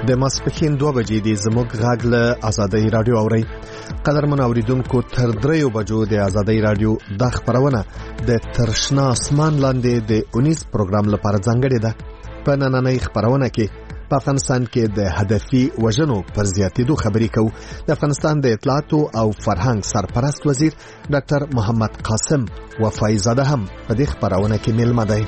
د ماسپښین 2 بجې د زموږ غږ له آزادۍ رادیو اوري. قدرمن اوریدونکو تر 3 بجو د آزادۍ رادیو د خبرونه د ترشنا اسمان لاندې د 19 پروګرام لپاره ځانګړې ده. په نننۍ خبرونه کې په افغانستان کې د هدفي وژنو پر زیاتېدو خبرې کوو. د افغانستان د اطلاعات او فرهنګ سرپرست وزیر ډاکټر محمد قاسم وفای زاده هم په دې خبرونه کې ملمه دی.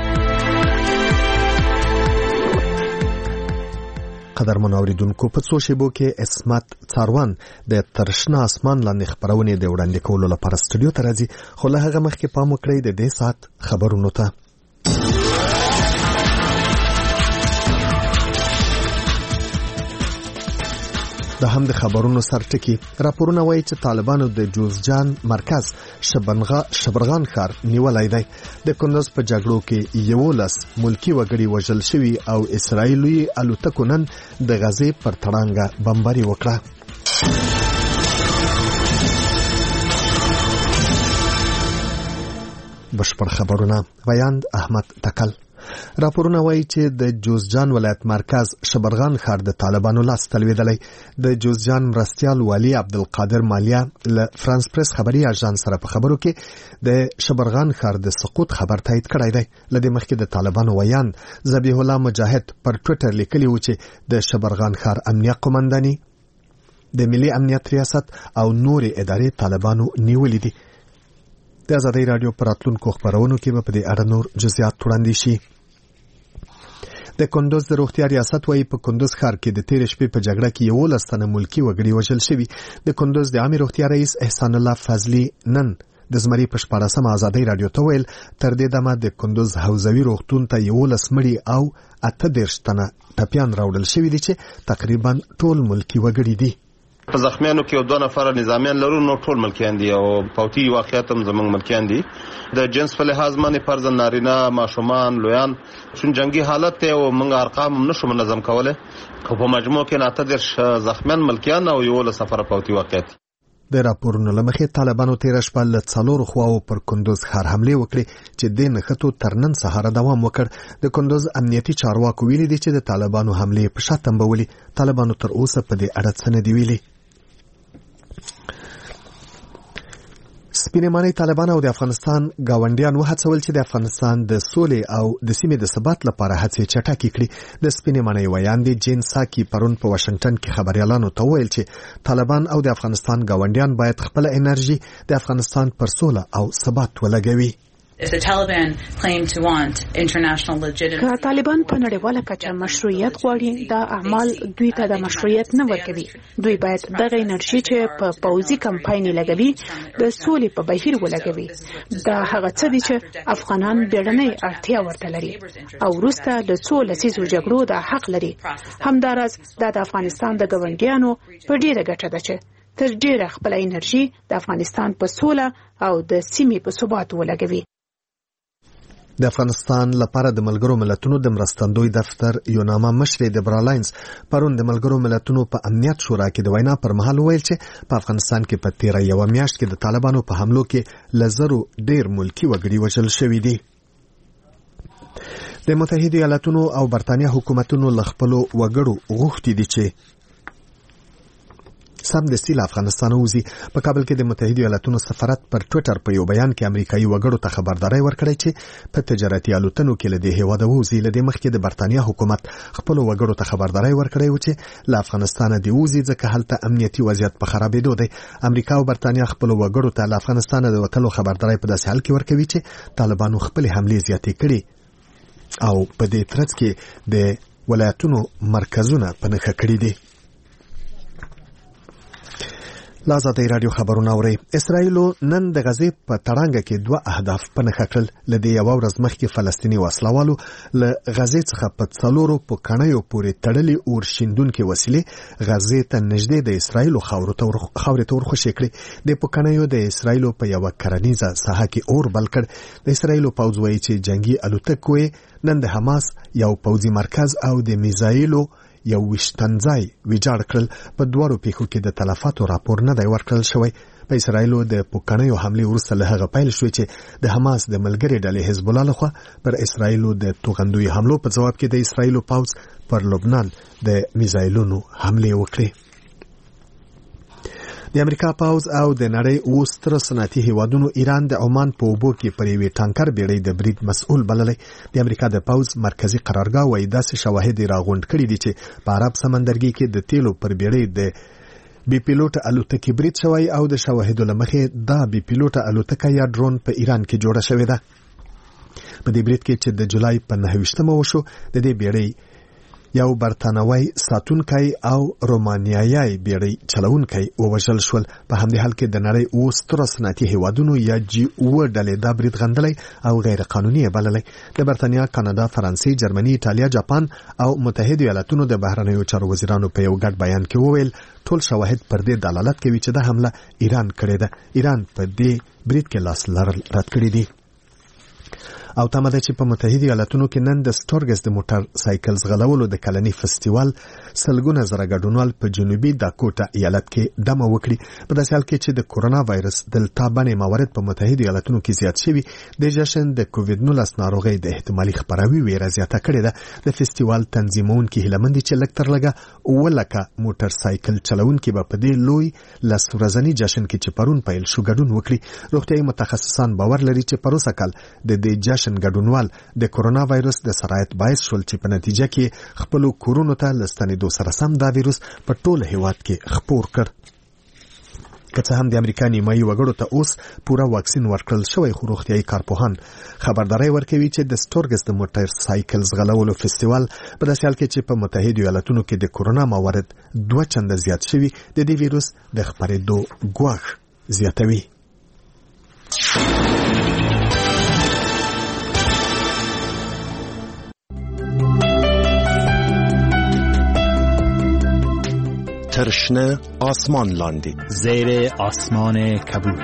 قدرمن اوریدونکو په څو شیبو کې اسمت څاروان د ترشنا اسمان لاندې خبرونه د وړاندې کولو لپاره سټوډیو ته راځي، خو له هغه مخکې پام وکړئ د دې سات خبرونو ته. د هم د خبرونو سرټکی راپورونه وایي چې طالبانو د جوزجان مرکز شبرغان ښار نیولای دی. د کندوز په جګړو کې 11 ملکی وګړي وژل شوي او اسرایلي الوتکو نن د غزې پر تړانګه بمباري وکړه. بشپړ خبرونه ویاند احمد تکل. راپورونه وایي چې د جوزجان ولایت مرکز شبرغان ښار د طالبانو لاس تلویدلی. د جوزجان مرستیال والی عبدالقادر مالیا له فرانس پریس خبري اژانس سره په خبرو کې د شبرغان ښار د سقوط خبر تایید کړی دی. لدې مخکې د طالبانو ویاند ذبیح الله مجاهد پر ټویټر لیکلی و چې د شبرغان ښار امنیه قومنداني د ملي امنیت ریاست او نور ادارې طالبانو نیولې دي. د آزادۍ رادیو پر راتلونکو خبرونو کې به په دې اړه نور جزئیات وړاندې شي. د کندوز د روغتیا ریاست وايي په کندوز ښار کې د تیر شپې په جګړه کې 11 تنه ملکی وګړي وژل شوي. د کندوز د عامه روغتیا رئیس احسان الله فضلی نن د زمري په 14 آزادۍ رادیو ته ویل تر دې دمه د کندوز حوزوي روغتون ته 11 مړي او 38 تنه ټپيان راوړل شوي دي چې تقریبا ټول ملکی وګړي دي. په زخمیانو کې 2 نفر نظامیان لرو، نو ټول ملکیان دي او پوتي واقعیت هم زمونږ ملکیان دي. د جنس په لحاظ باندې فرض نارینه ماشومان لویان شون جنگي حالت ته او موږ ارقام نشو منظم کوله، خو په مجموع کې 39 زخمیان ملکیان او 11 سفر پوتي واقعیت. د راپورونو لمخې طالبانو تیر شپه له 4 خواو پر کندوز ښار حمله وکړي چې د نښتو تر نن سهار دوام وکړ. د کندوز امنیتي چارواکو ویلي دي چې د طالبانو حمله په شا تنبولي. طالبانو تر اوسه په دې اړه څه نه دی ویلي. سپینماني طالبان او د افغانستان گاونډیان وهڅول چې د افغانستان د سولې او د سیمې د ثبات لپاره هڅې چټکې کړي. د سپینماني ویاند جین ساکي پرون په واشنگټن کې خبريالانو ته ویل چې طالبان او د افغانستان گاونډیان باید خپل انرژي د افغانستان پر سوله او ثبات ولګوي. If the Taliban claim to want international legitimacy, که طالبان په نړیواله کچه مشروعیت غواړي، دا اعمال دوی ته د مشروعیت نه ورکوي. دوی باید دغه انرژي چې په پوځي کمپایني لګوي د سولې په بهیر ولګوي. دا هغه څه دي چې افغانان بیړنۍ اړتیا ورته لري او وروسته د څو لسیزو جګړو د حق لري. همداراز دا د افغانستان د ګاونډیانو په ډیره ګټه ده چې تر ډیره خپل انرژي د افغانستان په سوله او د سیمې په ثبات ولګوي. د افغانستان لپاره د ملګرو ملتونو د مرستندوی دفتر یو نامه مشر دبرا لاینز پرون د ملګرو ملتونو په امنیت شورا کې د وینا پر مهال ویل چې په افغانستان کې په 13 میاشت کې د طالبانو په حملو کې لزرو ډیر ملکی وګړي وژل شوي دي. د متحده ایالاتونو او برتانیا حکومتونو له خپلو وګړو غوښتي دي چې سم د سیل افغانستان وزي. په کابل کې د متحده ایالاتونو سفارت پر ټویټر په یو بیان کې امریکایي وګړو ته خبرداري ورکړې چې په تجارتي الوتنو کې له دې هیواد وزي. له دې مخکې د برتانیا حکومت خپل وګړو ته خبرداري ورکړې و چې له افغانستان دی وزي ځکه هلته امنیتي وضعیت په خرابېدو دی. امریکا او برتانیا خپل وګړو ته له افغانستان د وتلو خبرداري په داسې حال کې ورکوي چې طالبانو خپل حملې زیاتې کړي او په دې ترڅ کې د ولایتونو مرکزونه په نښه کړي دي. آزادۍ رادیو خبرونه اوري. اسرایل نن د غزې په تړانګه کې 2 اهداف په نښه کړل. لدې یو ورځ مخکې فلسطینی وسلوالو له غزې څخه په 4 پوکڼیو پورې تړلې اور شیندونکې وسیلې غزې ته نږدې د اسرایل خاورې ته ورخوشې کړې. د پوکڼیو د اسرایل په یو کرنیزه ساحه کې اور بل کړ. د اسرایل پوځ وایي چې جنگي الوتکې نن د حماس یو پوځي مرکز او د میزایلو یو وشتنځای ویجاړ کړل. په 2 پیښو کې د تلفاتو راپور نه دی ورکړل شوی. په اسرایلو د پوکڼیو حمله وروسته له هغه پیل شو چې د حماس د ملګری ډلې حزب الله لخوا پر اسرایلو د توغندوی حملو په جواب کې د اسرایلو پوځ پر لبنان د میزایلونو حمله وکړه. د امریکا پوځ او د نړۍ اوستر صنعتي هیوادونو ایران د عمان په اوبو کې پر یوې ټانکر بیړۍ د برید مسؤل بللی. د امریکا د پوځ مرکزی قرارګاه وايي داسې شواهد راغونډ کړي دي چې په عرب سمندرګي کې د تیلو پر بیړۍ د بي پیلوټ الوتکې برید شوی او د شواهدو له مخې دا بي پیلوټ الوتکه یا ډرون په ایران کې جوړه شوې ده. په دې برید کې چې د جولای په 29 وشو د دې بیړۍ یو برتانوي ساتونکی او رومانیایي بیړۍ چلونکی ووژل شول. په همدې حال کې د نړۍ اوستر صنعتي هیوادونو یا جی او ډلې دا برید غندلی او غیر قانوني بللی. د برتانیا، کاناډا، فرانسې، جرمني، ایټالیا، جاپان او متحده ایالاتونو د بهرنیو چارو وزیرانو په یو ګډ بیان کې وویل ټول شواهد پر دې دلالت کوي چې د حمله ایران کړې ده. ایران په دې برید کې لاس لرل رد کړی دی. او تمه ده چې په متحده ایالاتونو کې نن د سټورګس د موټر سایکل ځغلولو د کلنی فستیوال سلګونه زره ګډونوال په جنوبي داکوټا ایالت کې دمه وکړي. په داسې حال کې چې د کورونا وایرس دلتا باندې موارد په متحده ایالاتونو کې زیات شوي، د جشن د کووډ 19 ناروغۍ د احتمالي خپراوي ویره زیاته کړې ده. د فستیوال تنظیمونکي هیلمند چې لږ تر لږه 9,000 موټر سایکل چلونکي به په دې لوی لس ورځني جشن کې چې پرون پیل شو ګډون وکړي. روغتیايي متخصصان باور لري چې پروسه کال د دې جشن ګډونوال د کورونا وایرس د سرایت باعث شول چې په نتیجه کې خپل کورونو ته لستنېدو سره سم دا وایرس په ټول هیواد کې خپور کړ. که څه هم د امریکا نیمایي وګړو ته اوس پوره واکسین ورکړل شوی، خو روغتیايي کارپوهان خبرداری ورکوي چې د سټورګس د موټر سایکل ځغلولو فستیوال په داسې حال کې چې په متحده ایالاتونو کې د کورونا موارد 2 چنده زیات شوي د دې وایرس د خپرېدو ګواښ زیاتوي. ترشنه آسمان لاندی زیر آسمان کبود.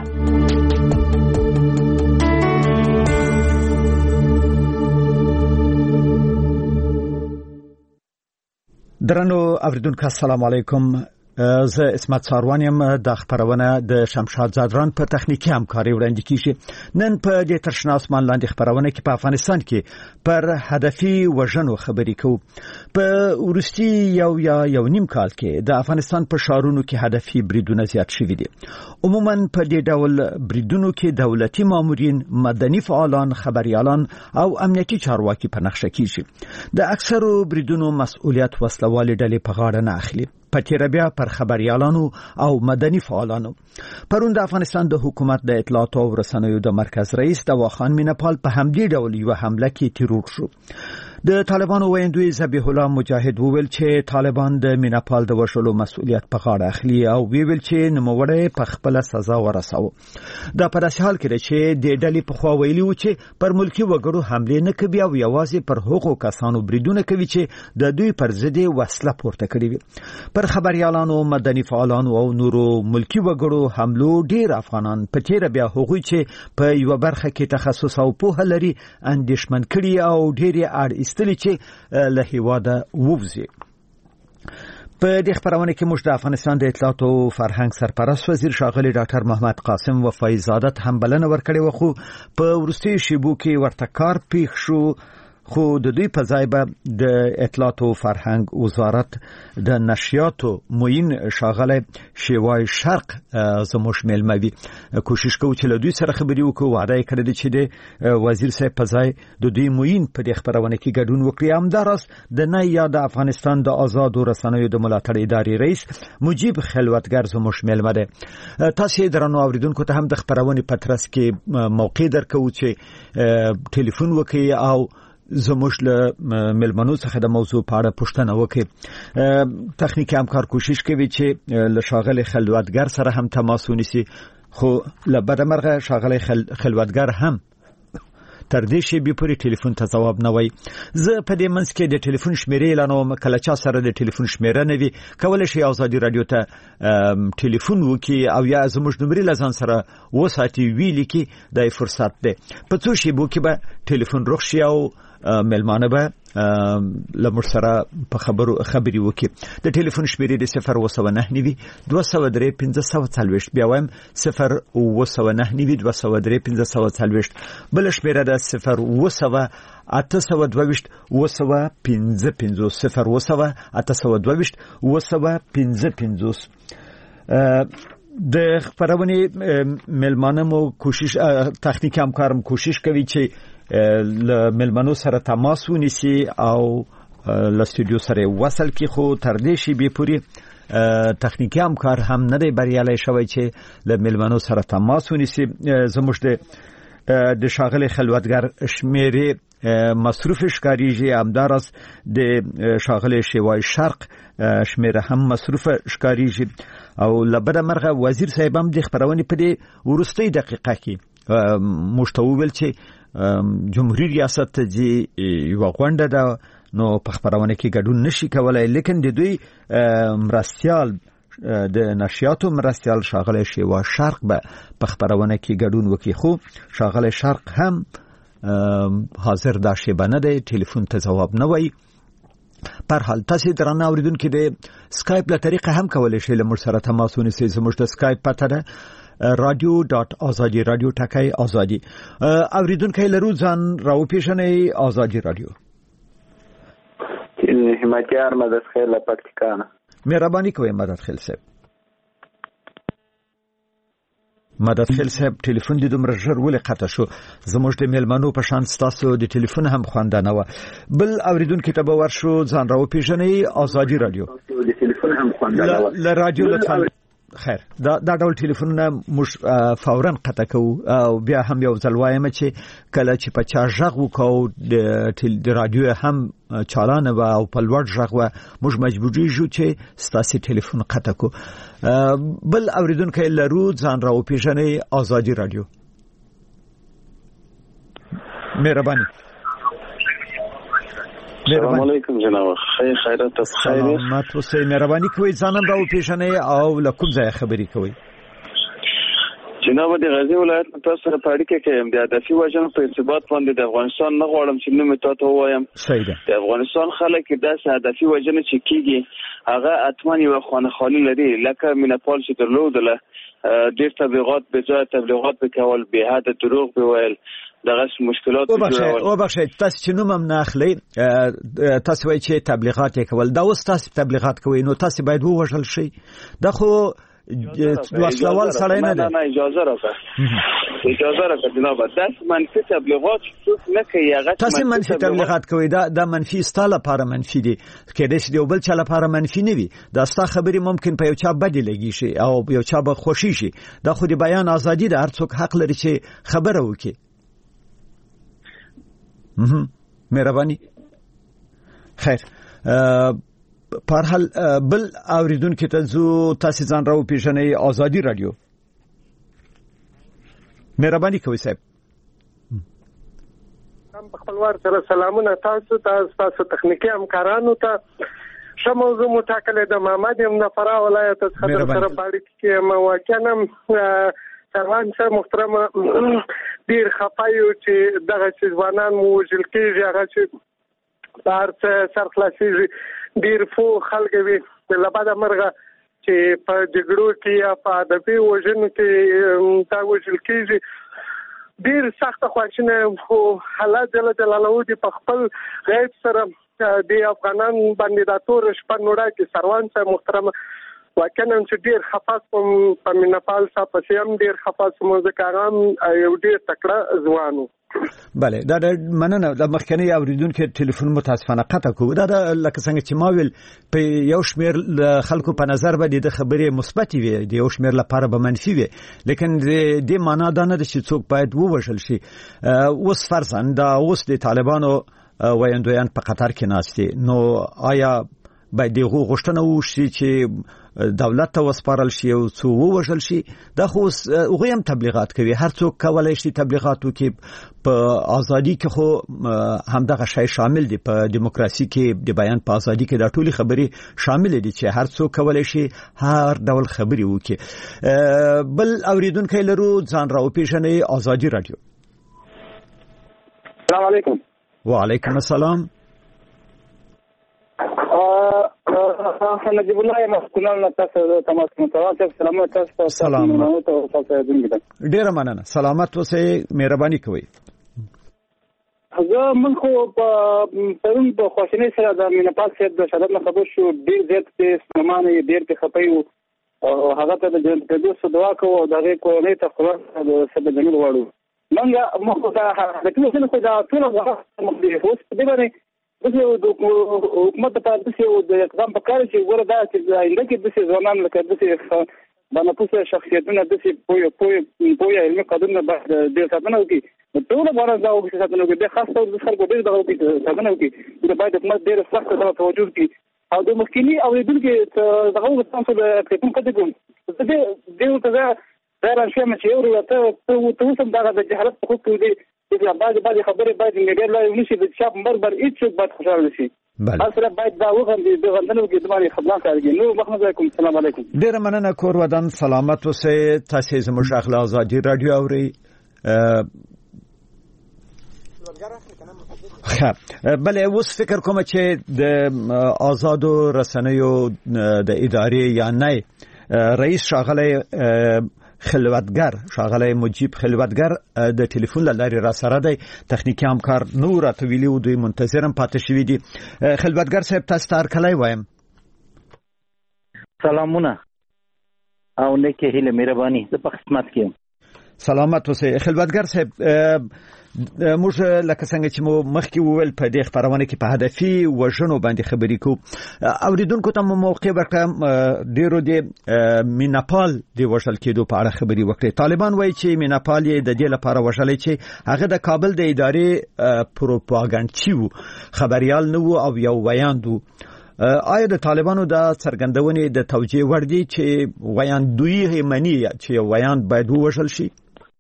درنو اوریدونکو السلام علیکم. زه اسمت ساروان یم. د خبرونه د شمشاد زادران په تخنیکی همکاري وړاندې کیږي. نن په دې ترشنه آسمان لاندې خبرونه کې په افغانستان کې پر هدفي وژنو خبرې کوو. په ورستي یو نیم کال کې د افغانستان په شهرونو کې هدفي بریدونه زیات شوي دي. عموما په دې ډول بریدونو کې دولتي مامورین، مدني فعالان، خبريالان او امنیتي چارواکي په نقشه کیږي. د اکثرو بریدونو مسؤلیت وسلوال ډلې په غاړه نه اخلي. په تیر بیا پر خبريالانو او مدني فعالانو. پرون د افغانستان د حکومت د اطلاعات او رسنیو د مرکز رئیس دواخان مینپال په همدې ډول یو حمله کې تیرور شو. د طالبانو ویندوی ذبیح الله مجاهد وویل چې طالبان د مینپال د وشلو مسؤلیت په غاړه اخلي او ویل چې نوموړی په خپل سزا ورساو. دا په داسې حال کې چې د ډلې په خوا ویلي و چې پر ملکی وګړو حمله نه کوي او یوازې پر هغو کسانو بریدونه کوي چې د دوی پر ضد وسله پورته کړي وي. پر خبريالانو، مدني فعالانو او نورو ملکی وګړو حملو ډیر افغانان په تیر بیا هغوی چې په یو برخه کې تخصص او پوهه لري اندیشمن کړي او ډیر اړ استلی چې له هیواده ووځي. په دې خبرونه کې موږ د افغانستان د اطلاعات او فرهنګ سرپرست وزیر ښاغلی ډاکټر محمد قاسم وفای زاده هم بلنه ورکړې و، خو په ورستي شیبو کې ورته کار پیښ شو. خو د دوی په ځای به د اطلاعات او فرهنګ وزارت د نشریاتو معین ښاغلی شیوای شرق زموږ میلمه وي. کوشش کوو چې له دوی سره خبرې وکړو. وعده یې کړې ده چې د وزیر صاحب په ځای د دوی معین په دې خبرونه کې ګډون وکړي. همداراز د نه یا د افغانستان د آزادو رسنیو د ملاتړ ادارې رئیس مجیب خلوتګر زموږ میلمه ده. تاسو درنو اوریدونکو ته هم د خبرونې په ترڅ کې موقع درکوو چې ټلیفون وکړي او زموږ له ملمنو څخه د موضوع په اړه پوښتنه وکړي. تخنیکی همکار کوشش کوي چې له ښاغلي خلوتګر سره هم تماس ونیسي، خو له بدمرغه ښاغلي خلوتګر هم تر دې شی به پوری ټلیفون ته جواب نه وای. زه په دې منځ کې د ټلیفون شمیرې اعلانوم. کله چا سره د ټلیفون شمیره نه وي کولای شي ازادي رادیو ته ټلیفون وکي او یا زموږ نمبر لزان سره وساتي ویل کی د فرصت ده. په څو شی بو کې به ټلیفون روښ شي او ملمانه به لمر سره په خبري وکي د ټلیفون شمیرې د 019 نیوي 203 بیا وایم 019 نیوي 203 بل شمیره د 0 822 د خبرونه ملمانه مو کوشش تخنیکی همکارم کوشش کوي چې ل ملمنو سره تماس ونیسي او ل استودیو سره وصل کی خو تر دې شي به پوری تخنیکی همکار هم نه دی بریالي شوی چې ل ملمنو سره تماس ونیسي زموږ د شاغله خلوتګر شمیرې مصروف شکاریږي همدارس د شاغله شیوای شرق شمیره هم مصروف شکاریږي او لبره مرغه وزیر صاحب هم د خبرونه په دې ورستۍ دقیقه کې مشتوول چې جمهوریت ریاست جی یو غونډه ده نو په خبرونه کې ګډون نشي کولای لیکن د دوی مرستيال د نشریاتو مرستيال شاغله شیوا شرق به په خبرونه کې ګډون وکړي خو شاغله شرق هم حاضر دا شی بنه دی ټلیفون ته جواب نه وای پر حال تاسو درنه اوریدونکو د سکایپ له طریقه هم کولای شئ له موږ سره تماس ونیسئ زموږ د سکایپ پته ده radio.azadi radio ټکای ازادي اوریدونکو لرو ځان راو پیژنې ازادي رادیو همتیار مدد خیر له پکتیکا مهرباني کوئ مدد خیل صاحب مدد خیل صاحب ټلیفون د دومره ژر ولې قطع شو زموږ د میلمنو په شان ستاسو د ټلیفون هم خواندنه و بل اوریدونکو ته به ورشو ځان راو پیژنې ازادي رادیو د ټلیفون هم خواندنه و ل رادیو لطفا خیر دا ډول ټلیفونونه مش فورا قطع کو او بیا هم یو ځل وایم چې کله چې په چا ژغ وکاو د رادیو هم چالانه و او په لوړ ژغ و مش مجبوری جو چې ستاسو ټلیفون قطع کو بل اوریدونکو لرو ځان راو پیژنې ازادي رادیو مهرباني السلام علیکم جناب خیرات بخیر سلامات اوسئ مهرباني کوئ ځانم راو پیژنې او لکم ځای خبري کوئ جناب د غزنی ولایت تاسو سره پاړی کې د هدفي وژن په ارتباط باندې د افغانستان نه غواړم چې نوم تاسو وایم صحیح ده د افغانستان خلک د هدفي وژن چې کیږي هغه اتمنې و خانه خالی لري لکه مینپال چې درلودله ډېر تبلیغات به ځای تبلیغات وکول به حد دروغ به ویل دغه مشکلات او بخښه تاسو چې نوم هم نه اخلي تاسو وایي چې تبلیغات کول دا اوس تاسو تبلیغات کوي نو تاسو باید ووژل شي دا خو وسلوال سره نه ده اجازه راکړه جناب تاسو منفي تبلیغات نه کوي هغه تاسو منفي تبلیغات کوي دا منفي ستاله لپاره منفي دي کله چې یو بل چا لپاره منفي نه وي دا ستا خبري ممکن په یو چا بدی لګي شي او یو چا به خوشي شي دا خو د بیان ازادي ده هر څوک حق لري چې خبره وکړي مهرباني خیر پر حال بل اوریدونکو ته زو تاسو ځان راو پیژنې ازادي رادیو مهرباني کوئ صاحب په خپلوار سره سلامونه تاسو تخنیکی همکارانو ته شموزو متکل د محمد نفرا ولایت څخه سره باندې کې مواکنم سروان سره محترم ډیر خپایو چې دغه ځوانان مو وجل کېږي هغه چې بار سرخلاصي ډیر فو خلک وي لباده مرغه چې په جګړو کې یا په ادبي وژنو کې تا وجل کېږي ډیر سخت خواشینه خو حالات جلاله دي په خپل غیب سره د افغانان باندې د تور شپه نوړه کې سروان سره محترم واکنه چې ډیر خفاس په مینپال صاحب هم ډیر خفاس موزیکاران یو ډیر تکړه ځوانو بله دا مننه د مخکنی اوریدونکو ټلیفون متاسفانه قطع کو دا لکه څنګه چې ما ویل په یو شمیر خلکو په نظر باندې د خبرې مثبت وي د یو شمیر لپاره به منفي وي لیکن د معنا دا نه چې څوک باید ووژل شي اوس فرضاً دا اوس د طالبانو وایندویان په قطر کې ناشتي نو آیا باید دغه غوښتنه وشي چې دولت ته وسپارل شي او څو وژل شي دا خو هغه هم تبلیغات کوي هر څوک کولای شي تبلیغات وکړي په ازادي کې خو همدغه شی شامل دي په دیموکراسي کې د بیان په ازادي کې دا ټولي خبري شامل دي چې هر څوک کولای شي هر ډول خبري وکړي بل اوریدونکو لرو ځان راو پیژنې ازادي رادیو السلام علیکم وعلیکم السلام نجيب الله مسكونان تاسو تماس کوم سلامات تاسو سلامات تاسو ډیر مننه سلامات اوسئ مهرباني کوئ هغه من خو پرون په خوشنۍ سره د مینپال سره د شادت خبر شو ډیر زیات په سلمانه ډیر په خپایو او هغه ته د جنت د دعا کوو دغه کولې ته خلاص د سبب جنل وړو منګه مخ دا د ټول څه خو دا ټول هغه مخ دی اوس په دې باندې د حکومت په تاسو د اقدام په کار چې وردا چې انده کې د ځوانان لکه د باندې پوسه شخصیتونه د پویا علمي قانون بعد د ساتنه وکي ټول باندې دا وکړي ساتنه وکي د خاص تور د خلکو ډېر دغه وکړي ساتنه وکي د باید حکومت ډېر سخت ډول توجه وکړي او د مخکینی او د دې دغه تاسو د کوم کده کوم د دې ته دا راځي چې یو ورته ته هم د جهالت په حق کې چې بعض خبرې باید میډیا لا ونشي د شاپ مربر هیڅ باید خوشاله شي اصله باید دا وغندي د غندنو کې د باندې خبران کارګي نو محمد علیکم السلام علیکم ډیر مننه کور ودان سلامت اوسئ تاسو زموږ اخلاق ازادي رادیو اوري بله اوس فکر کوم چې د آزادو رسنیو د ادارې یا نه رئیس شاغلی خلوتګر شاغلی مجيب خلوتګر د ټلیفون لارې را سره دی تخنیکی همکار نور اتویلی او دوی منتظرم پاتې شوی دي خلوتګر صاحب تاسو تار کله وایم سلامونه او نیکه هیله مهرباني د خدمت کې سلامت اوسئ خلوتګر صاحب موږ لکه څنګه چې مو مخکې وویل په دې خبرونه کې په هدفي وژنو باندې خبرې کوو اوریدونکو ته موقع ورکړم ډیرو د میناپال د وژل کېدو په اړه خبرې وکړي طالبان وایي چې میناپال یې د دې لپاره وژل چې هغه د کابل د ادارې پروپاګاندا وو خبريال نه وو او یو ویاند وو آیا د طالبانو د څرګندونې د توجیه ور دي چې ویاندوی منی چې ویاند باید وژل شي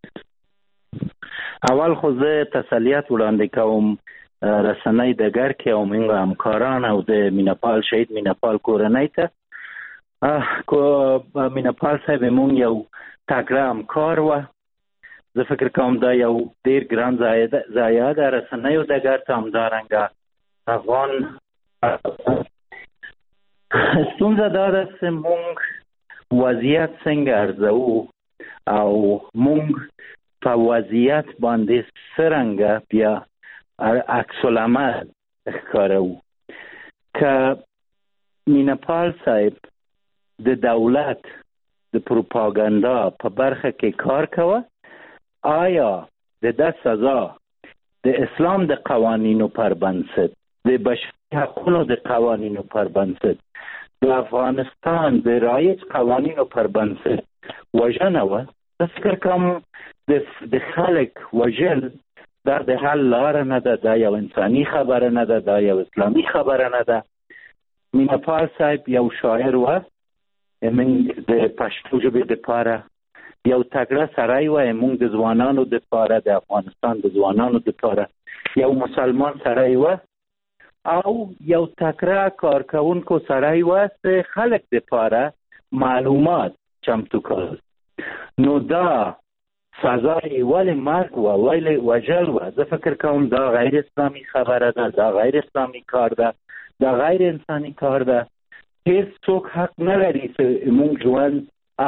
اول خو زه تسلیت وړاندې کوم رسنۍ د ګر کې او موږ همکاران او د میناپال شهید میناپال کورنۍ ته کو میناپال صاحب موږ یو تکړه همکار و زه فکر کوم دا یو ډیر ګران ځای د رسنیو د ګر ته همدارنګه افغان ستونزه دا ده چې موږ وضعیت څنګه ارزو او موږ په وضعیت باندې څرنګه بیا عکس العمل ښکارو که میناپال صاحب د دولت د پروپاګاندا په برخه کې کار کوه آیا د سزا د اسلام د قوانینو پر بنسټ د بشري حقوقو د قوانینو پر بنسټ د افغانستان د رایج قوانینو پر بنسټ وژنه و فکر کوم د خلک وژل دا د حل لار نه ده دا یو انساني خبره نه ده دا یو اسلامي خبره نه ده میناپال صاحب یو شاعر و من د پښتو ژبې لپاره یو تکړه سړی و موږ د ځوانانو لپاره د افغانستان د ځوانانو لپاره یو مسلمان سړی و او یو تکړه کارکونکو سړی و چې خلک لپاره معلومات چمتو کړل نو دا سزای ولی مرگ و ولی وجل و زه فکر کوم دا غیر اسلامی خبره ده دا غیر اسلامی کار ده دا غیر انسانی کار ده هیڅ څوک حق نه لري چې موږ ژوند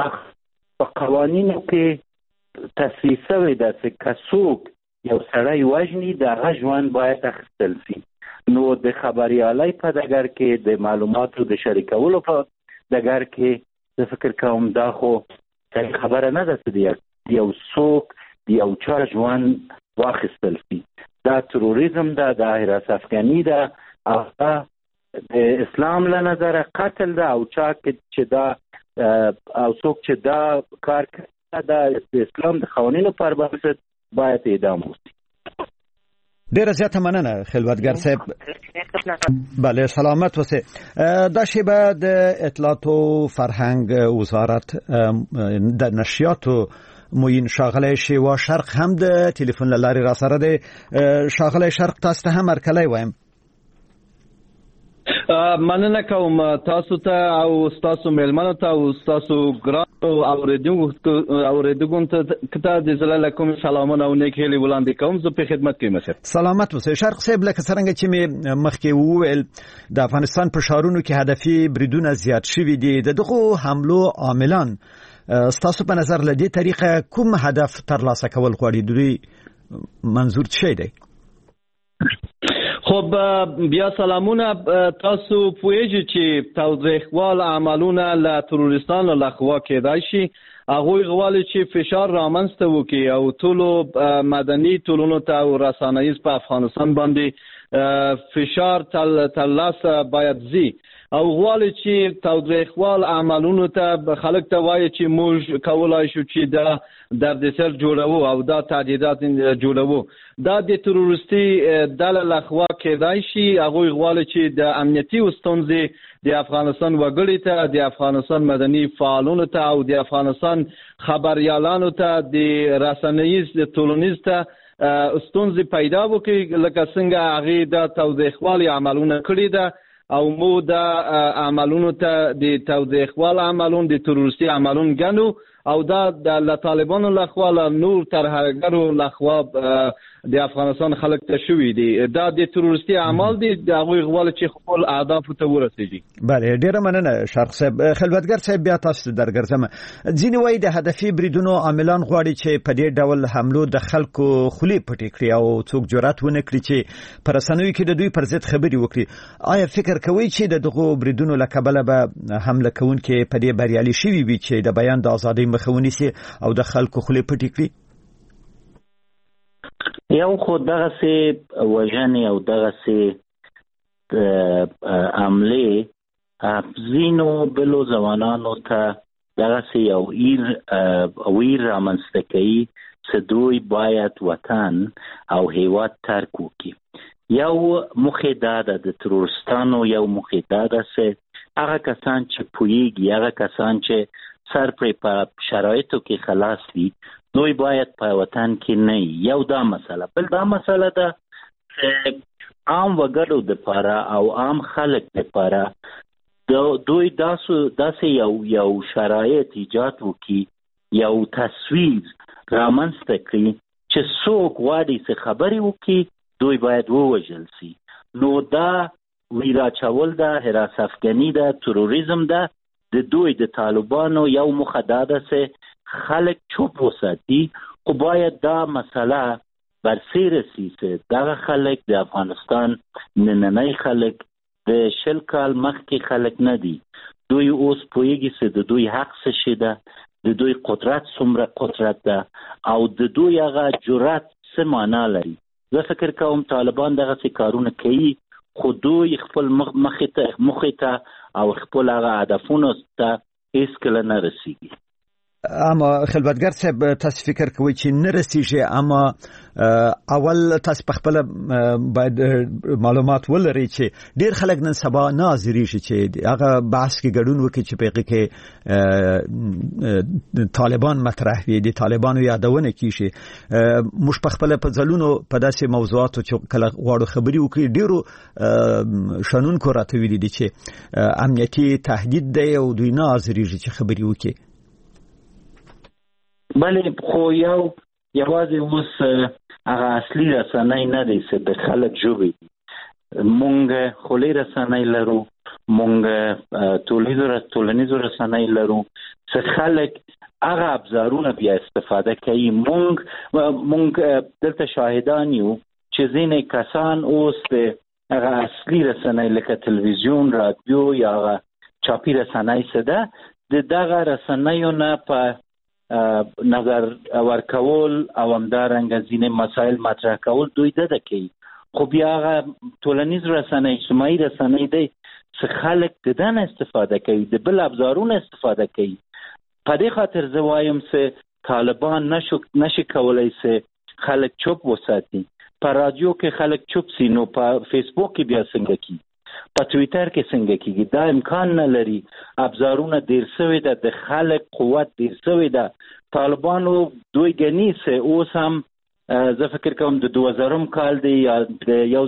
په قوانینو کې تصویب شوی ده چې که څوک یو سړی وژني دغه ژوند باید اخیستل شي نو د خبریالۍ په ډګر کې د معلوماتو د شریکولو په ډګر کې زه فکر کوم دا خو خبره نه ده چې یو څوک یو چا ژوند واخیستل شي دا تروریزم ده دا حراس افغاني ده او دا د اسلام له نظره قتل ده او چا چې دا او څوک چې دا کار کوي دا د اسلام د قوانینو پر بنسټ باید اعدام وشي ډیره زیاته مننه خلوتګر صاحب بله سلامت اوسئ دا شیبه د اطلاعات او فرهنګ وزارت د نشریاتو موین شاغلی شیوا شرق هم د ټلیفون لارې را سره دی شاغلی شرق تاسو ته هم هرکلی وایم مننه کوم تاسو ته او تاسو ملمنو ته او تاسو ګران اوریدونکو ته د زړه کوم سلامونه او نیک هیلې وړاندې کوم. زه په خدمت کې یم. سلامت اوسئ شرق صاحب. لکه څنګه چې مخکې وویل د افغانستان په ښارونو کې هدفي بریدونه زیات شوي دي. دغه حملو عاملان ستاسو په نظر له دې طریقه کوم هدف ترلاسه کول غواړي؟ دوی منظور څه دی؟ خب بیا سلامونه. تاسو پوهیږئ چې تاوتریخوال عملونه له تروریستانو لخوا کېدای شي. هغوی غواړي چې فشار رامنځته وکړي او ټولو مدني ټولنو ته او رسنیز په افغانستان باندې فشار ترلاسه باید زی او غواړي چې تاوتریخوال عملونو ته خلک ته وایي چې موږ کولای شو چې دا دردسر جوړو او دا تهدیدات جوړو. دا د تروریستي ډلې لخوا کېدای شي. هغوی غواړي چې د امنیتي ستونزې د افغانستان وګړي ته، د افغانستان مدني فعالانو ته او د افغانستان خبريالانو ته، د رسنیز ټولنیز ته ستونزې پیدا وکړي، لکه څنګه هغه د تاوتریخوالي عملونه کړی ده او مو د عملونو ته د تاوتریخوال عملون د تروریستي عملون ګڼو او دا د طالبانو لخوا نور ترهګرو لخوا د افغانستان خلک ته شوي دي. دا د تروریستي اعمال دي. د هغوی غواړي چې خپل اهداف ته ورسیږي. بله ډیره مننه شرق صاحب. خلوتګر صاحب بیا تاسو درګرځم. ځینې وایي د هدفي بریدونو عاملان غواړي چې په دې ډول حملو د خلکو خولې پټې کړي او څوک جرأت ونه کړي چې په رسنیو کې د دوی پر ضد خبرې وکړي. آیا فکر کوئ چې دغه بریدونو له کبله به حمله کوونکي په دې بریالي شوي وي چې د بیان د ازادۍ مخه ونیسي او د خلکو خولې پټې کړي؟ یو خو دغسې وژنې او دغسې عملې ځینو بلو ځوانانو ته دغسې یو ویر رامنځته کوي چې دوی باید وطن او هیواد ترک وکړي. یو موخې دا ده د تروریستانو یو موخې دا ده چې هغه کسان چې پوهیږي، هغه کسان چې سر پرې په شرایطو کې خلاص دي، دوی باید په وطن کې نه وي. یو دا مسله. بل دا مسله ده چې عام وګړو دپاره او عام خلک دپاره دوی داسې یو شرایط ایجاد وکړي، یو تصویر رامنځته کړي چې څوک غواړي چې خبرې وکړي دوی باید ووژل سي. نو دا ویرا چول ده، حراس افغاني ده، تروریزم ده. د دوی د طالبانو یو موخه دا ده چې خلک چوپ وساتي. خو باید دا مسله برسیره سي چې دغه خلک د افغانستان نننی خلک د 20 کال مخکې خلک نه دي. دوی اوس پوهیږي چې د دوی حق څه شی ده، د دوی قدرت څومره قدرت ده او د دوی هغه جرأت څه معنا لري. زه فکر کوم طالبان دغسې کارونه کوي خو دوی خپل مخې ته او خپل هغه هدفونو ته هیڅکله نه رسیږي. اما خلوتګر صاحب تاسو فکر کوئ چې نه رسیږي، اما اول تاسو په خپل باید معلومات ولرئ چې ډیر خلک نن سبا نه حاضرېږي چې هغه بحث کې ګډون وکړي چې په هغه کې طالبان مطرح وي، د طالبانو یادونه کیږي. موږ په خپل په ځلونو په داسې موضوعاتو چې کله غواړو خبرې وکړي ډیرو شنونکو راته ویلي دي چې امنیتي تهدید دی او دوی نه حاضرېږي چې خبرې وکړي. بله خو یوازې اوس هغه اصلي رسنۍ نه دی چې د خلک ژبې دي. مونږ خولي رسنۍ لرو، مونږ ټولنیزو رسنۍ لرو چې خلک هغه ابزارونه بیا استفاده کوي. مونږ دلته شاهدان یو چې ځینې کسان اوس د هغه اصلي رسنۍ لکه تلویزیون، رادیو یا هغه چاپي رسنۍ څه ده د دغه رسنیو نه په نظر ورکول او همدارنګه ځینې مسایل مطرح کول دوی ده کوي. خو بیا هغه ټولنیز رسنۍ، اجتماعي رسنۍ دی چې خلک د ده نه استفاده کوي، د بل ابزارونه استفاده کوي. په دې خاطر زه وایم چې طالبان نشي کولی چې خلک چوپ وساتي. په رادیو کې خلک چوپ سي نو په فیسبوک کې بیا څنګه کیږي، په ټویټر کې څنګه کیږي؟ دا امکان نه لري. ابزارونه ډیر شوي ده، د خلک قوت ډیر شوی ده. طالبانو دوی ګڼي چې اوس هم زه فکر کوم د 2000 کال دی یا د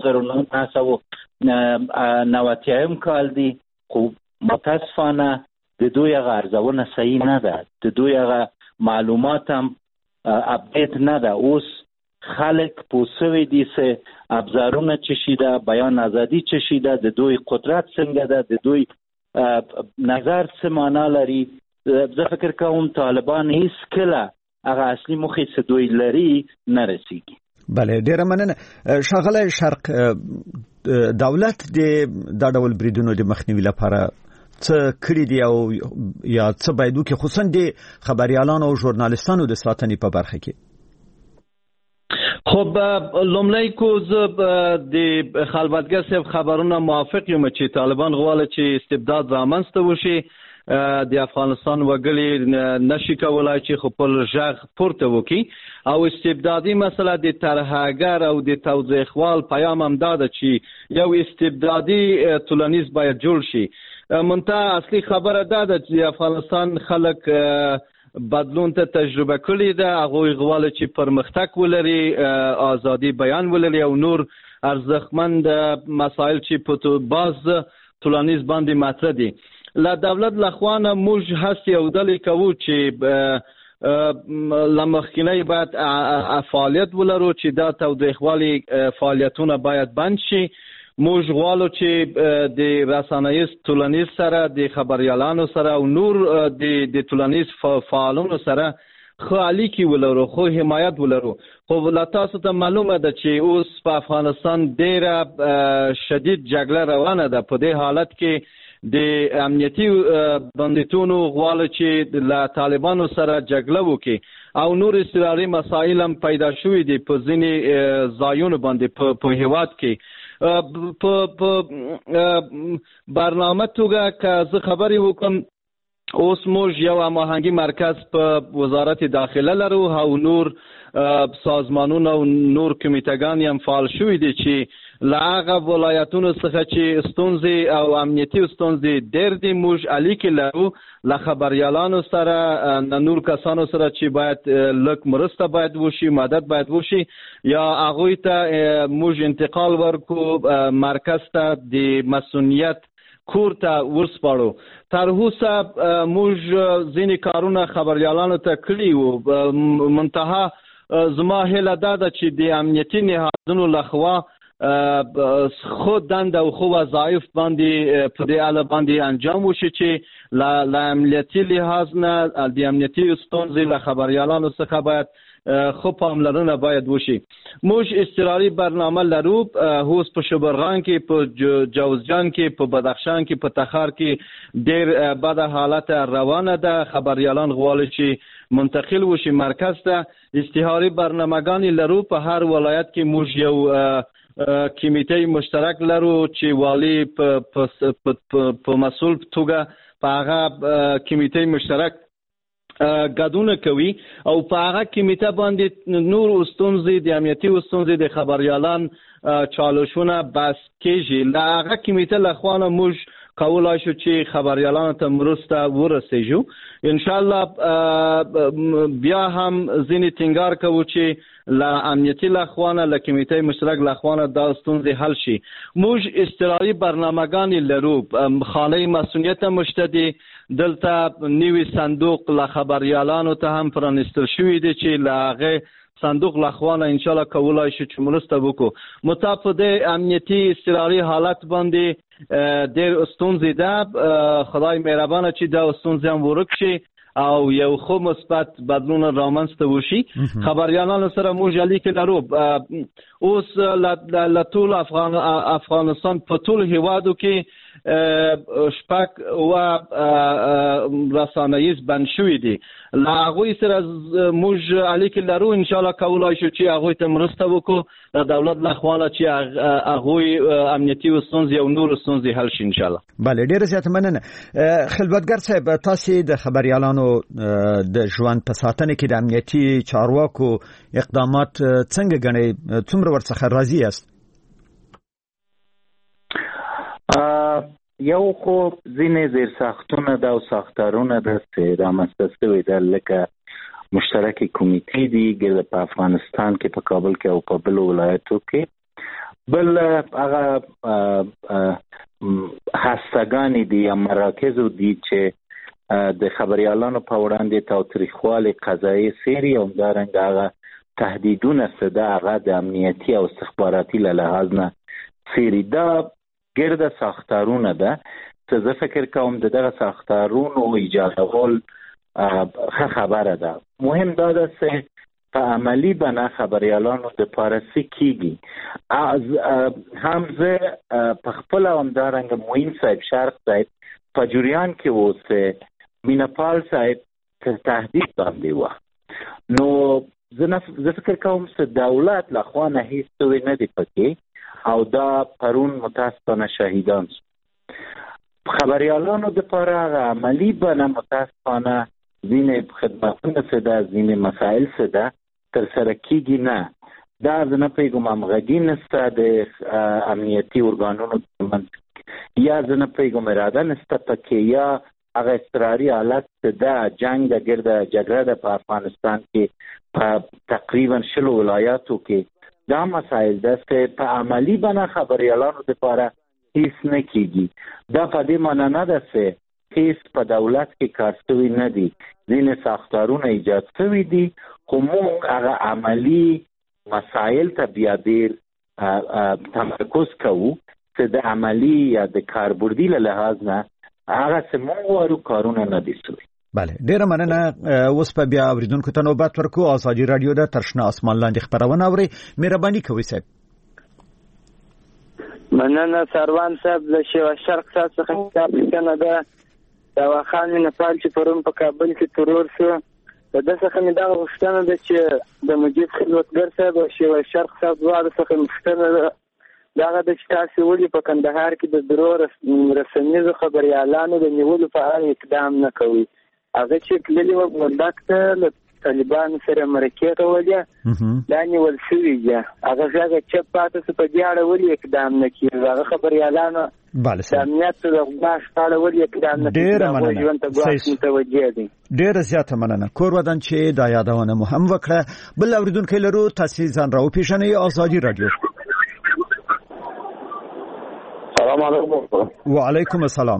1990 کال دی، خو متاسفانه د دوی هغه ارزونه صحیح نه ده، د دوی هغه معلومات هم اپډیټ نه ده. اوس خلک پوسوي دي چې ابزارونه څه شي ده، بیان ازادي څه شي ده، د دوی قدرت څنګه ده، د دوی نظر څه معنا لري. زه فکر کوم طالبان هیڅ کله هغه اصلي موخې چې دوی لري نه رسیږي. بله، ډیره مننه. ښاغلی شرق، دولت د دا ډول بریدونو د مخنیوي لپاره څه کړي دي او یا څه باید وکړي، خصوصا د خبریالانو او ژورنالیستانو د ساتنې په برخه کې؟ خب لومړی کو زه د خلوتګر صاحب خبرونه موافق یم چې طالبان غواړي چې استبداد رامنځته وشي. د افغانستان وګړي نشي کولای چې خپل ژغ پورته وکړي او استبدادي مسله د ترهګر او د توزیخوال پیام هم دا ده چې یو استبدادي ټولنیز باید جوړ شي. منتها اصلي خبره دا ده چې افغانستان خلک بدلون ته تجربه کړې ده، هغوی غواړي چې پرمختګ ولري، ازادي بیان ولري او نور ارزښتمند مسایل چې په باز ټولنیز باندې مطرح دي. له دولت لخوا نه موږ هڅې او ډلې کوو چې له مخکینۍ باید فعالیت ولرو چې دا تودوخوالي فعالیتونه باید بند شي. موږ غواړو چې د رسنیز ټولنیز سره، د خبریالانو سره او نور د ټولنیز فعالانو سره خو اړیکې ولرو، خو حمایت ولرو. خو لا تاسو ته معلومه ده چې اوس په افغانستان ډیره شدید جګړه روانه ده. په دې حالت کې د امنیتي بندیتونو غواړي چې له طالبانو سره جګړه وکړي او نور اضطراري مسایل هم پیدا شوي دي په ځینې ځایونو باندې په هیواد کې. په برنامه توګه که زه خبرې وکړم، اوس موږ یو هماهنګي مرکز په وزارت داخله لرو او نور سازمانونه او نور کمیټګان هم فعال شوي دي چې له هغه ولایتونو څخه چې ستونزې او امنیتي ستونزې ډېر دي، موږ اړیکې لرو له خبریالانو سره، نور کسانو سره چې باید لږ مرسته باید وشي، مدد باید وشي، یا هغوی ته موږ انتقال ورکو مرکز ته د مسؤلیت کور ته ورسپارو. تر اوسه موږ ځینې کارونه خبریالانو ته کړي وو، منتها زما هیله دا ده چې د امنیتي نهادونو لخوا خو دنده او خو وظایف باندې په دې اړه باندې انجام وشي چې له امنیتي لحاظ نه د امنیتي ستونزې له خبریالانو څخه باید خو پاملرنه باید وشي. موږ اضطراري برنامه لرو، اوس په شبرغان کې، په جوزجان کې، په بدخشان کې، په تخار کې ډېر بده حالت روانه ده. خبریالان غواړي چې منتقل وشي مرکز ته. استعاري برنامه‌ګانې لرو، په هر ولایت کې موږ یو کمیټه مشترک لرو چې والی په مسؤل توګه په هغه کمیټه مشترک ګډون کوي او په هغه کمیټه باندې نور ستونزې د امنیتي ستونزې د خبریالان چالشونه بس کېږي. له هغه کمیټه لخوا نه موږ کولای شو چې خبریالانو ته مرسته ورسېږو. ان شاء الله بیا هم ځینې ټینګار کوو چې له امنیتي لخوا نه، له کمیټې مشترک لخوا نه دا ستونزې حل شي. موږ اضطراري برنامه‌ګانې لرو، خانه مسؤلیت مشته دي. دلته نوی صندوق له خبریالانو ته هم پرانستل شوی دی چې له هغه صندوق لخوا نه ان شاء الله کولای شو چې مرسته وکړو. متفاوت امنیتي اضطراري حالت باندې ډېر ستونزې ده. خدای مهربانه چې دا ستونزې هم ورک شي او یو خو مثبت بدلون رامنځته وشي. خبریالانو سره موږ اړیکې لرو. اوس له ټول افغانستان په ټول هیوادو کې شپږ و رسنیز بند شوي دي. له هغوی سره موږ اړیکې لرو. ان شاء الله کولای شو چې هغوی ته مرسته وکړو د دولت لخوا نه چې هغوی امنیتي ستونزې او نور ستونزې حل شي ان شاء الله. بله، ډېره زیاته مننه. خلوتګر صاحب، تاسو د خبریالانو د ژوند په ساتنه کې د امنیتي چارواکو اقدامات څنګه ګڼئ؟ څومره ورڅخه راضي یاست؟ یو خو ځینې زیرساختونه ده او ساختارونه ده چې رامنځته شوي ده، لکه مشترک کمیټې دي ګرد په افغانستان کې په کابل کې او په بل ولایتو کې. بل هغه هستګانې دي یا مراکز دي چې د خبريالانو په وړاندې تاوتریخوالي قضایي سری او همدارنګه هغه تهدیدونه څه هغه د امنیتي او استخباراتي له لحاظ نه سری دا ګرد ساختارونه ده چې زه فکر کوم دغه ساختارونو ایجادول خبره ده. مهم دا ده چې په عملی بنا خبريالانو د پارسي کیږي. هم زه په خپل همدارنګه موین صاحب شرق صاحب په جریان کې اوسه مینپال صاحب تهدید باندې و نو زه فکر کوم چې دولت له خوا نه هیڅ څه نه دی پکې او دا پرون متاسفانه شهیدان خبريالانو د لپاره عملی بنا متاسفانه ځینې خدماتونه څه ده ځینې مسایل څه ده تر سره کیږي نه. دا زه نه پوهېږم همغږي نشته د امنیتي ارګانونو ترمنځ یا زه نه پوهېږم اراده نشته پکې یا هغه اضطراري حالت ده جنګ د ګرده جګړه ده په افغانستان کې په تقریبا 60 ولایاتو کې. دا مسایل ده چې په عملی بنا خبريالانو لپاره هیڅ نه کیږي. دا په دې معنی نه ده چې هیڅ په دولت کې کار شوی نه دي. ځینې ساختارونه ایجاد شوي دي خو موږ هغه عملی مسایل ته بیا ډیر تمرکز کوو چې د عملی یا د کاربردي له لحاظ نه هغه څه موږ وارو کارونه نه دي شوي. بله ډیره مننه. اوس په بیا اوریدونکو ته نوبت ورکو. ازادي رادیو د ترشنه اسمان لاندې خبرونه اوري. مهرباني کوئ صاحب. مننه سروان صاحب له شیوا شرق څخه کتاب لیکنه ده دا واخان نپال چې پرون په کابل کې ترور شو. د څخه مې دا غوښتنه ده چې د مجید خلوتګر صاحب او شیوا شرق صاحب دواړو څخه غوښتنه ده دغه د چې تاسو ولې په کندهار کې د درو رسنیزو خبريالانو د نیولو په اړه اقدام نه کوي. هغه چې تللي وو بولدک ته له طالبانو سره مرکې کولې دا نیول شوي دي. هغه څنګه چې پاتې څه په دې اړه ولې اقدام نه کوي. هغه خبريالانو د امنیت د غواش په اړه ولې اقدام نه کوي. ډېره مننه. ډېره زیاته مننه. کور ودان چې دا یادونه مو هم وکړه. بل اوریدونکو لرو تاسو ځان راو پیژنئ. ازادي رادیو. سلام علیکم. وعلیکم السلام.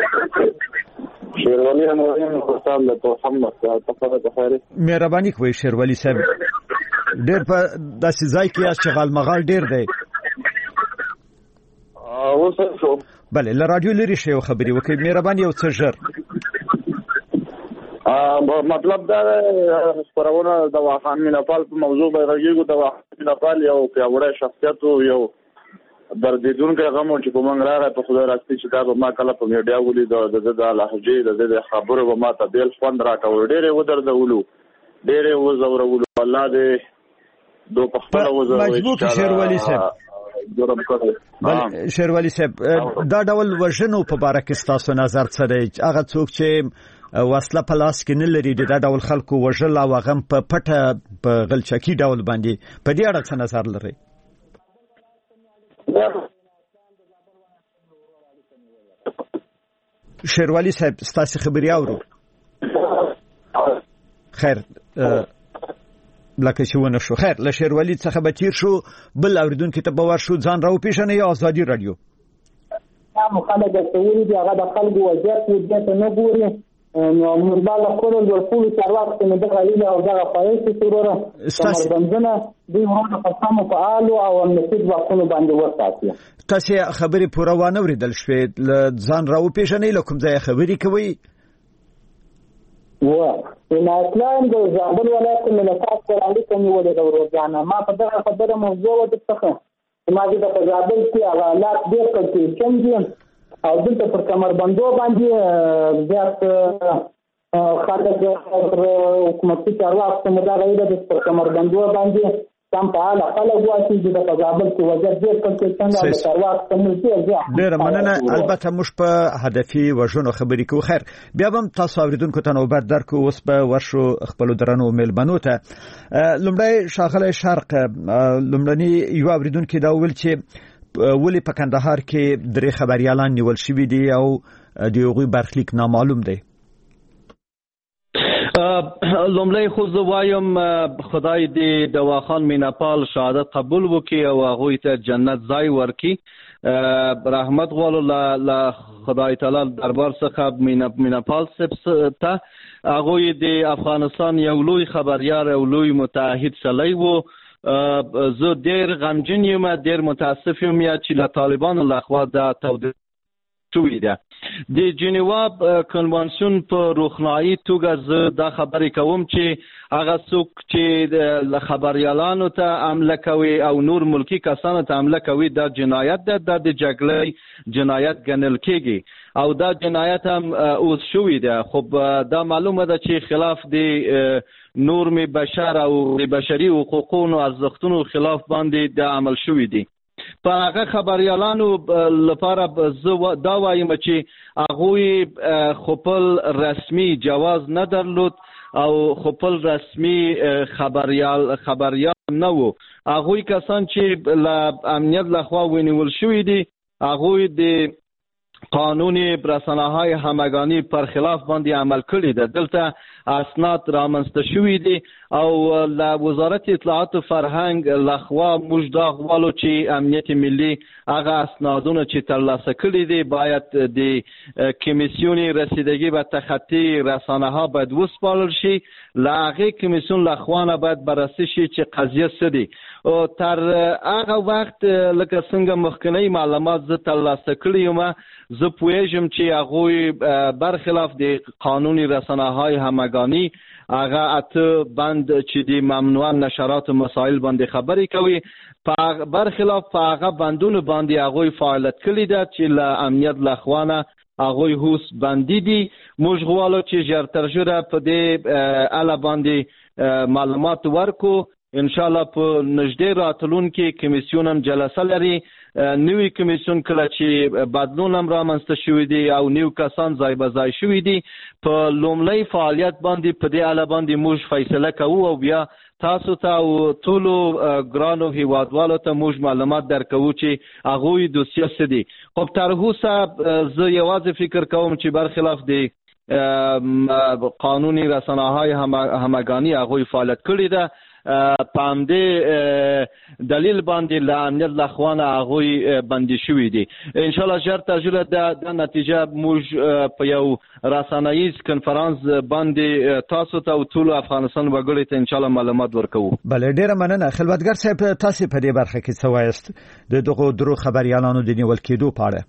شیرولی امورین خوشحال له محمد تفضل بخیر. مهرباني کوئ شیرولی صاحب. ډېر په داسې ځای کې چې غالمغال ډېر دی. اوس بله له رادیو لري شی خبري وکړئ مهرباني یو څه ژر. مطلب دا خبرونه د واخان مینپال په موضوع باندې د واخان مینپال یو پیاوړی شخصیت او یو دردیدونکی غم چې په موږ راغی په خدای راستي چې دا به ما کله په میډیا ولید د لهجې د خبرو به ما ته بیل خوند راکول ډېرې ودردولو ډېرې وزورولو. الله دې دو په خپله مجبور شیروالي صاحب. شیروالي صاحب دا ډول وژنو په باره کې ستاسو نظر څه دی؟ هغه څوک چې وسله په لاس کې نه لري دا ډول خلکو وژل او هغه په پټه په غلچکي ډول باندې په دې اړه څه نظر لري؟ شیروالي صاحب ستاسو خبري اورو. خیر لکه چې ونه شو. خیر له شیروالي څخه به تیر شو. بل اوریدونکو ته به ورشو. ځان راو پیژنئ. ازادي رادیو. مخالفت کوي دی هغه د خلکو وضعیت ته نه ګوري نو مرباله کول د ټول چارواکو نه د غوړي او د غوړي تروره سمندونه دوی هغه قسم په آلو او نسید وختونو باندې ورساتي. تاسو خبري پوره وانه وریدل شوې. ځان راو پیژنئ. لکه ځای خبري کوي ان اسلام د زابل ولایت ملکات کړهالي کوي ولې د ورځانه ما په دغه خبره موضوع د څخه ما د زابل کې حالات ډېر کړي څنګه او دلته پر کمربندو باندې زیات خلک حکومتي چارواکو مدا غوډه د پر کمربندو باندې سم په اړه خلک وایي چې د زابل کې وضعیت ډېر کړي څنګه د چارواکو څخه زیات. ډېر مننه. البته موږ په هدفي وژنو خبرې کوو. خیر بیا هم تاسو اوریدونکو ته نوبت درکو. اوس په ورشو خپل درنو میلمنو ته. لومړی شاغله شرق لومړنی یو اوریدونکو دا ول چې ولی په کندهار کې درې خبريالان نیول شوي دي او د هغوی برخلیک نامعلوم دی. لومړی خو زه وایم خدای دې د واخان میناپال شهادت قبول وکړي او هغوی ته جنت ځای ورکړي. رحمت غواړو له خدای تعالی دربار څخه میناپال صاحب ته. هغوی د افغانستان یو لوی خبریال او لوی متعهد سړی و. زه ډېر غمجن یم، ډېر متاسف یم چې له طالبانو لخوا دا تودید شوې ده. د جنیوا کنوانسیون په روښنایي توګه زه دا خبرې کوم چې هغه څوک چې خبریالانو ته حمله کوي او نور ملکی کسانو ته حمله کوي دا جنایت ده، دا د جګړې جنایت ګڼل کېږي او دا جنایت هم اوس شوې ده. خو دا معلومه ده چې خلاف د نورم بشر او د بشري حقوقونو ارزښتونو خلاف باندې دا عمل شوې دي. په هغه خبریالانو لپاره زه دا وایم چې هغوی خپل رسمي جواز نه درلود او خپل رسمي خبریال نه و. هغوی کسان چې له امنیت لخوا ونیول شوي دي هغوی د قانون رسانه‌های همگانی پر خلاف باندې عمل کړی ده. دلته اسناد رامنځته شوي دي او له وزارت اطلاعات و فرهنګ لخوا موږ دا غواړو چې امنیت ملي هغه اسنادونه چې ترلاسه کړي دي باید د کمیسیون رسیدگی به تخطی رسانه‌ها باید وسپارل شي. له هغې کمیسیون لخوا نه باید بررسي شي چې قضیه څه دي. تر هغه وخت لکه څنګه مخکنی معلومات زه ترلاسه کړي یم، زه پوهیږم چې هغوی برخلاف د قانون رسانه‌های همگانی هغه اته بند چې د ممنوع نشرات مسائل باندې خبرې کوي برخلاف په هغه بندونو باندې هغوی فعالیت کړی ده چې له امنیت لخوا نه هغوی هوس بندي دي. موږ غواړو چې ژر تر ژره په دې اړه باندې معلومات ورکو. ان شاء الله په نږدې راتلونکي کمیسیون هم جلسه لري. نوی کمیسیون کله چې بدلون هم رامنځته شوي دي او نیو کسان ځای به ځای شوي دي په لومړی فعالیت باندې په دې اړه باندې موږ فیصله کوو او بیا تاسو ته او ټولو ګرانو هیوادوالو ته موږ معلومات درکوو چې هغوی دوسیه څه دي. خو تر اوسه زه یوازې فکر کوم چې برخلاف د قانون رسانه‌های همگانی هغوی فعالیت کړی ده. په همدې دلیل باندې له امنیت لخوا نه هغوی بندي شوي دي. انشاءالله ژر تر ژره د نتیجه موږ په یو رسنیز کنفرانس باندې تاسو ته او ټولو افغانستان وګړو ته انشاءالله معلومات ورکوو. بله ډیره مننه. خلوتګر صاحب تاسو په دې برخه کې څه وایست د دغو درو خبریالانو د نیول کېدو په اړه؟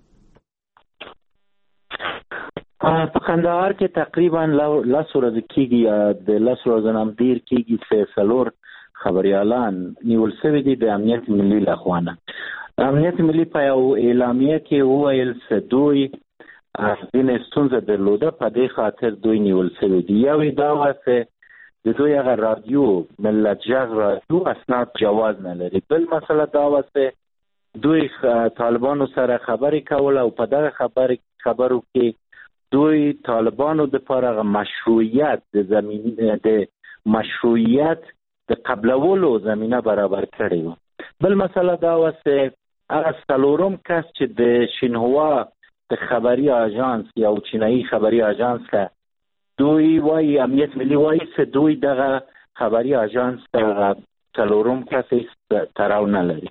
په کندهار کې تقریبا 10 ورځې کېږي د 10 ورځې نه ډېر کېږي چې 4 خبریالان نیول شوي دي د امنیت ملي لخوا نه. امنیت ملي په یو اعلامیه کې وویل چې دوی ځینې ستونزه درلوده په دې خاطر دوی نیول شوي دي. یو دا وه چې د دوی هغه رادیو ملت غږ رادیو اسناد جواز نه لري. بل مسله دا وه چې دوی طالبانو سره خبرې کول او په دغه خبرو کې دوی طالبانو د لپاره مشروعیت د مشروعیت د قبلولو زمینه برابر کړې و. بل مسله دا و چې هغه څلورم کس چې د شینهوا د خبري اژانس یا چینایي خبري اژانس ته دوی وايي امنیت ملي وايي چې دوی دغه خبري اژانس ته څلورم کس تړاو نه لري.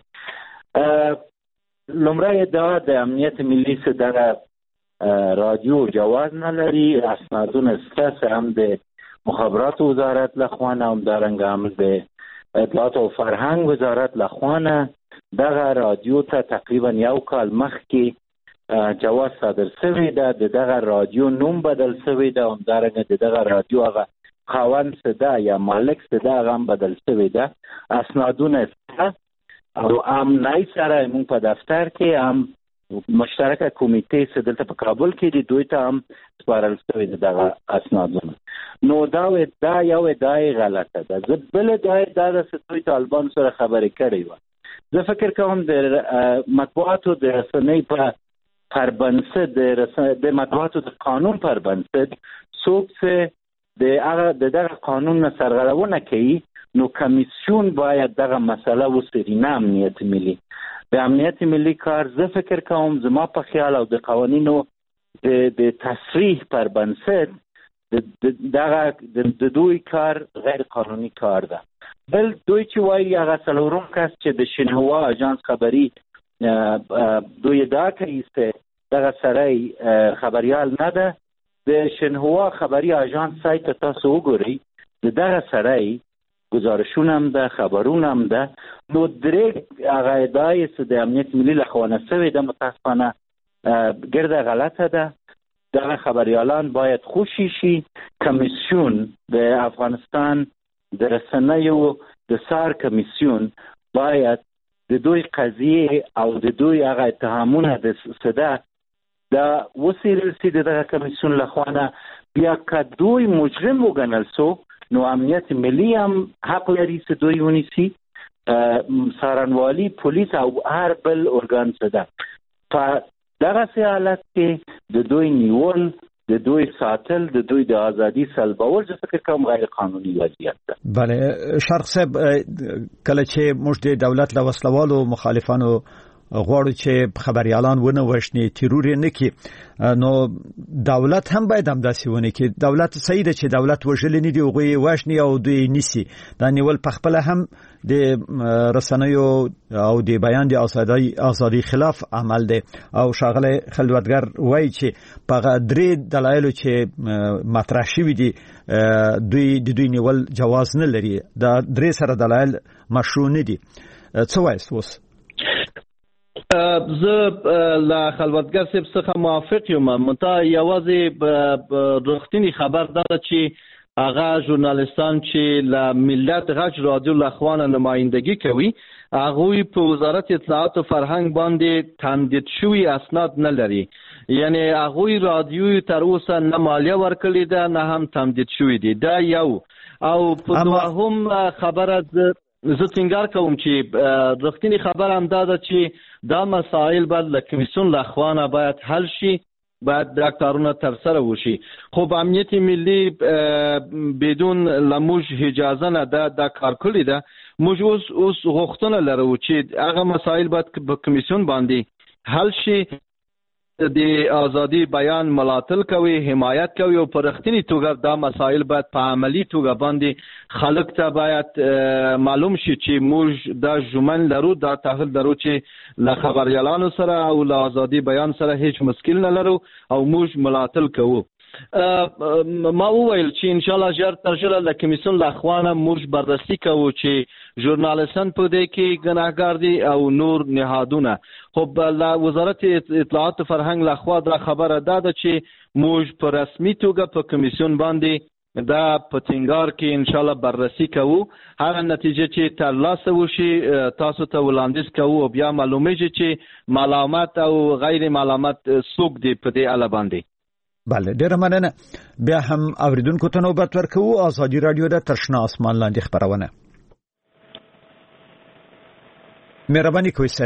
لومړی دا د امنیت ملي څخه دغه رادیو جواز نه لري. اسنادونه ستاسو هم د مخابرات وزارت لخوا نه هم دارنګه هم د اطلاعات او فرهنګ وزارت لخوا نه دغه رادیو ته تقریبا یو کال مخکې جواز صادر شوی ده. دغه رادیو نوم بدل شوی ده او دارنګه دغه رادیو هغه خاوند څه ده یا مالک څه ده هغه هم بدل شوی ده. اسنادونه او امنیت سره موږ په دفتر کې هم مشترکه کمیټې چې دلته په کابل کې دي دوی ته هم سپارل شوي دي دغه اسنادونه. نو دا یو ادعای غلطه ده. زه بل ادعای دا ده چې دوی طالبان سره خبرې کړې وه. زه فکر کوم د مطبوعاتو د رسنۍ پر بنسټ د مطبوعاتو د قانون پر بنسټ څوک چې د دغه قانون نه سرغړونه کوي نو کمیسیون باید دغه مسله وڅېړي نه امنیت ملي. د امنیت ملي کار زه فکر کوم زما په خیال او د قوانینو د تصریح پر بنسټ د دوی کار غیر قانوني کار ده. بل دوی چې وایي هغه څلورم کس چې د شنهوا اژانس خبري دوی دا کوي چې دغه سړی خبريال نه ده. د شنهوا خبري اژانس سایت تاسو وګورئ، دغه سړی گزارشونه هم ده، خبرونه هم ده. نو درې هغه ادعای چې د امنیت ملي لخوا نه شوې ده متاسفانه ګرده غلطه ده. دغه خبریالان باید خوشی شي. کمیسیون د افغانستان د رسنیو د سار کمیسیون باید د دوی قضیه او د دوی هغه اتهامونه د صدا د وسیل سي دغه کمیسیون لخوا نه بیا که دوی مجرم وګڼل سو نو امنیت ملي هم حق لري چې دوی ونیسي، څارنوالي، پولیس او هر بل ارګان څه ده. په دغه حالت کې د دوی نیول، د دوی ساتل، د دوی د ازادي سلبول زه فکر کوم غیر قانوني وضعیت ده. بله شرق صاحب، کله چې موږ د دولت له وسلوالو مخالفانو غواړو چې خبريالان ونه وښني، تیرور نه کی، نو دولت هم باید همداسې ونه کی. دولت صحیح ده چې دولت وژل نه دی او غوي وښني او دوی نیسی. دا نیول پخپله هم د رسنیو او د بیان د ازادي خلاف عمل دی. او شاغله خلوتګر وایي چې په درې دلایل چې مطرح شوی دي دوی نیول جواز نه لري. دا درې سره دلایل مشروع نه دي. څه وایي اوس؟ زه له خلوتګر صاحب څخه موافق یم. متا یوازې رښتینی خبر ده چې هغه ژورنالیستان چې له ملت غږ رادیو لخوا نمایندګي کوي هغه په وزارت اطلاعات او فرهنګ باندې تمدید شوی اسناد نه لري. یعنی هغه رادیو تر اوسه نه مالیه ورکړې ده نه هم تمدید شوی دي. دا یو. او په دوهم خبره زه ټینګار کوم چې رښتینی خبر هم ده چې دا مسائل باید له کمیسیون لخوا نه باید حل شي، باید دا کارونه تر سره وشي. خب امنیت ملی بدون لموج اجازه نه دا کار کړی ده. موږ اوس غوښتنه لرو چې هغه مسائل باید په کمیسیون باندې حل شي، د ازادي بیان ملاتړ کوي، حمایت کوي او په رښتینی توګه دا مسائل باید په عملی توګه باندې خلک ته باید معلوم شي چې موږ دا ژمن لرو، دا تعهد لرو چې له خبريالانو سره او له ازادي بیان سره هیڅ مشکل نه لرو او موږ ملاتړ کوو. ما وویل چې ان شاء الله ژر تر ژره له کمیسیون لخوا نه موږ بررسي کوو چې ژورنالیستان په دې کې ګناهګار دي او نور نهادونه. خب له وزارت اطلاعات او فرهنګ لخوا دا خبره ده چې موږ په رسمي توګه په کمیسیون باندې دا په ټینګار کې ان شاء الله بررسي کوو. هر نتیجه چې ترلاسه وشي تاسو ته وړاندیز کوو او بیا معلومیږي چې ملامت او غیر ملامت څوک دی په دې اړه باندې. بله ډیره مننه. بیا هم اوریدونکو ته نوبت ورکوو. ازادي رادیو د ترشنا اسمان لاندې خبرونه. مهرباني کوئ صاحب.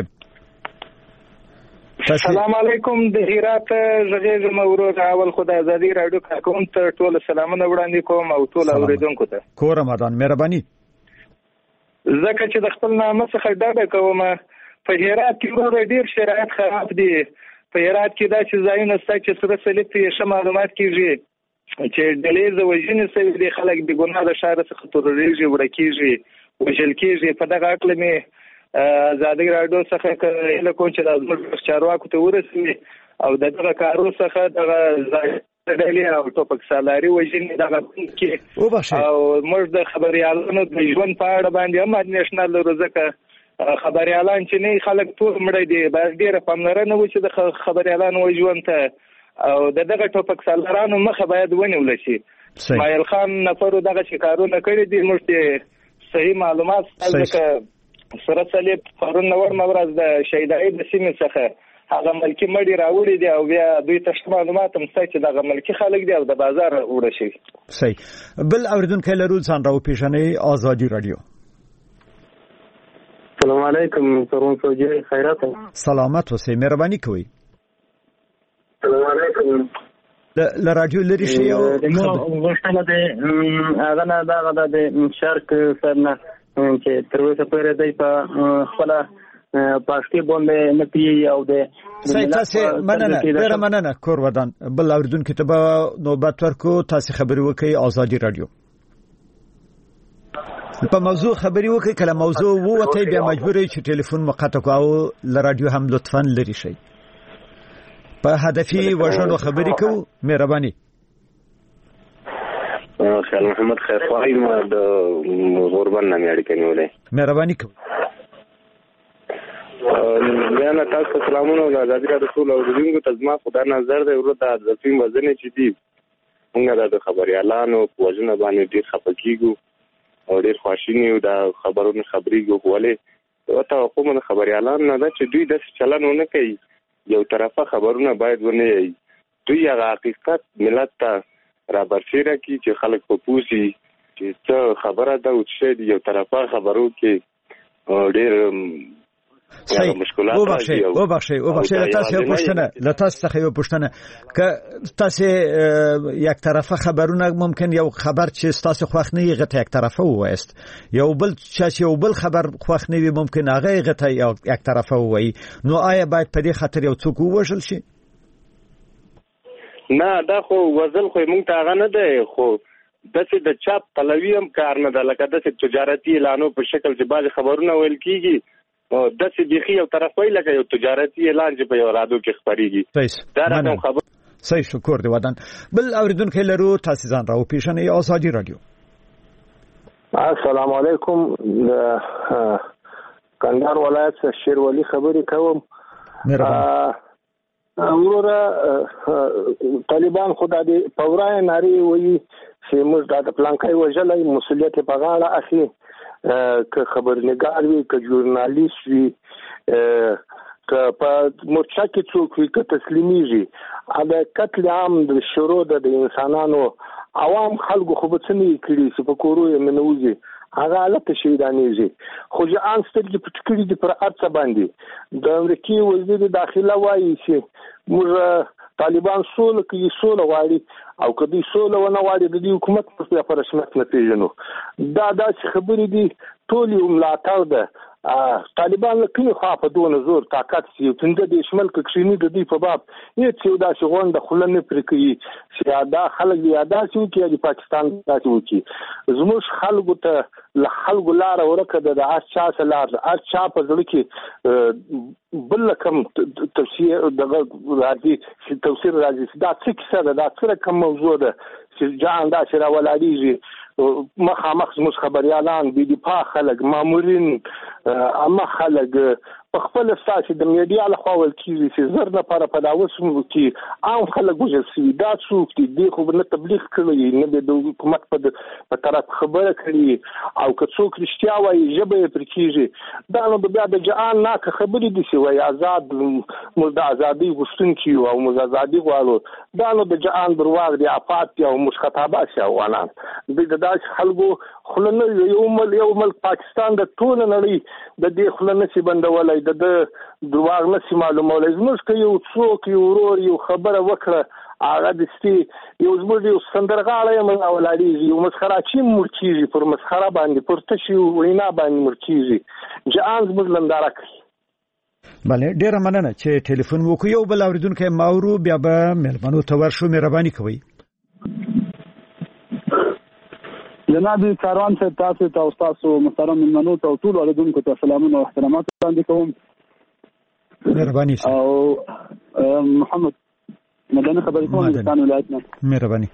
السلام علیکم. د هرات زغیز مورود اول خدای ازادي رادیو کارکون ته ټول سلامونه وړاندې کوم او ټول اوریدونکو ته. کور رمضان مهرباني. زکه چې د خپل نامه څخه ډاډه کوم په هرات کې ډیر شرایط خراب دي. په هرات کې دا چې ځایونه ستا چې سره سلیپ یې معلومات کیږي چې ډلې وژنې سوي دي، خلک بې ګناه د ښار څخه تورېږي، وړه کیږي، وژل کیږي. په دغه اړه مې ازادي رادیو څخه هیله کوم چې د چارواکو ته ورسوي او دغه کارو څخه دغه ډلې او ټوپک سالاري وژنې دغه کې او موږ د خبريالانو د ژوند په اړه باندې هم اندېښنه لرو. ځکه خبريالان چې نه خلک ټول مړ دي، باید ډیره پاملرنه وشي د خبريالانو ژوند ته او دغه ټوپک سالارانو مخه باید ونیول شي. اسماعیل خان نفرو دغه شکارونه کړی دي، موږ ته صحیح معلومات ځکه سره صلیب پرون نور مورز د شهیدای د سیمې څخه هغه ملکی مړی راوړي دي او بیا دوی ته معلومات هم څه چې دغه ملکی خلک دي او د بازار وړه شي. صحیح. بل اوریدونکو لرو ځان راو پیژنې ازادي رادیو. السلام علیکم پرون فوجي خیرات. سلامت اوسئ مهرباني کوئ. السلام علیکم. ل رادیو لري شي او غوښتنه ده هغه نه دا د شرق سرنه چې تر اوسه پورې د خپل پښتو باندې نه پیي او د تاسو مننه ډیره مننه کور ودان بل اوریدونکو ته به نوبت ورکو تاسو خبري وکي آزادي رادیو په موضوع خبري وکي کله موضوع وته بیا مجبورې چې ټلیفون مقطع کو او ل رادیو هم لطفا لري شي په هدفي وژنو خبري کو مهرباني خیال محمد خیر خواهی ما د غربان نامې اړیکه نیولې مهرباني کوم بیان تاسو سلامونه او آزادي رسول او دغه تزما خدای نظر دی ورته د فلم وزن چې دی موږ د خبريالانو په وجنه باندې ډیر خپکیږو او ډیر خواشینی او د خبرونو خبريږو ولې ته کومه خبريالان نه ده چې دوی د چلنونه کوي یو طرفه خبرونه باید ونه وي دوی هغه حقیقت ملت ته را برسیره کی چې خلک په پوسی چې څه خبره ده او چې یو طرفه خبرو کې ډیر مشکلات راځي او بخښي تاسو یو پښتنه که تاسو یک طرفه خبرونه ممکن یو خبر چې تاسو خوښ نه یې غته یک طرفه وایست یو بل خبر خوښ نه وي ممکن هغه غته یک طرفه وایي نو آیا باید په دې خاطر یو څوک وژل شي نه دا خو وزل خو مونږ ته هغه نه دی خو د چاپ پلوي هم کار نه ده لکه د تجارتي اعلانو په شکل چې باز خبرونه ویل کیږي د سیدخي یو طرف وی لکه یو تجارتي اعلان چې په یو رادیو کې خبريږي دا رقم خبر صحیح شکر دی ودان بل اوریدونکو لرو تاسو ځان راو پیښنې آزادي رادیو السلام علیکم کندهار ولایت شیر ولی خبرې کوم وروره طالبان خدای دې پورای ناری وی چې موږ د پلانکای وجلای مسولیت په غاړه اخی که خبرنګار وي که ژورنالیست وي که په مورچه کې څوک وي که تسلیمیږي دا قتل عام د شروع د انسانانو عوام خلکو خو به څه نه کړي چې په کورو یې منوځي هغه حالت شهیدانېږي خو جهان سترګې پټ کړي دي پر ارڅ باندې د امریکای وزیر داخله وایي چې موږ طالبان سوله کوي سوله غواړي او کدی سوله ونه غواړي د حکومت په رسمیت نه پیژنو دا خبرې دي ټول یو ملاتړ ده طالبان له کومه خوا په دونه زور طاقت سي څنګه د شمال کښینی د دې په باب هیڅ یو داسې غونډه خلنه پرې کوي چې دا خلک یادا شو کې د پاکستان تاسو کی زموږ خلکو ته له خلکو لار ورکه د اچا سلار اچا په ځل کې بل کوم تفسیر دغه راځي تفسیر راځي دا څه کیسه ده دا څه کوم موضوع ده چې ځان دا شرا ولاديږي مخامخ زموږ خبريالان بي دي په خلک مامورین اما خلک په خپل اساس د میډیا له خوا ول کیږي چې زر نه پر په داوس مو کې عام خلک وجل سي دا څوک دي خو نه تبلیغ کوي نه د حکومت په طرف خبره کوي او که څوک رښتیا وایي جبه پر کیږي دا نو بیا د جهان نه خبرې دي چې وایي آزاد مو د ازادي غوښتونکي او مو ازادي غواړو دا نو د جهان درواغ دی افات او مشخصات شاوانان د داس خلکو خلنه یو ملک پاکستان د ټول نړۍ د دې خلنه سي بندولای د درواغ نشي معلومولای زموږ کې یو څوک یو ورور یو خبره وکړه هغه د ستی یو زموږ یو سندرغاړی مولادي یو مسخره چی مرچیږي پر مسخره باندې پر تشي وینا باندې مرچیږي جهان زموږ لنداره کوي بله ډیره مننه چې ټلیفون وکړو یو بل اوریدونکو ماورو بیا به ملمنو ته ورشو مهرباني کوئ جناب کاروان صاحب تاسو محترم ملمنو ته ټول اوریدونکو ته سلامونه او احترامات وړاندې کوم مهرباني او محمد مدني خبرې کوم افغانستان ولایتنا مهرباني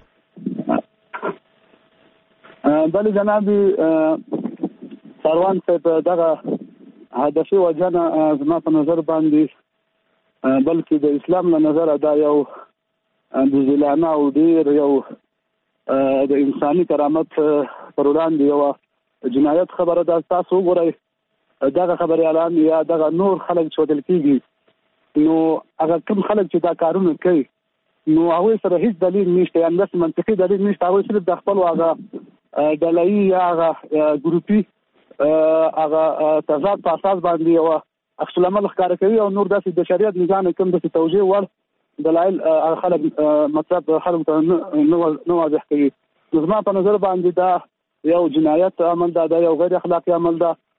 بله جناب کاروان صاحب دغه هدفي وجنه زما په نظر باندې بلکې د اسلام له نظر دا یو د ځلانه او ډیر یو د انساني کرامت پر وړاندې یو جنایت خبره ده تاسو وګورئ دغه خبريالان یا دغه نور خلک چودل کیږي نو هغه کوم خلک چې دا کارونه کوي نو هغه سره هیڅ دلیل نشته یا انداز منطقي دلیل نشته هغه صرف د خپل هغه دلایي یا هغه ګروپي هغه تضاد په اساس باندې او عکس العمل ښکار کوي او نور داسې د شریعت نظام کوم د توجیه ور دلایل خلک مطلب خلک نو واضح کوي زما په نظر باندې دا یو جنایت عمل ده یو غیر اخلاقی عمل ده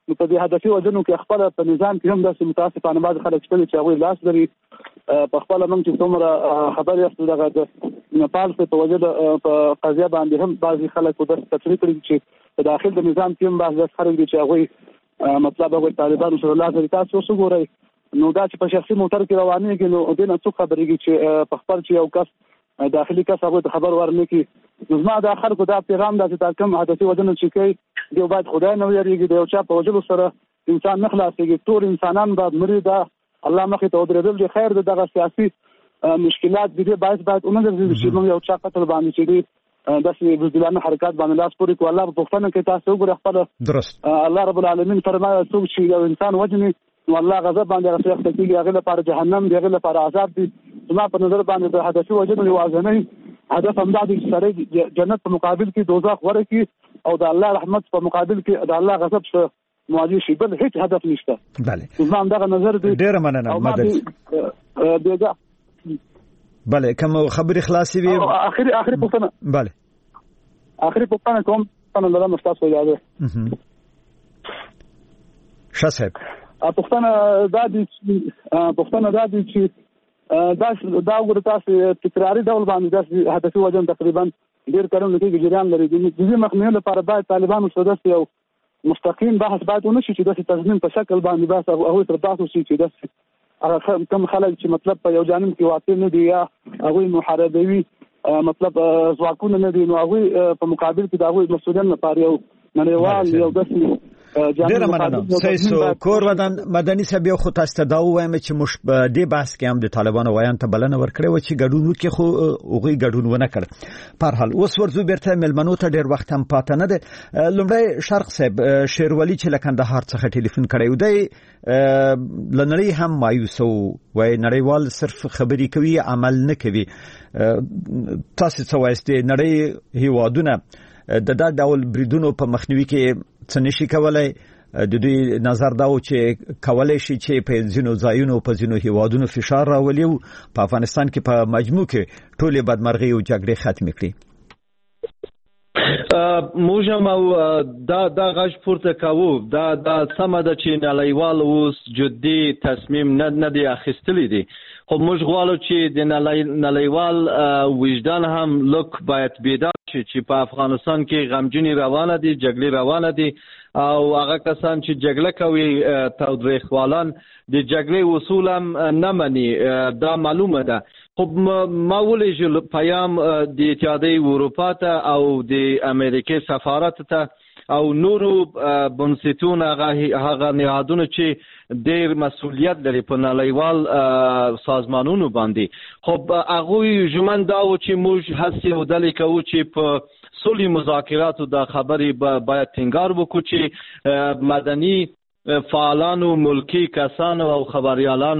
نو په دې هدفي وجنو کې خپل په نظام کې هم داسې متاسفانه بعض خلک شته چې هغوی لاس لري په خپل موږ چې څومره خبر یاست دغه د نیپال په وجه په قضیه باندې هم بعض خلک په داسې تفریح کړي چې په داخل د نظام کې هم بعض خلک دي چې هغوی مطلب هغوی طالبانو سره لاس لري. تاسو اوس وګورئ نو دا چې په شخصي موټر کې روانېږي نو دې نه څوک خبرېږي چې په خپل چې یو کس داخلي کس هغوی ته خبر ورنکړي. نو زما دا خلکو دا پیغام دا چې تا کوم هدفي وجنه چې کوي دی باید خدای نه ویریږي د یو چا په وجلو سره انسان نه خلاصېږي. ټول انسانان باید مري دا الله مخې ته ودرېدل دي. خیر د دغه سیاسي مشکلات دې باید ونګرځي چې موږ یو چا قتل باندې چې دی داسې بزدلانه حرکات باندې لاس پورې کړو. الله په پوښتنه کې تاسو وګورئ خپل درست الله رب العالمین فرمایي څوک چې یو انسان وجني نو الله غضب باندې راځي چې هغه لپاره جهنم دی هغه لپاره عذاب دی. زما په نظر باندې د هدفي وجنو یوازینی هدف همدا دی چې سره جنت په مقابل کې دوزخ ورکړي او د الله رحمت په مقابل کې د الله غضب څخه مواجه شي. بل هیڅ هدف نشته. بله زما همدغه نظر دی. ډېره مننه مدد بیګا. بله کوم خبري خلاصي وي اخري پوښتنه. بله اخري پوښتنه کوم په لرم تاسو یاد شاسب پوښتنه دا دي چې دا وګورئ تاسو تکراري ډول باندې د هدفي وجن تقریبا ډېر کارونه کې جریان لري. د دې مخنیوي لپاره باید طالبانو سره یو مستقیم بحث باید ونشي چې د تضمین په شکل باندې بحث او تر تاسو چې د کم خلک چې مطلب په یو جانب کې واقع نه دي یا هغوی محاربوي مطلب ځواکونه نه دي نو هغوی په مقابل کې د هغوی مسؤلیت لپاره یو نړیوال یو داسې ډیره مننه سیسو کور ودان مدني صاحب یو خو تاسو ته دا وایم چې مش د بحث کې هم د طالبانو وایان ته بلنه ورکړې و چې ګډون وکړي خو هغوی ګډون ونه کړ. په هر حال اوس ورځو بیرته ملمنو ته ډیر وخت هم پاتې نه دی. لومړی شرق صاحب شیروالي چې لکندهار څخه ټلیفون کړی و دی لنړی هم مایوس وای نړیوال صرف خبري کوي عمل نه کوي. تاسو څه وایست نړۍ هیوادونه د دا ډول بریدونو په مخنیوي کې څه نشي کولای؟ د دوی نظر دا و چې کولای شي چې په ځینو ځایونو په ځینو هیوادونو فشار راولي او په افغانستان کې په مجموع کې ټولې بدمرغي او جګړې ختم کړي. موږ او دا غږ پورته کوو دا سمه ده چې نړیوال اوس جدي تصمیم نه دی اخیستلی دی. خو موږ غواړو چې د نړیوال وجدان هم لوک باید بیدار شي چې په افغانستان کې غمجنې روانه دي جګړې روانه دي او هغه کسان چې جګړه کوي تاوتریخوالان د جګړې اصول هم نه مني دا معلومه ده. خو ما ولېږل پیام د اتحادیې اروپا ته او د امریکې سفارت ته او نورو بنسټونو هغه نهادونو چې ډېر مسؤلیت لري په نړیوال سازمانونو باندې. خو هغوی ژمن دا و چې موږ هڅې ودلې کوو چې په صلحي مذاکراتو د خبرې باید ټینګار وکړو چې مدني فعالانو ملکی کسانو او خبريالان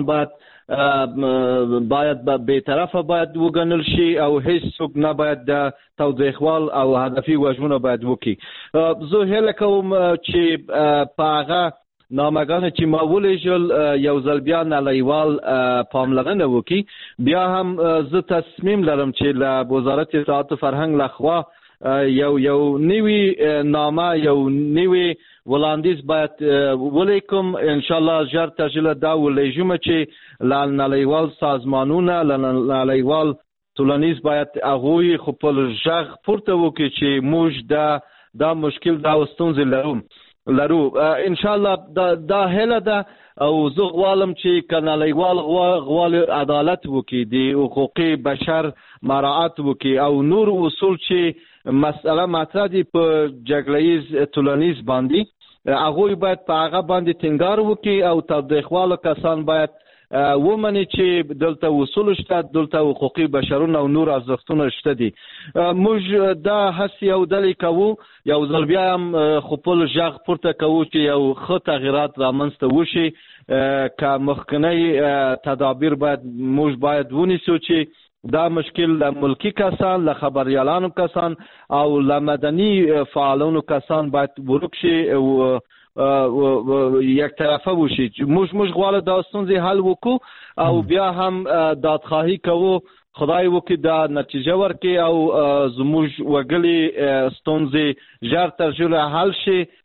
باید به طرفه باید وګڼل شي او هیڅ څوک نه باید د تاوتریخوال او هدفي وژنو باید وکړي. زه هیله کوم چې په هغه نامګانو چې ما ولېږل یو ځل بیا نړیوال پاملرنه وکړي. بیا هم زه تصمیم لرم چې له وزارت اطلاعات و فرهنګ لخوا یو نوی نامه یو نوی ولاندیز باید ولیکم. ان شاء الله ژر تر دا ولېږم چې له نړیوال سازمانونو له نړیوال ټولنیز باید هغوی خپل غږ پورته وکړي چې موږ دا مشکل دا ستونزې لرو. ان شاء الله دا هله ده او زه غواړم چې نړیوال غواړي عدالت وکړي د حقوقي بشر مراعات وکړي او نور اصول چې مسأله مطرح دي په جګړه‌ییز ټولنیز باندې هغوی باید په هغه باندې ټینګار وکړي او تاوتریخوالو کسان باید ومني چې دلته اصول شته دلته حقوقي بشرونه او نور ارزښتونه شته دي. موږ دا هڅې یو ډلې کوو یو ځل بیا هم خپل غږ پورته کوو چې یو ښه تغیرات رامنځته وشي. که مخکنی تدابیر موږ باید ونیسو چې دا مشکل له ملکی کسان له خبريالانو کسان او له مدني فعالانو کسان باید ورک شي او یک طرفه وشي. موږ غواړو دا ستونزې حل وکړو او بیا هم دادخواهي کوو خدای وکړي دا نتیجه ورکړي او زموږ وګړي ستونزې ژر تر ژره حل شي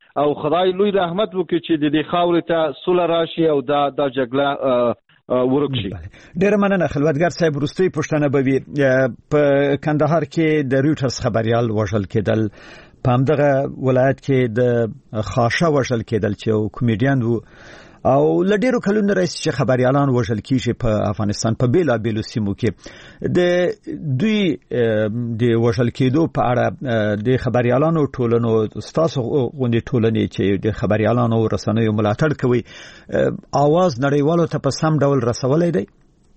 او خدای لوی رحمت وکړي چې د دې خاورې ته سوله راشي او دا جګړه ورکشي. ډیره مننه خلوتګر صاحب. وروستۍ پوښتنه به وي په کندهار کې د رويټرز خبريال وژل کېدل، په همدغه ولایت کې د خاشه وژل کېدل چې یو کمیډین وو او لډیرو کلونو راځي چې خبريالان وژل کیږي په افغانستان په بیلابیلو سیمو کې. د دوی د وژل کېدو په اړه د خبريالانو ټولنو تاسو غونډې ټولنې چې د خبريالانو رسنیو ملاتړ کوي आवाज نړیوالو ته په سم ډول رسولای دی؟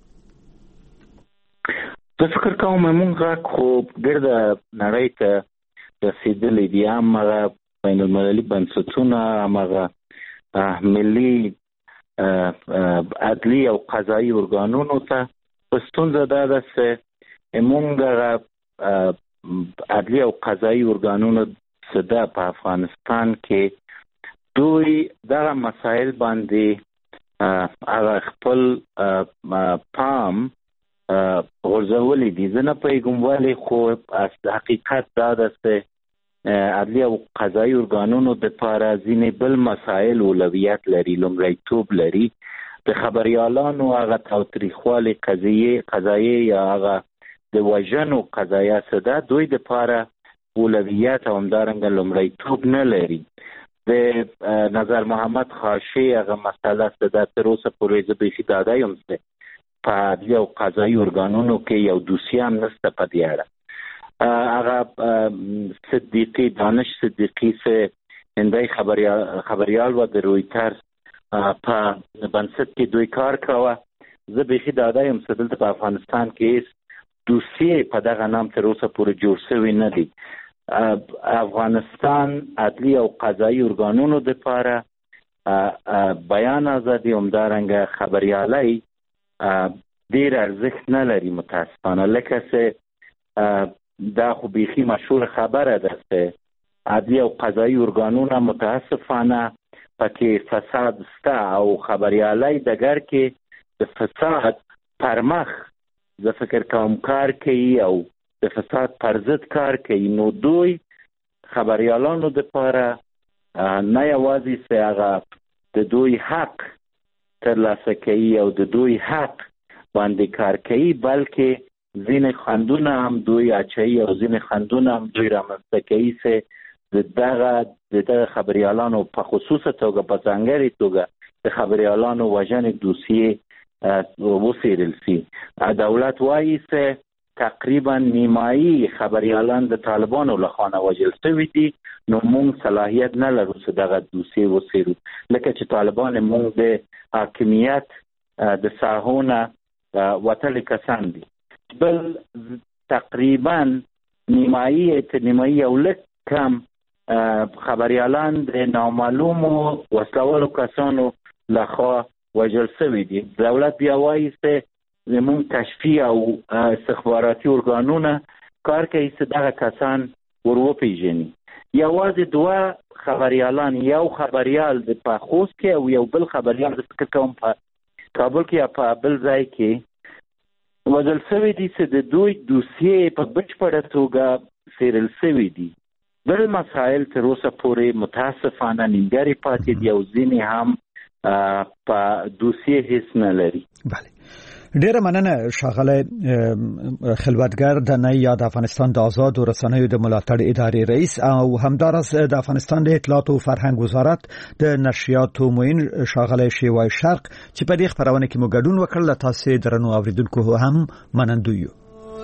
په فکر کوم موږ خو ډېر د نړۍ ته رسیدلې دي، هغه بین المللي بنسټونه، هغه ملي عدلي او قضایي ارګانونو ته. ستونزه دا ده چې موږ عدلي او قضایي ارګانونو څخه په افغانستان کې دوی دغه مسایل باندې هغه خپل پام غورځولي دي. زه نه پوهېږم ولې، خو حقیقت دا ده چې عدلي او قضایي ارګانونو دپاره ځینې بل مسایل اولویت لري، لومړیتوب لري. د خبریالانو هغه تاوتریخوالې قضایې یا هغه د وژنو قضایه څه ده، دوی دپاره اولویت او همدارنګه لومړیتوب نه لري. د نظر محمد خاشي هغه مسله څه ده، تر اوسه پورې زه بیخي ډاډه یم چې په عدلي او قضایي ارګانونو کې یو دوسیه هم نشته په دې اړه. هغه صدیقي دانش صدیقي سے هندۍ خبریال و د رويټرز په بنسټ کې دوی کار کاوه. زه بیخي ډاډه یم چې دلته په افغانستان کې دوسیه په دغه نام تر اوسه پورې جوړ شوی نه دی. افغانستان عدلي او قضایي ارګانونو دپاره بیان ازادي همدارنګه خبریالۍ ډېر ارزښت نه لري متاسفانه. لکه چې دا خو بیخي مشهور خبره ده چې عدلي او قضایي ارګانونه متاسفانه پکې فساد سته او خبریالۍ ډګر کې د فساد پر مخ زه فکر کوم کار کوي او د فساد پر ضد کار کوي. نو دوی خبریالانو دپاره نه یوازې چې هغه د دوی حق ترلاسه کوي او د دوی حق باندې کار کوي، بلکې ځینې خنډونه هم دوی اچوي او ځینې خنډونه هم دوی رامنځته کوي چې د دغه خبریالانو په خصوصه توګه په ځانګړې توګه د خبریالانو وژنې دوسیې وڅېړل شي. دولت وایي چې تقریبا نیمایي خبریالان د طالبانو لخوا وژل شوي دي، نو موږ صلاحیت نه لرو چې دغه دوسیې وڅېړو، لکه چې طالبان موږ د حاکمیت د ساحونه وتلي کسان دي. بل تقریبا نیمایي او لږ کم خبریالان د نامعلومو وسلوالو کسانو لخوا وژل شوي دي. دولت بیا وایي چې زموږ کشفي او استخباراتي ارګانونه کار کوي چې دغه کسان ور وپېژني. یوازې دوه خبریالان، یو خبریال د په خوست کې او یو بل خبریال د فکر کوم په کابل کې یا په بل ځای کې وژل شوي دي چې د دوی دوسیې په بشپړه توګه څېړل شوي دي. بل مسایل تر اوسه پورې متاسفانه نیمګړي پاتې دي او ځینې هم په دوسیې هیڅ نه لري. بله، ډیره مننه ښاغلی خلوتګر د نه د افغانستان د آزادو رسنیو د ملاتړ ادارې رئیس او همداراز د افغانستان د اطلاعات او فرهنګ وزارت د نشریاتو معین ښاغلی شیوای شرق چې په دې خبرونه کې مو ګډون وکړ. له تاسو درنو اوریدونکو هم منندوی یو.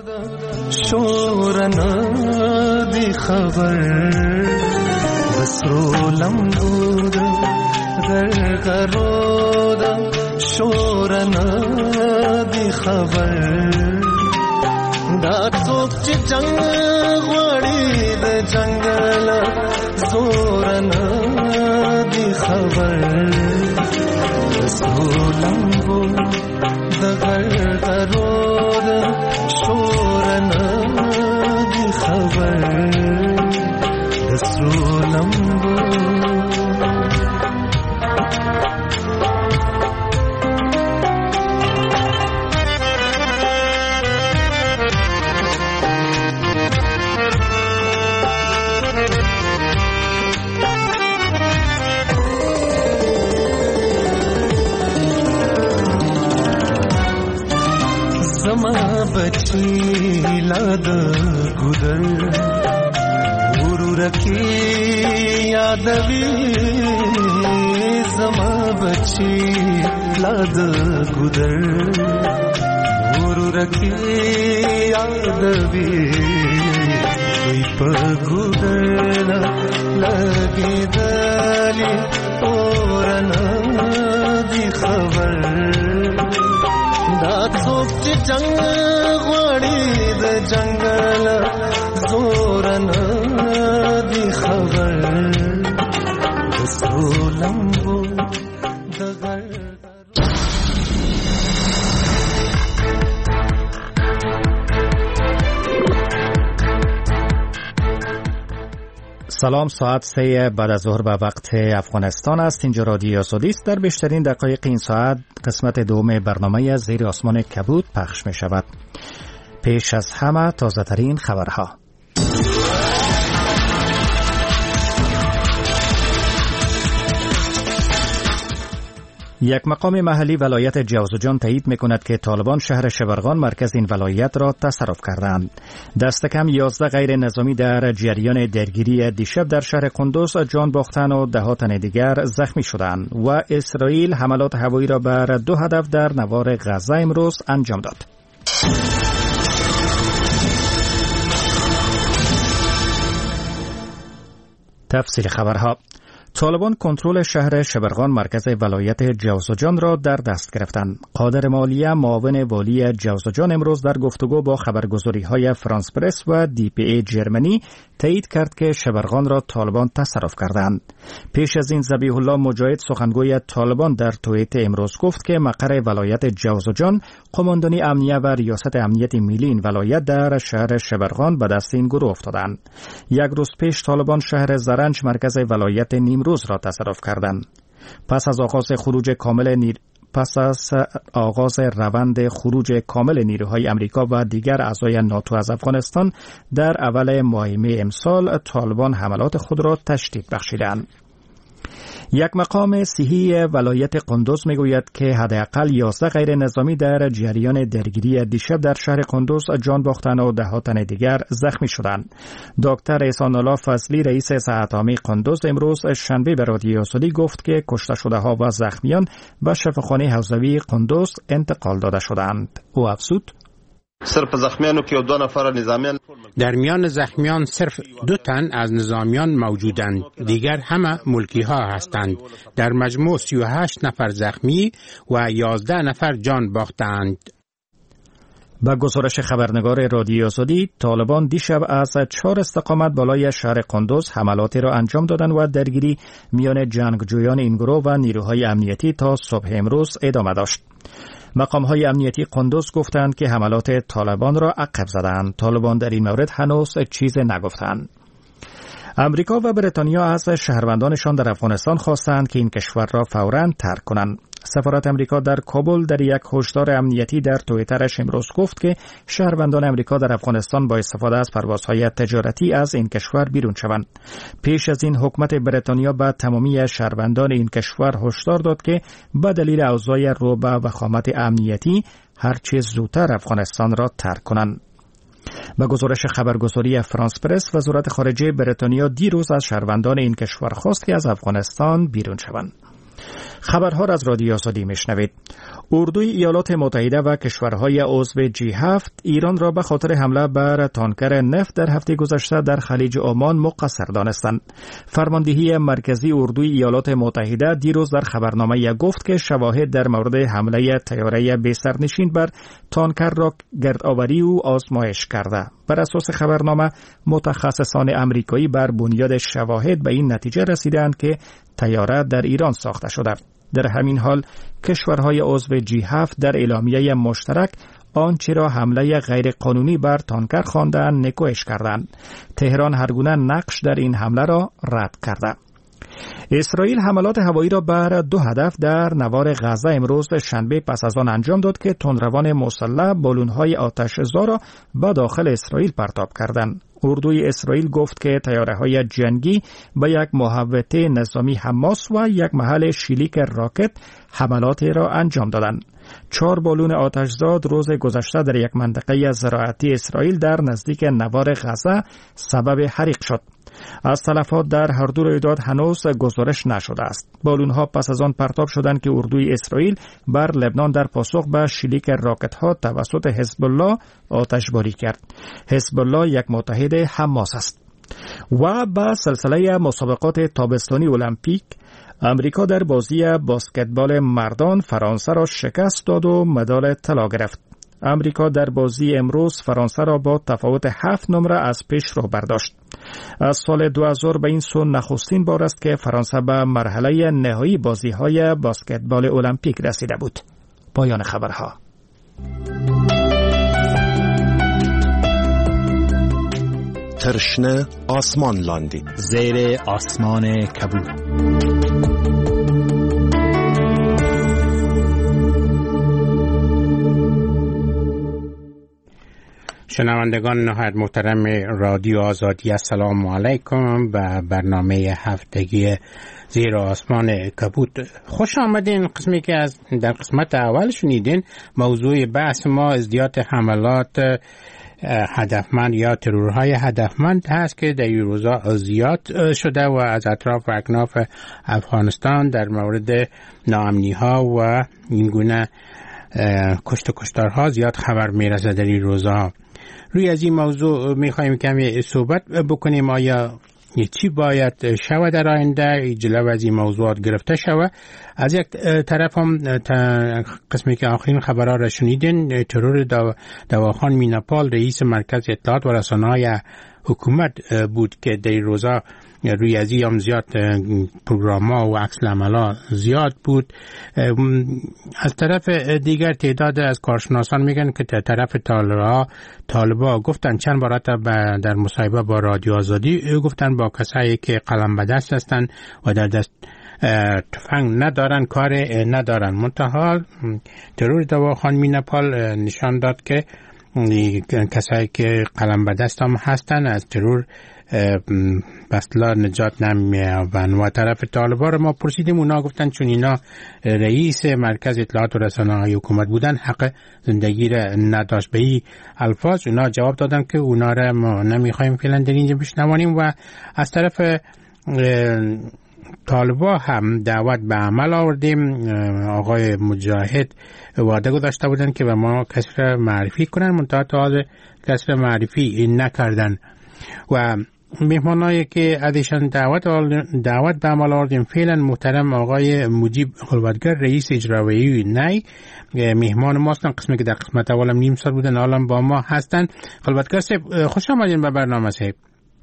شورنا دی خبر وسرو لمبود غرغرود شورنا دی خبر دا څوک چې جنگ غوړي د جنگل زورنا دی خبر وسرو لمبود غرغرود شورنا دی خبر وسرو لمبود. زما بچی لاد ګودر ورورکی یادوي زما بچی لاد ګودر ورورکی یادوي وی په ګودر لګي دلی اورنا دی خبر دا څوک چې جنگ غواړي د جنگل زورنا دی خبر د سولمبو د غر سلام، ساعت 3 بعد از ظهر به وقت افغانستان است. اینجا رادیو آزادی است. در بیشترین دقایق این ساعت قسمت دوم برنامه زیر آسمان کبود پخش می شود. پیش از همه تازه ترین خبرها. یک مقام محلی ولایت جوزجان تایید می‌کند که طالبان شهر شبرغان مرکز این ولایت را تصرف کردند. دست کم 11 غیر نظامی در جریان درگیری دیشب در شهر قندوز جان باختند و 10 تن دیگر زخمی شدند و اسرائیل حملات هوایی را بر 2 هدف در نوار غزه امروز انجام داد. تفصیل خبرها. طالبان کنترل شهر شبرغان مرکز ولایت جوزجان را در دست گرفتند. قادر مالیه معاون والی جوزجان امروز در گفتگو با خبرگزاری‌های فرانس پرس و دی پی ای جرمنی تایید کرد که شبرغان را طالبان تصرف کردند. پیش از این ذبیح الله مجاهد سخنگوی طالبان در توییت امروز گفت که مقر ولایت جوزجان قماندانی امنیه و ریاست امنیت ملی این ولایت در شهر شبرغان به دست این گروه افتادند. یک روز پیش طالبان شهر زرنج مرکز ولایت نیمروز را تصرف کردند. پس از آغاز روند خروج کامل نیروهای امریکا و دیگر اعضای ناتو از افغانستان در اول ماه می امسال طالبان حملات خود را تشدید بخشیدند. یک مقام صحی ولایت قندوز میگوید که حداقل 11 غیر نظامی در جریان درگیری دیشب در شهر قندوز جان باختند و 10 تن دیگر زخمی شدند. دکتر احسان الله فضلی رئیس صحت عامه قندوز امروز شنبه به رادیو آزادی گفت که کشته شده ها و زخمیان به شفاخانه حوزوی قندوز انتقال داده شدند. او افزود: صرف زخمیانو که 2 نفر نظامیان در میان زخمیان صرف 2 تن از نظامیان موجودند، دیگر همه ملکی ها هستند. در مجموع 38 نفر زخمی و 11 نفر جان باختند. با گزارش خبرنگار رادیو آزادی، طالبان دیشب از 4 استقامت بالای شهر قندوز حملاتی را انجام دادند و درگیری میان جنگجویان این گروه و نیروهای امنیتی تا صبح امروز ادامه داشت. مقام‌های امنیتی قندوز گفتند که حملات طالبان را عقب زدند. طالبان در این مورد هنوز چیزی نگفتند. امریکا و بریتانیا از شهروندانشان در افغانستان خواستند که این کشور را فوراً ترک کنند. سفارت امریکا در کابل در یک هشدار امنیتی در توییترش امروز گفت که شهروندان امریکا در افغانستان با استفاده از پروازهای تجارتی از این کشور بیرون شوند. پیش از این حکومت بریتانیا به تمامی شهروندان این کشور هشدار داد که به دلیل اوضاع رعب و وخامت امنیتی هر چه زودتر افغانستان را ترک کنند. با گزارش خبرگزاری فرانس پرس، وزارت خارجه بریتانیا دیروز از شهروندان این کشور خواست که از افغانستان بیرون شوند. خبرها را از رادیو آزادی میشنوید. اردوی ایالات متحده و کشورهای عضو G7 ایران را به خاطر حمله بر تانکر نفت در هفته گذشته در خلیج عمان مقصر دانستند. فرماندهی مرکزی اردوی ایالات متحده دیروز در خبرنامه گفت که شواهد در مورد حمله طیاره بی سرنشین بر تانکر را گردآوری و آزمایش کرده. بر اساس خبرنامه، متخصصان امریکایی بر بنیاد شواهد به این نتیجه رسیدند که طیاره در ایران ساخته شده. در همین حال کشورهای عضو G7 در اعلامیه مشترک آنچه را حمله غیر قانونی بر تانکر خواندند نکوهش کردند. تهران هرگونه نقش در این حمله را رد کرده. اسرائیل حملات هوایی را بر 2 هدف در نوار غزه امروز شنبه پس از آن انجام داد که تندروان مسلح بالون‌های آتش‌زا را به داخل اسرائیل پرتاب کردند. اردوی اسرائیل گفت که طیاره‌های جنگی به یک محوطه نظامی حماس و یک محل شلیک راکت حملاتی را انجام دادند. 4 بالون آتشزا روز گذشته در یک منطقه زراعتی اسرائیل در نزدیک نوار غزه سبب حریق شد. از تلفات در هر دو رویداد هنوز گزارش نشده است. بالون‌ها پس از آن پرتاب شدند که اردوی اسرائیل بر لبنان در پاسخ به شلیک راکت‌ها توسط حزب الله آتشباری کرد. حزب الله یک متحد حماس است. و با سلسله مسابقات تابستانی المپیک، امریکا در بازی بسکتبال مردان فرانسه را شکست داد و مدال طلا گرفت. امریکا در بازی امروز فرانسه را با تفاوت 7 نمره از پیش رو برداشت. از سال 2000 به این سو نخستین بار است که فرانسه به مرحله نهایی بازی‌های بسکتبال المپیک رسیده بود. پایان خبرها. ترشنه آسمان لاندی، زیر آسمان کبود. شنوندگان نهایت محترم رادیو آزادی، السلام علیکم به برنامه هفتگی زیر آسمان کبود خوش آمدین. قسمی که در قسمت اول شنیدین موضوع بحث ما ازدیاد حملات هدفمند یا ترورهای هدفمند هست که در این روزا زیاد شده و از اطراف و اکناف افغانستان در مورد ناامنی ها و این گونه کشت و کشتارها زیاد خبر میرسه در این روزها. روی از این موضوع میخوایم کمی صحبت بکنیم. آیا چی باید شود در آینده جلو از این موضوعات گرفته شود؟ از یک طرف هم قسمی که آخرین خبرها را شنیدین، ترور دواخان میناپال رئیس مرکز اطلاعات و رسانه‌های حکومت بود که در روزا روی از این هم زیاد پروگرام‌ها و عکس العمل‌ها زیاد بود. از طرف دیگر تعداد از کارشناسان میگن که طرف طالبا گفتن چند بار در مصاحبه با رادیو آزادی گفتن با کسایی که قلم به دست هستن و در دست تفنگ ندارن، کار ندارن. منتها ترور دواخان میناپال نشان داد که کسایی که قلم به دست هم هستن از ترور بسلا نجات نمی‌یابند. و طرف طالبان رو ما پرسیدیم، اونا گفتن چون اینا رئیس مرکز اطلاعات و رسانه‌های حکومت بودن حق زندگی را نداشت. به این الفاظ اونا جواب دادن که اونا را ما نمیخوایم فعلا در اینجا بشنوانیم. و از طرف طالبا هم دعوت به عمل آوردیم. آقای مجاهد وعده گذاشته بودن که به ما کسی را معرفی کنن، منتها تا کسی را معرفی نکردن. و مهمانایی که ازشان دعوت به عمل آوردیم فعلا محترم آقای مجیب خلوتگر رئیس اجرایی نی مهمان ما هستن. قسمی که در قسمت اولم نیم سال بودن الان با ما هستن. خلوتگر صاحب خوش آمدین به برنامه صاحب.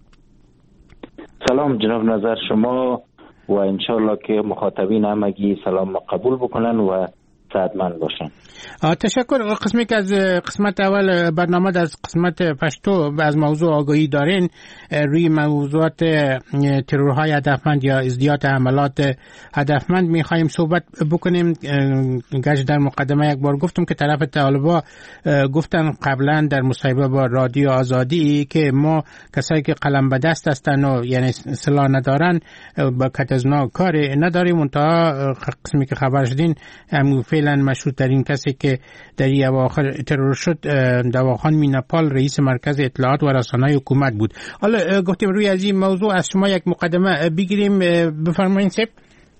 سلام جناب نظر شما و انشالله که مخاطبین همگی سلام قبول بکنن و سعادتمند باشن. تشکر. قسمی که از قسمت اول برنامه از قسمت پشتو از موضوع آگاهی دارین روی موضوعات ترورهای هدفمند یا ازدیاد حملات هدفمند میخوایم صحبت بکنیم. گرچه در مقدمه یک بار گفتم که طرف طالبا گفتن قبلا در مصاحبه با رادیو آزادی که ما کسایی که قلم به دست هستن و یعنی سلاح ندارن با کتزنا کار نداریم. منتها قسمی که خبر شدین فعلا مشروط ترین کسی که در این اواخر ترور شد دواخان میناپال رئیس مرکز اطلاعات و رسانه‌های حکومت بود. حالا گفتیم روی از این موضوع از شما یک مقدمه بگیریم، بفرمایید صاحب.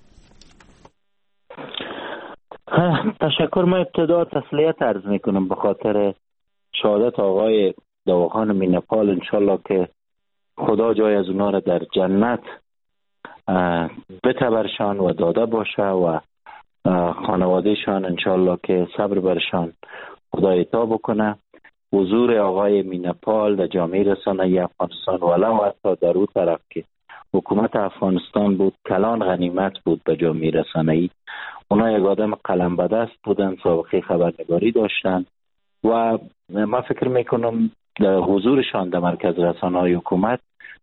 تشکر. من ابتدا تسلیت عرض میکنم به خاطر شهادت آقای دواخان میناپال. انشالله که خدا جای از اونا را در جنت بتبرشان و داده باشه و خانوادهشان انشالله که صبر برشان خدا عطا بکنه. حضور آقای میناپال در جامعه رسانه‌ای افغانستان ولو حتی در اون طرف که حکومت افغانستان بود کلان غنیمت بود به جامعه رسانه‌ای. اونا یک آدم قلم به دست بودن، سابقه خبرنگاری داشتن و من فکر میکنم در حضورشان در مرکز رسانه‌های حکومت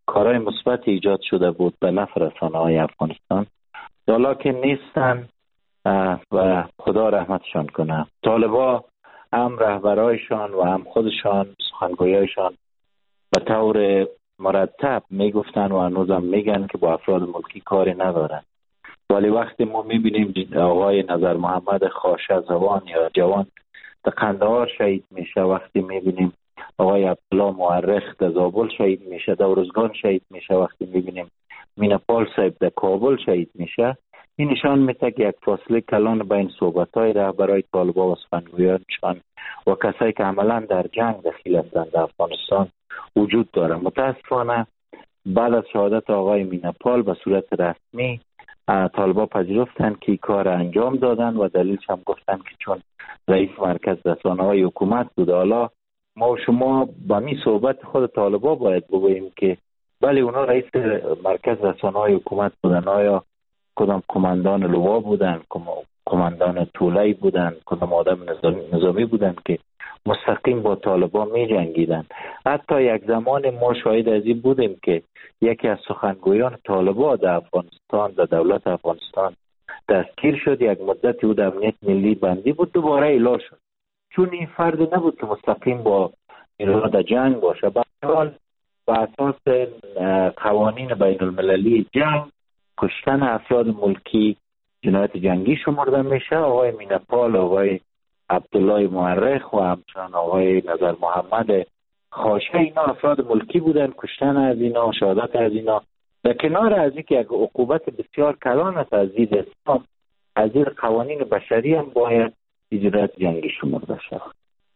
کارهای مثبت ایجاد شده بود به نفع رسانه‌های افغانستان. حالا که نیستن و خدا رحمتشان کنه. طالبا هم رهبرایشان و هم خودشان سخنگویایشان به طور مرتب میگفتن و هنوزم میگن که با افراد ملکی کاری ندارن، ولی وقتی ما میبینیم آقای نظر محمد خاشه زبان یا جوان در قندهار شهید میشه، وقتی میبینیم آقای عبدالله مورخ در زابل شهید میشه، در ارزگان شهید میشه، وقتی میبینیم میناپال صاحب در کابل شهید میشه، این نشان میده که یک فاصله کلان بین صحبت‌های رهبرای طالبان و سخنگویانشان و کسایی که عملاً در جنگ دخیل هستند در افغانستان وجود داره. متاسفانه بعد از شهادت آقای میناپال به صورت رسمی طالبان پذیرفتند که کار انجام دادن و دلیلش هم گفتن که چون رئیس مرکز رسانه‌های حکومت بود. حالا ما و شما با می صحبت خود طالبان باید بگوییم که بله اونا رئیس مرکز رسانه‌های حکومت بودن، آیا کدام کماندان لوا بودن، کماندان طوله‌ای بودن، کدام آدم نظامی بودن که مستقیم با طالبان می جنگیدن. حتی یک زمان ما شاهد از این بودیم که یکی از سخنگویان طالبان در افغانستان، در دولت افغانستان دستگیر شد، یک مدتی او در امنیت ملی بندی بود، دوباره اعلام شد، چون این فرد نبود که مستقیم با ایران در جنگ باشه. به حال بر اساس قوانین بین المللی جنگ کشتن افراد ملکی جنایت جنگی شمرده میشه. آقای میناپال، آقای عبدالله مورخ و همچنان آقای نظر محمد خاشه اینا افراد ملکی بودن. کشتن از اینا، شهادت از اینا در کنار از اینکه یک عقوبت بسیار کلان است از دید اسلام، از دید قوانین بشری هم باید جنایت جنگی شمرده شود.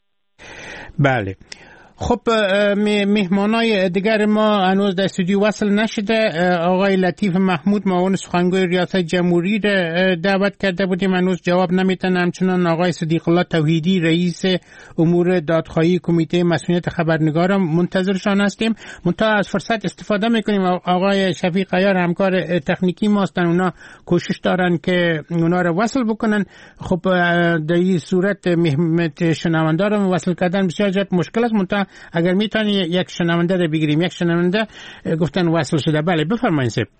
بله. خب مهمانای دیگر ما هنوز در استودیو وصل نشده. آقای لطیف محمود معاون سخنگوی ریاست جمهوری را دعوت کرده بودیم، هنوز جواب نمیتن. همچنان آقای صدیق الله توحیدی رئیس امور دادخواهی کمیته مسئولیت خبرنگار منتظرشان هستیم. منتها از فرصت استفاده میکنیم، آقای شفیق عیار همکار تکنیکی ما هستن، اونا کوشش دارن که اونا رو وصل بکنن. خب در این صورت شنونده رو وصل کردن بسیار زیاد مشکل است. منتها اگر میتونی یک شنونده رو بگیریم. یک شنونده گفتن وصل شده. بله بفرمایید سید.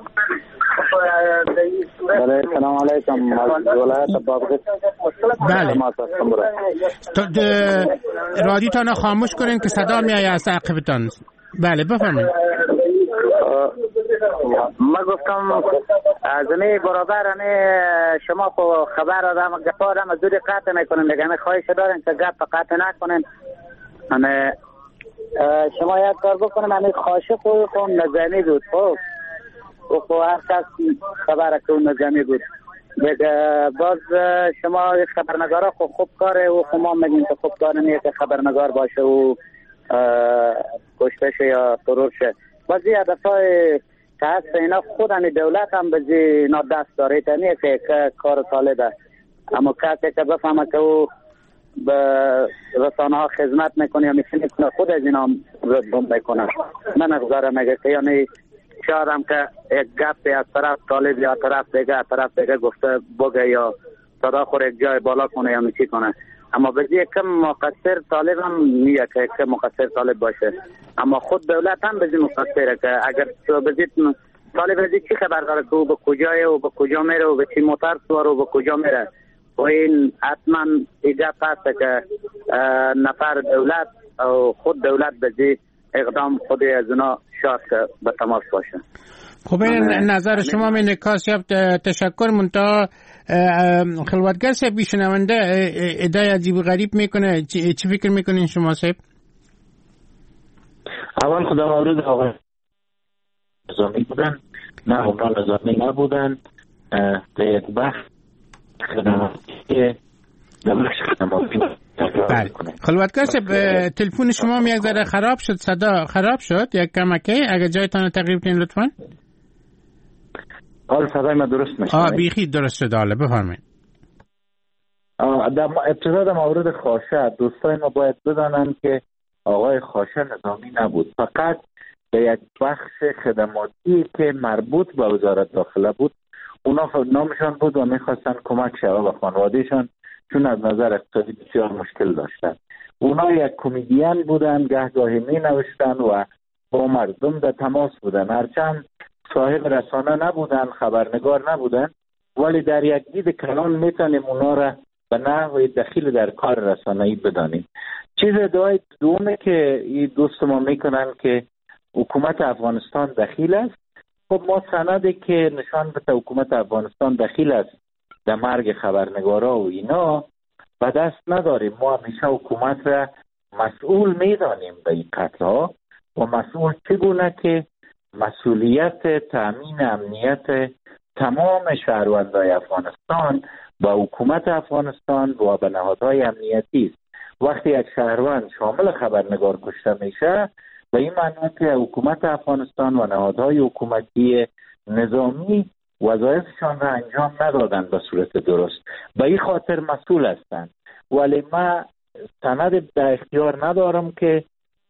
بله سلام علیکم. ولایت بابغت. بله رادیوتان خاموش کنین که صدا میآید از عقبتان. بله بفرمایید. ما گفتم زمین برابر شما خو خبر آدم گپا آدم زودی قطع میکنین دیگه، خواهش دارین که گپ قطع نکنین. شما یک کار بکنم، من خواهش خودتون نظامی بود، خب و هر کس خبر که اون نظامی بود دیگه. باز شما خبرنگارا خوب کاره و ما میگیم که خوب کاره نیه که خبرنگار باشه و کشته شه یا ترور شه. باز این هدفای که هست اینا خود همی دولت هم بزی اینا دست داره، تا نیه که کار طالبه، اما کسی که بفهمه که او به رسانه ها خدمت میکنه یا میتونه خود از اینا رد میکنه. من اقدار میگه که یعنی شاید هم که یک گپی از طرف طالب یا طرف دیگه گفته بگه یا صدا خور یک جای بالا کنه یا میچی کنه، اما بزی کم مقصر طالب هم نیه که کم مقصر طالب باشه، اما خود دولت هم بزی مقصره که اگر بزی طالب بزی چی خبر داره که او به کجای و به کجا میره و به چی موتر سوار و به کجا میره. و این حتما ایجاب هست که نفر دولت و خود دولت بزی اقدام خود از اونا شاید که به تماس باشه. خب این نظر شما می نکاس شب. تشکر. منتها خلوتگر صاحب بیشنونده ادعای عجیب غریب میکنه، چی فکر میکنین شما صاحب؟ اول خدا مورد آقای نظامی بودن، نه اونا نظامی نبودن. در یک بخش خدماتی بله. خلوتگر صاحب تلفن شما یک ذره خراب شد، صدا خراب شد یک کمکی، اگر جایتان تغییر کنین لطفاً. حال صدای ما درست میشه؟ بیخی درست شد. حالا بفرمایید. در ابتدا در مورد خاشه دوستان ما باید بدانند که آقای خاشه نظامی نبود، فقط به یک بخش خدماتی که مربوط به وزارت داخله بود اونا نامشان بود و میخواستن کمک شود به خانوادهشان، چون از نظر اقتصادی بسیار مشکل داشتن. اونا یک کمدین بودن، گهگاهی می نوشتن و با مردم در تماس بودن، هرچند صاحب رسانه نبودن، خبرنگار نبودن، ولی در یک دید کلان میتونیم اونا را به نحو دخیل در کار رسانه‌ای بدانیم. چیز دومه که این دوست ما میکنن که حکومت افغانستان دخیل است. خب ما سندی که نشان بده حکومت افغانستان دخیل است در مرگ خبرنگارا و اینا به دست نداریم. ما همیشه حکومت را مسئول میدانیم به این قتل ها و مسئول چگونه که مسئولیت تامین امنیت تمام شهروندان افغانستان با حکومت افغانستان و به نهادهای امنیتی است. وقتی یک شهروند شامل خبرنگار کشته میشه به این معنی که حکومت افغانستان و نهادهای حکومتی نظامی وظایفشان را انجام ندادن به صورت درست، به این خاطر مسئول هستند. ولی ما سند در اختیار ندارم که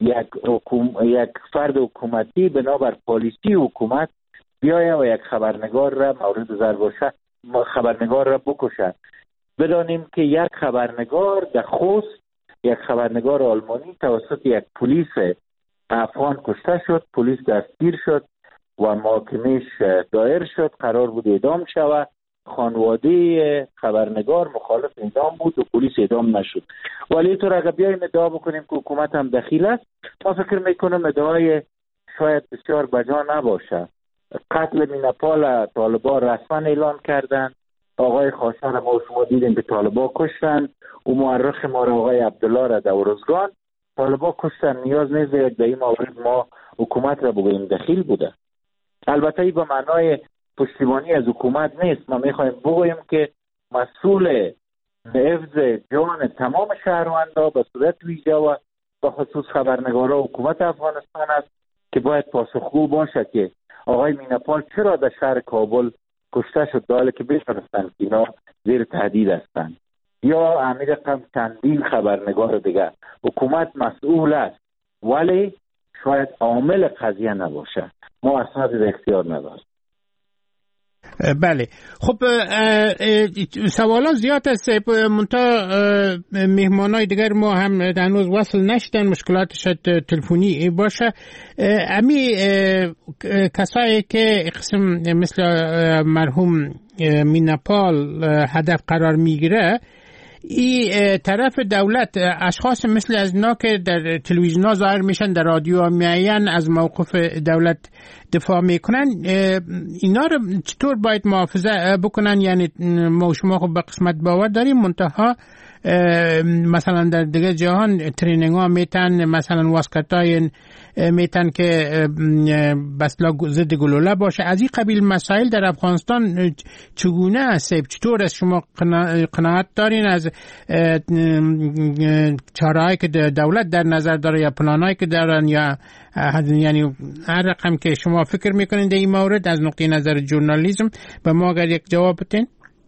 یک فرد حکومتی بنابر پالیسی حکومت بیاید و یک خبرنگار را مورد ضرر باشه، خبرنگار را بکشه. بدانیم که یک خبرنگار در خوست، یک خبرنگار آلمانی توسط یک پلیس افغان کشته شد، پلیس دستگیر شد و محاکمه‌اش دایر شد، قرار بود اعدام شود. خانواده خبرنگار مخالف اعدام بود و پلیس اعدام نشد. ولی تو اگر بیایم ادعا بکنیم که حکومت هم دخیل است، ما فکر میکنم ادعای شاید بسیار بجا نباشه. قتل میناپال طالبان رسما اعلان کردن. آقای خاشر ما شما دیدیم که طالبان کشتن و مورخ ما آقای عبدالله را در ارزگان طالبان کشتن. نیاز نیست در این مورد ما حکومت را بگوییم دخیل بوده. البته ای به معنای پشتیبانی از حکومت نیست. ما میخوایم بگوییم که مسئول حفظ جان تمام شهروندان به صورت ویژه و به خصوص خبرنگارا حکومت افغانستان است که باید پاسخگو باشه که آقای میناپال چرا در شهر کابل کشته شد، در حالی که بدانستند که اینا زیر تهدید هستند، یا امیر قم چندین خبرنگار دیگر. حکومت مسئول است ولی شاید عامل قضیه نباشه. ما اسناد در اختیار نداریم. بله، خب سوالات زیاد است. منتها مهمانای دیگر ما هم هنوز وصل نشدن، مشکلاتش تلفنی باشه. امی کسایی که قسم مثل مرحوم میناپال هدف قرار میگیره، این طرف دولت اشخاص مثل از اینا که در تلویزیون ها ظاهر میشن، در رادیو معین از موقف دولت دفاع میکنن، اینا رو چطور باید محافظه بکنن؟ یعنی ما شما خب به قسمت باور داریم، منتها مثلا در دیگه جهان ترینینگ ها میتن، مثلا واسکت های میتن که بسلا ضد گلوله باشه. از این قبیل مسائل در افغانستان چگونه است؟ چطور است؟ شما قناعت دارین از چارهایی که دولت در نظر داره یا پلانایی که دارن، یا یعنی هر رقم که شما فکر میکنین در این مورد از نقطه نظر ژورنالیسم به ما اگر یک جواب بدین؟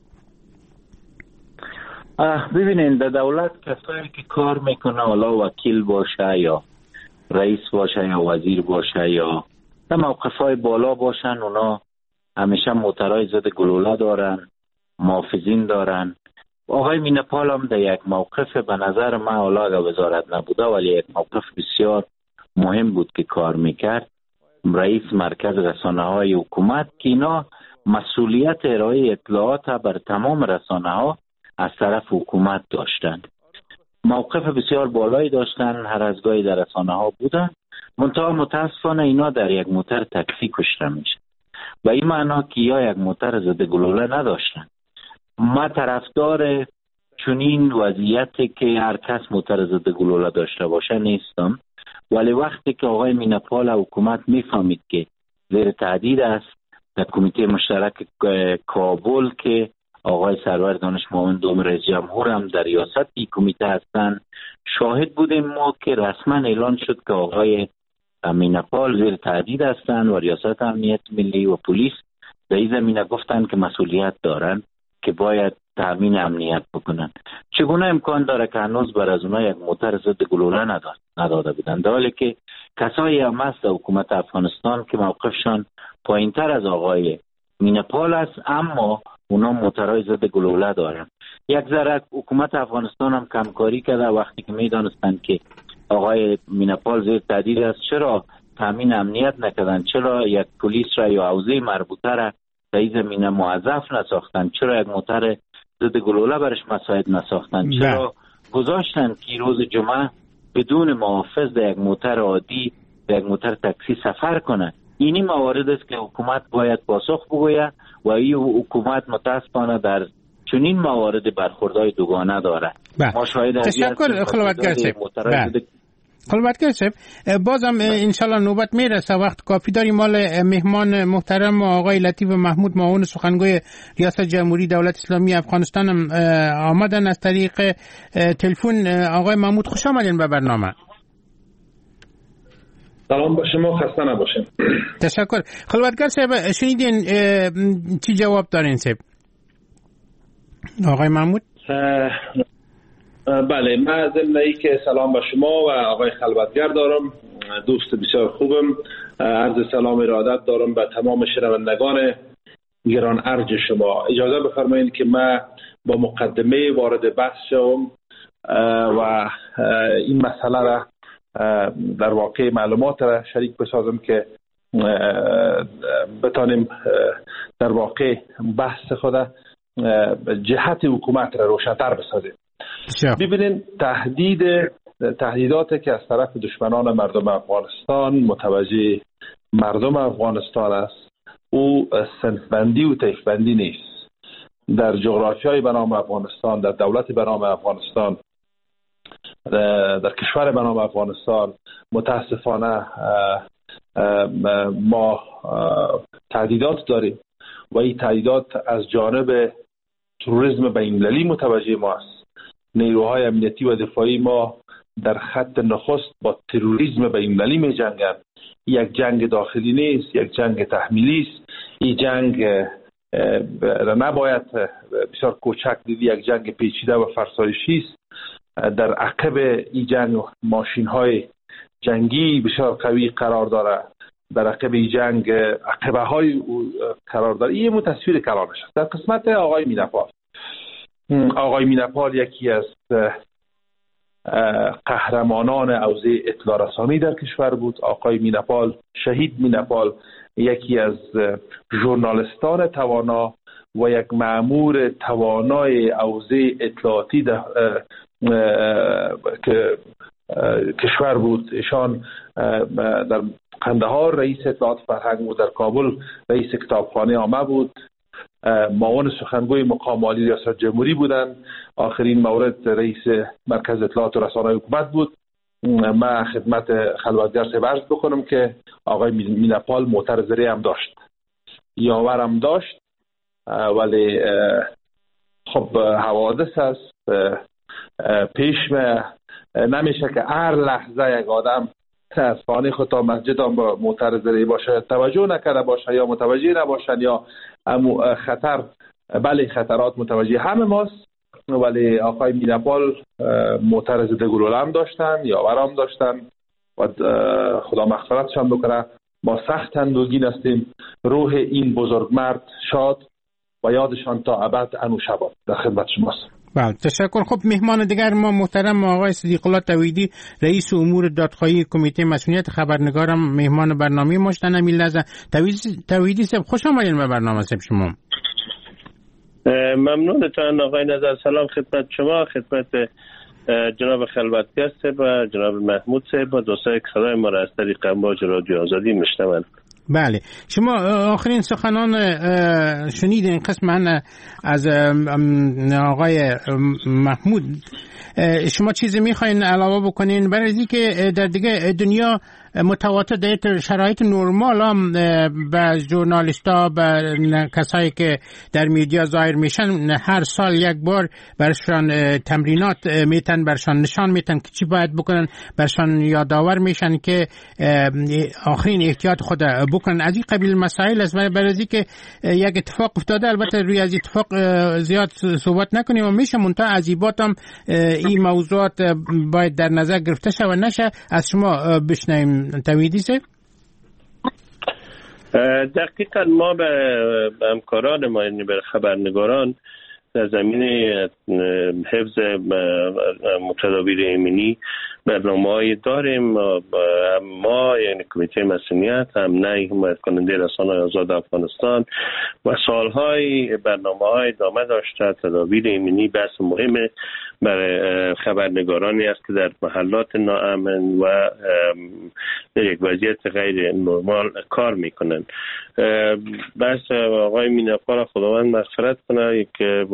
ببینین، در دولت کسایی که کار میکنه، حالا وکیل باشه یا رئیس باشه یا وزیر باشه یا در موقفهای بالا باشن، اونا همیشه موترهای ضد گلوله دارن، محافظین دارن. آقای میناپال هم در یک موقف به نظر من، حالا اگر وزارت نبوده ولی یک موقف بسیار مهم بود که کار میکرد، رئیس مرکز رسانه‌های حکومت، که اینا مسئولیت ارائه اطلاعات بر تمام رسانه‌ها از طرف حکومت داشتند. موقف بسیار بالایی داشتن، هر از گاهی در رسانه‌ها بودن. منتها متاسفانه اینا در یک موتر تاکسی کشته میشه. و این معنا که یا یک موتر ضد گلوله نداشتن. ما طرفدار چنین وضعیتی که هر کس موتر ضد گلوله داشته باشه نیستم، ولی وقتی که آقای میناپال حکومت میفهمید که زیر تهدید است، در کمیته مشترک کابل که آقای سرور دانش معاون دوم رئیس جمهور هم در ریاست این کمیته هستند، شاهد بودیم ما که رسما اعلان شد که آقای میناپال زیر تهدید هستند و ریاست امنیت ملی و پلیس در این زمینه گفتن که مسئولیت دارن که باید تامین امنیت بکنن. چگونه امکان داره که هنوز بر از اونها یک موتر ضد گلوله نداده بودن، در حالی که کسایی هم هست در حکومت افغانستان که موقفشان پایینتر از آقای میناپال است، اما اونا موترهای ضد گلوله دارن. یک ذره حکومت افغانستان هم کمکاری کرده. وقتی که میدانستند که آقای میناپال زیر تهدید است، چرا تامین امنیت نکردن؟ چرا یک پلیس را یا حوزه مربوطه را در این زمینه موظف نساختن؟ چرا یک موتر ضد گلوله برش مساعد نساختن؟ چرا گذاشتن که روز جمعه بدون محافظ در یک موتر عادی، در یک موتر تاکسی سفر کنه؟ اینی موارد است که حکومت باید پاسخ بگوید و این حکومت متاسفانه در چنین موارد برخوردهای دوگانه داره. ما شاید تشکر خلوتگر صاحب. بازم انشالله نوبت میرسه، وقت کافی داریم. مال مهمان محترم آقای لطیف محمود، معاون سخنگوی ریاست جمهوری دولت اسلامی افغانستان آمدن از طریق تلفن. آقای محمود خوش آمدین به برنامه. سلام با شما، خسته نباشین. تشکر. خلوتگر صاحب شنیدین چی جواب دارین صاحب؟ آقای محمود؟ بله، من ضمن اینکه سلام به شما و آقای خلوتگر دارم، دوست بسیار خوبم، عرض سلام ارادت دارم به تمام شنوندگان گران ارج شما. اجازه بفرمایید که من با مقدمه وارد بحث شوم و این مسئله را در واقع معلومات را شریک بسازم که بتانیم در واقع بحث خود جهت حکومت را روشن‌تر بسازیم. ببینین تهدیداتی که از طرف دشمنان مردم افغانستان متوجه مردم افغانستان است، او صنف‌بندی و طیف‌بندی نیست. در جغرافیای به نام افغانستان، در دولت به نام افغانستان، در کشور به نام افغانستان متاسفانه ما تهدیدات داریم و این تهدیدات از جانب تروریسم بین‌المللی متوجه ما است. نیروهای امنیتی و دفاعی ما در خط نخست با تروریسم بین‌المللی می جنگند. یک جنگ داخلی نیست، یک جنگ تحمیلی است. این جنگ را نباید بسیار کوچک دید، یک جنگ پیچیده و فرسایشی است. در عقب این جنگ ماشین های جنگی بسیار قوی قرار داره، در عقب این جنگ عقبه های قرار داره. این تصویر کلانش است. در قسمت آقای مینپال یکی از قهرمانان حوزه اطلاع رسانی در کشور بود. آقای مینپال، شهید مینپال، یکی از ژورنالیستان توانا و یک مأمور توانای حوزه اطلاعاتی که کشور بود. ایشان در قندهار رئیس اطلاعات فرهنگ بود، در کابل رئیس کتابخانه عامه بود، معاون سخنگوی مقام عالی ریاست جمهوری بودند. آخرین مورد رئیس مرکز اطلاعات و رسانه‌های حکومت بود. من خدمت خلوتگر صاحب عرض بکنم که آقای مینپال موتر زره‌ای هم داشت، یاور هم داشت، ولی خب حوادث است، پیش نمیشه که هر لحظه یک آدم از خانه خود تا مسجد هم با موتر زره‌ای باشه، توجه نکرده باشه یا متوجه نباشن یا خطر. بله خطرات متوجه همه ماست، ولی آقای مینپال موتر ضد گلوله هم داشتن، یاور هم داشتن و خدا مغفرتشان بکنه. ما سخت اندوهگین هستیم. روح این بزرگ مرد شاد و یادشان تا ابد انوشباد. در خدمت شماست. بله تشکر. خب مهمان دیگر ما محترم آقای صدیق الله توحیدی، رئیس امور دادخواهی کمیته مسئولیت خبرنگارم، مهمان برنامه ما شدن. امیل لحظه توحیدی صاحب خوش آمدین به برنامه صاحب شما. ممنونتان آقای نظر. سلام خدمت شما، خدمت جناب خلوتگر صاحب و جناب محمود صاحب و دوستانی که صدای ما را از طریق امواج رادیو آزادی میشنوند. بله شما آخرین سخنان شنیدین قسما از آقای محمود. شما چیزی میخواین علاوه بکنین برای اینکه در دیگه دنیا متواتر در شرایط نرمال هم به ژورنالیستا، به کسایی که در میدیا ظاهر میشن هر سال یک بار برشان تمرینات میتن، برشان نشان میتن که چی باید بکنن، برشان یادآور میشن که آخرین احتیاط خود بکنن. از این قبیل مسائل است. برای اینکه یک اتفاق افتاده، البته روی از اتفاق زیاد صحبت نکنیم و میشه منتها عجیبات هم این موضوعات باید در نظر گرفته شه و نشه. از شما بشنویم توحیدی صاحب. دقیقا ما به همکاران ما، یعنی به خبرنگاران، در زمینه حفظ متدابیر ایمنی برنامه‌ای داریم. ما یعنی کمیته مسئولیت هم نه حمایت کننده رسانه‌های آزاد افغانستان و سالهای برنامه‌های ادامه داشته. تدابیر ایمنی بحث مهمه برای خبرنگارانی است که در محلات ناامن و در یک وضعیت غیر نرمال کار میکنند. بحث آقای میناپال خداوند مغفرت کنه، یک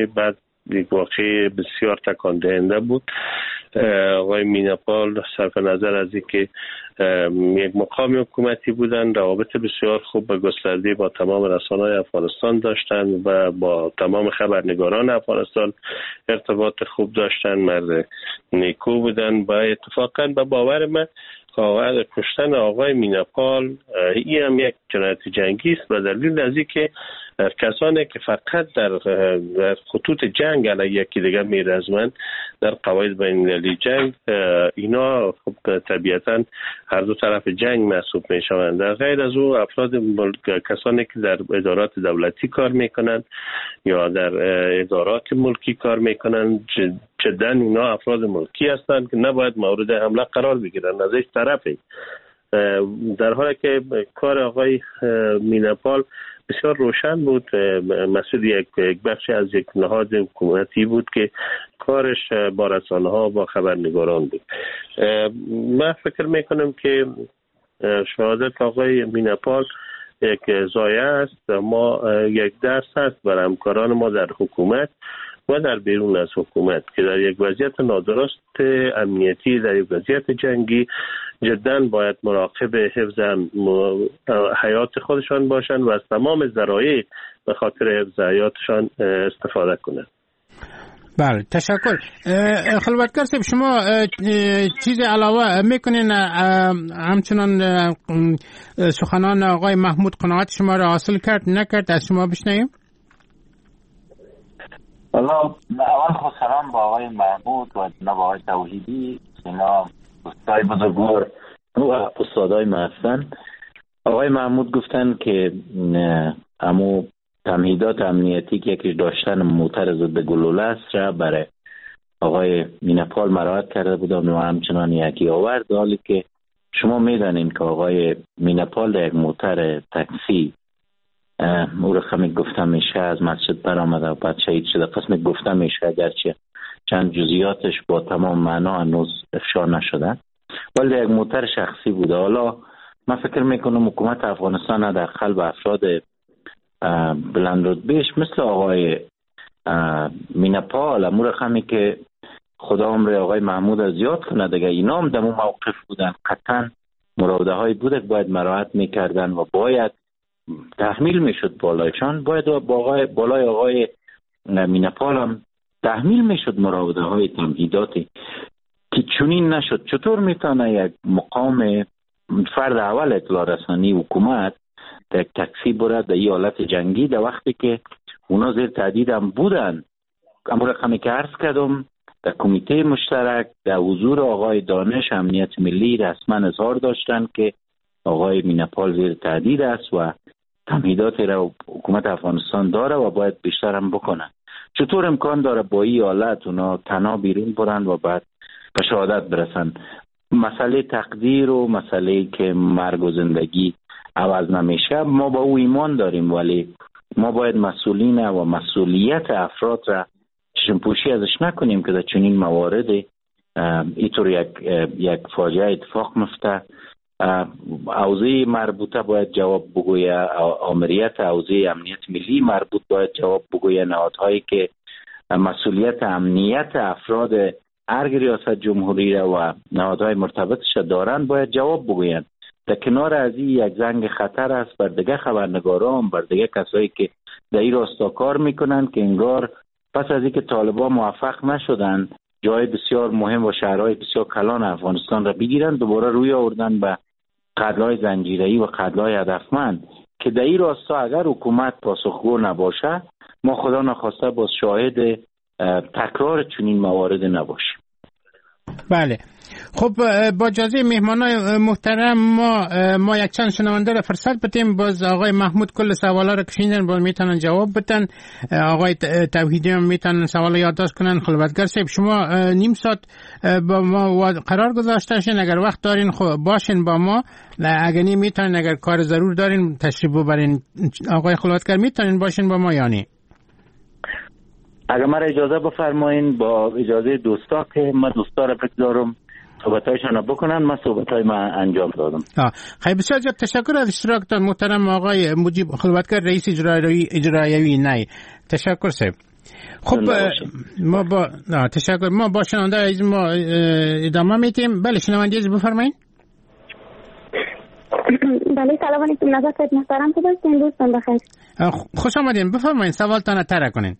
واقعه بسیار تکان دهنده بود. آقای میناپال صرف نظر از اینکه یک مقام حکومتی بودند، روابط بسیار خوب و گسترده با تمام رسانه‌های افغانستان داشتند و با تمام خبرنگاران افغانستان ارتباط خوب داشتند. مرد نیکو بودند و اتفاقا به باور من کشتن آقای میناپال این هم یک جنایت جنگی است و دلیل از اینکه کسانی که فقط در خطوط جنگ علیه یکی دیگر میرزمند در قواعد بین‌المللی جنگ، اینا خب طبیعتا هر دو طرف جنگ محسوب میشوند. در غیر از او کسانی که در ادارات دولتی کار میکنند یا در ادارات ملکی کار میکنند جدا اینا افراد ملکی هستند که نباید مورد حمله قرار بگیرند از هیچ طرفی. در حالی که کار آقای میناپال بسیار روشن بود، مسئول یک بخشی از یک نهاد حکومتی بود که کارش با رسانه ها با خبرنگاران بود. من فکر میکنم که شهادت آقای میناپال یک ضایعه است. ما یک درس هست برای همکاران ما در حکومت و در بیرون از حکومت که در یک وضعیت نادرست امنیتی، در یک وضعیت جنگی جدا باید مراقب حفظ حیات خودشان باشند و از تمام ذرایع به خاطر حفظ حیاتشان استفاده کنند. بله، تشکر. خلوتگر صاحب، شما چیز علاوه میکنین همچنان سخنان آقای محمود قناعت شما را حاصل کرد نکرد؟ از شما بشنویم. حالا اول خود سلام با آقای محمود و جناب آقای توحیدی، اینا استادای بزرگوار و استادای محسن. آقای محمود گفتن که امو تمهیدات امنیتی که یکیش داشتن موتر ضد گلوله است را برای آقای میناپال مراعات کرده بودن و همچنان یکی آورد، حالی که شما میدانین که آقای میناپال در یک موتر تاکسی او رقمی گفته میشه از مسجد برآمده و بعد شهید شده. قسم گفته میشه گرچه چند جزئیاتش با تمام معنا هنوز افشا نشده، ولی یک موتر شخصی بوده. حالا من فکر میکنم حکومت افغانستان در قلب افراد بلند رتبهش مثل آقای میناپال، امور رقمی که خدا عمر آقای محمود از زیاد کنه دیگه، اینا هم در اون موقف بودن، قطعا مراوده های بوده که باید مراعات میکردن و باید تحمیل میشد بالایشان، باید بالای آقای میناپال هم تحمیل میشد مراوده های تمهیداتی که چنین نشد. چطور میتونه یک مقام فرد اول اطلاع رسانی حکومت در تاکسی برد در این حالت جنگی در وقتی که اونا زیر تهدید هم بودن؟ اما رقمی که عرض کردم در کمیته مشترک در حضور آقای دانش امنیت ملی رسما اظهار داشتن که آقای میناپال زیر تهدید است و تمهیدات را حکومت افغانستان داره و باید بیشتر هم بکنن. چطور امکان داره با این حالت اونا تنها بیرون برن و بعد به شهادت برسن؟ مسئله تقدیر و مسئله که مرگ و زندگی عوض نمیشه ما با او ایمان داریم، ولی ما باید مسئولین و مسئولیت افراد را چشم پوشی ازش نکنیم که در چنین موارد اینطور یک فاجعه اتفاق میفته. حوزه مربوطه باید جواب بگویه، آمریت حوزه امنیت ملی مربوط باید جواب بگویه، نهادهایی که مسئولیت امنیت افراد ارگ ریاست جمهوری و نهادهای مرتبطش دارن باید جواب بگوین. در کنار از این یک زنگ خطر است بر دیگه خبرنگاران، بر دیگه کسایی که در این راستا کار میکنن که انگار پس از اینکه طالبان موفق نشدن جای بسیار مهم و شهرهای بسیار کلان افغانستان را بگیرن، دوباره روی آوردن به قتل‌های زنجیره‌ای و قتل‌های هدفمند که در این راستا اگر حکومت پاسخگو نباشه ما خدا نخواسته باز شاهد تکرار چنین موارد نباشیم. بله. خب با اجازه مهمانای محترم ما یک چند شنونده را فرصت بدیم. باز آقای محمود کل سوالا را کشیدن، باز میتونن جواب بدن. آقای توحیدی هم میتونن سوالا یادداشت کنن. خلوتگر صاحب شما نیم ساعت با ما قرار گذاشته شین، اگر وقت دارین باشین با ما، اگر نی میتونن، اگر کار ضرور دارین تشریف ببرین. آقای خلوتگر میتونین باشین با ما یا نه؟ اگر مرا اجازه بفرمایین با اجازه دوستا که من دوستا را دارم صحبتایشان بکنن، من صحبتای من انجام دادم. خیلی بسیار زیاد تشکر از اشتراکتان محترم آقای مجیب خلوتگر رئیس اجرایی نای. تشکر صاحب. خب ما با شنونده عزیز ما ادامه میدیم. بله شنونده عزیز بفرمایید. بله سلام علیکم نظر صاحب محترم، خوب هستین؟ دوستان بخیر. خوش آمدین، بفرمایید سوالتان طرح کنین.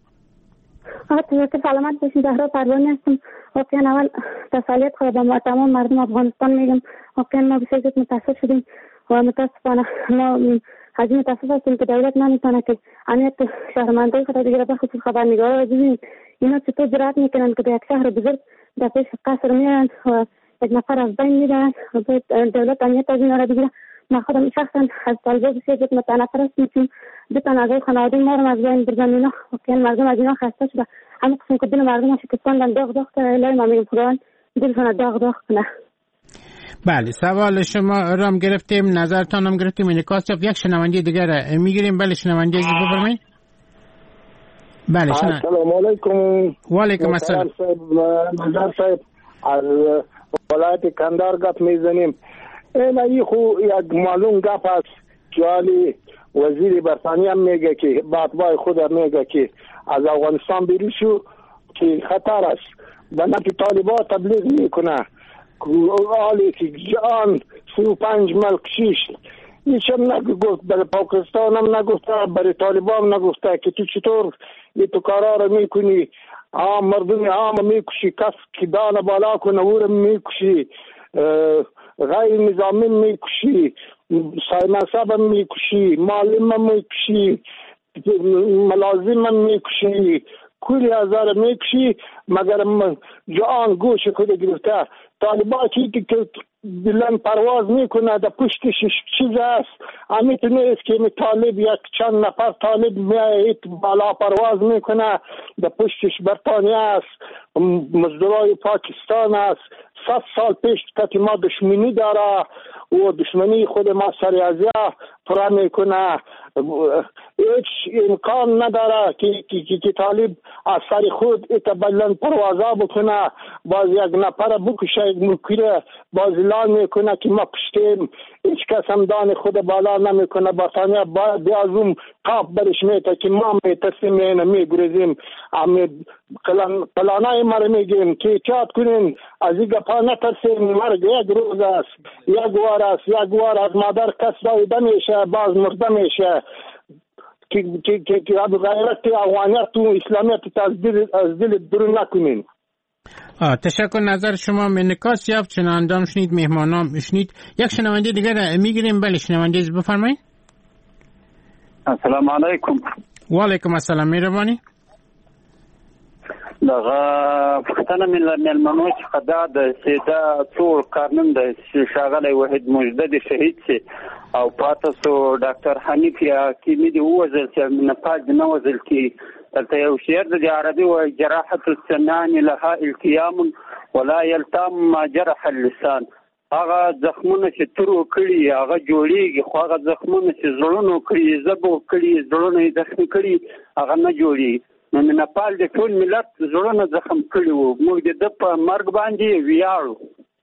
سلامت باشین. زهرا پروانی هستم. واقعا اول تسلیت خواهد با تمام مردم افغانستان میگم، واقعا ما بسیار زیاد متاسف شدیم و متاسفانه ما از این متاسف هستیم که دولت نمیتونه که امنیت شهروندان خود بگیره، بخصوص خبرنگارا را ببینید اینا چطور جرأت میکنن که به یک شهر بزرگ در پیش قصر میرن و یک نفر از بین میبرن و دولت امنیت از اینا را بگیره. ما خودم شخصا از طالبان بسیار زیاد متنفر هستیم چون بتن اعضای خانواده ما رو از بین بردن. اینا واقعا مردم از اینا خسته شده، همه قسم که دل مردم شکستان داغ داغ تا الهی ما میگم خداوند دلشون داغ کنه. بله سوال شما را هم گرفتیم، نظرتان هم گرفتیم. انعکاس یک شنونده دیگر میگیریم. بله شنونده عزیز بفرمایید. بله السلام علیکم. و علیکم السلام. نظر صاحب از ولایت کندهار گپ میزنیم. این خو یک معلوم گپ است که علی وزیر برطانیه میگه که باتبای خود میگه که از افغانستان بیرون شو که خطر است. به نفع طالبان تبلیغ میکنه حالی که جان 35 ملک شیش ایشم نگفت، برای پاکستان هم نگفته، برای طالبان هم نگفته که تو چطور این تو کارا رو میکنی، مردم عام میکشی، کس که دان بالا کنه او رو میکشی، غیر نظامی میکشی، منصب هم میکشی، معلم هم میکشی، ملازم هم میکشی، کلی هزار میکشی، مگر جان گوش خود گرفته. طالبان که بلند پرواز میکنه در پشتش چیز است، امیت نیست که طالب یک چند نفر طالب میایید بالا پرواز میکنه، در پشتش برطانیه است، مزدورای پاکستان است. 100 سال پیش که ما دشمنی داره و دشمنی خود ما سریعزیه پرا میکنه، هیچ امکان نداره که طالب از سر خود ایتا بلند پروازا بکنه، باز یک نفر بکشه، یک مکیره باز اعلان میکنه که ما کشتیم، هیچ کس هم دان خود بالا نمیکنه. برطانیه باید از اون قاب برش میته که ما میترسیم میگریزیم، قلانه ما رو میگیم که احتیاط کنین، از این گپا نترسیم، مرگ یک روز است، یک وار است، یک وار از مادر کس دایده میشه، باز مرده میشه که غیرت افغانیت و اسلامیت از دل درون نکنین. تشکر. نظر شما انعکاس یافت. شنوندام شنید، مهمانام شنید. یک شنونده دیگر میگیریم. بله شنونده بفرمایید. السلام علیکم. و علیکم السلام. مهربانی. دغه پښتنه ملمنو چې دا د سیدا ټول قانون د شاغله وحید مجدد شهید سي او پاتسو ډاکټر حنیف حکیمی دی وزل چې نپاج نو وزل کی تلته یو شعر د عربي و جراحه السنان لها التيام ولا يلتام ما جرح اللسان. هغه زخمونه چې ترو کړي هغه جوړیږي، خو هغه زخمونه چې زړونو کړي زبو کړي زړونو یې زخم کړي هغه نه جوړي. نو نپال د ټول ملت زړونه زخم کړي وو، موږ د په مرګ باندې ویاړو.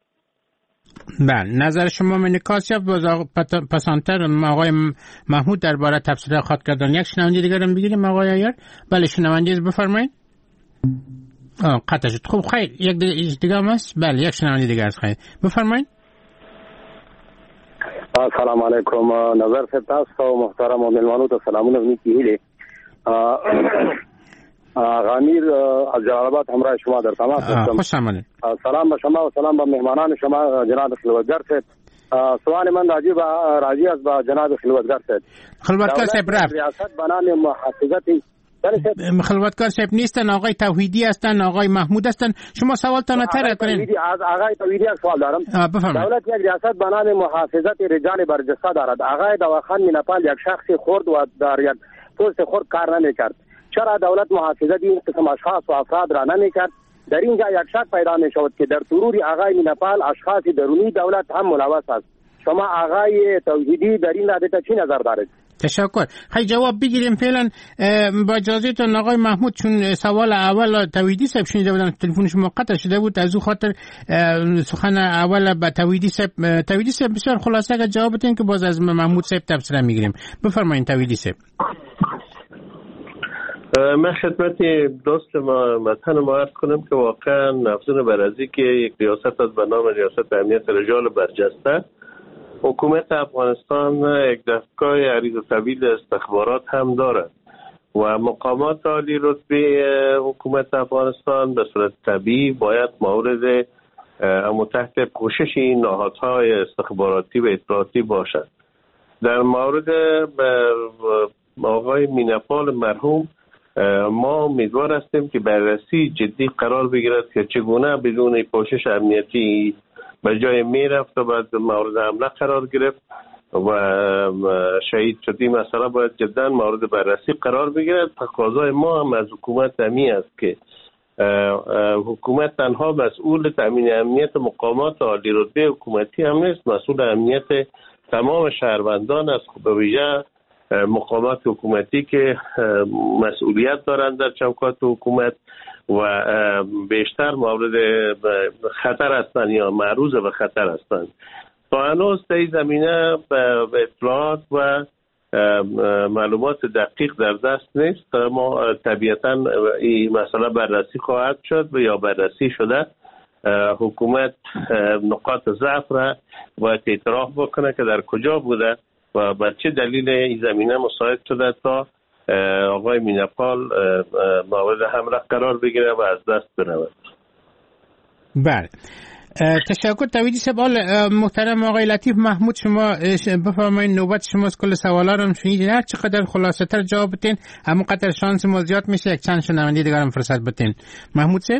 بله نظر شما انعکاس یافت. باز پسانتر آقای محمود درباره تفسیر خواهد کردن. یک شنونده دیگر هم بگیریم آقای عیار. بله شنونده بفرمایید. قطع شد. خب خیر یک دیگر هم هست. بله یک شنونده دیگر هست. خیر بفرمایید. السلام علیکم. نظر صاحب تاسو محترم و مهمانو ته سلامونه نیکی. غامیر از جلال آباد همراه شما در تماس هستم. خوش آمدید. سلام به شما و سلام به مهمانان شما جناب خلوتگر صاحب. سوال من راجی است با جناب خلوتگر صاحب. خلوتگر صاحب رفت. ریاست بنان محافظت خلوتکار صاحب نیستن، آقای توحیدی هستن، آقای محمود هستن. شما سوالتان طرح کنین. از آقای توحیدی یک سوال دارم. دولت یک ریاست به نام محافظت رجال برجسته دارد. آقای دواخان مینپال یک شخصی خرد و در یک پست خرد کار نمیکرد. چرا دولت محافظت این قسم اشخاص و افراد را نمیکرد؟ در اینجا یک شک پیدا می شود که در ترور آقای مینپال اشخاص درونی دولت هم ملوث است. شما آقای توحیدی در این رابطه چی نظر دارید؟ تشکر. خیلی جواب بگیریم فعلا. با اجازهتون آقای محمود، چون سوال اول توحیدی صاحب شنیده بودن، تلفن شما قطع شده بود، از او خاطر سخن اول به توحیدی صاحب بسیار خلاصه اگر جواب بدین که باز از محمود صاحب تبصره میگیریم. بفرمایید توحیدی صاحب. من خدمت دوست ما وطن ما عرض کنم که واقعا افزون بر از که یک ریاست از به نام ریاست امنیت رجال برجسته، حکومت افغانستان یک دستگاه عریض و طویل استخبارات هم دارد و مقامات عالی رتبه حکومت افغانستان به صورت طبیعی باید مورد تحت پوشش این نهادهای استخباراتی و اطلاعاتی باشد. در مورد آقای مینپال مرحوم ما امیدوار هستیم که بررسی جدی قرار بگیرد که چگونه بدون پوشش امنیتی به جای میرفت و بعد مورد حمله قرار گرفت و شهید شد. این مسئله باید جدا مورد بررسی قرار بگیرد. تقاضای ما هم از حکومت همی است که حکومت تنها مسئول تامین امنیت مقامات عالی رتبه حکومتی هم نیست، مسئول امنیت تمام شهروندان است، به ویژه مقامات حکومتی که مسئولیت دارند در چوکات حکومت و بیشتر مورد خطر هستند یا معرض به خطر هستند. تا هنوز در این زمینه به اطلاعات و معلومات دقیق در دست نیست. ما طبیعتا این مسئله بررسی خواهد شد و یا بررسی شده. حکومت نقاط ضعف را باید اعتراف بکنه که در کجا بوده و به چه دلیل این زمینه مساعد شده تا آقای مینپال مورد حمله قرار بگیره و از دست برود. بله، تشکر توحیدی صاحب. محترم آقای لطیف محمود، شما بفرمایید، نوبت شماست. کل سوالا رو شنیدین، هر چقدر خلاصه تر جواب بدین همونقدر شانس ما زیاد میشه یک چند شنونده دیگه هم فرصت بدین. محمود صاحب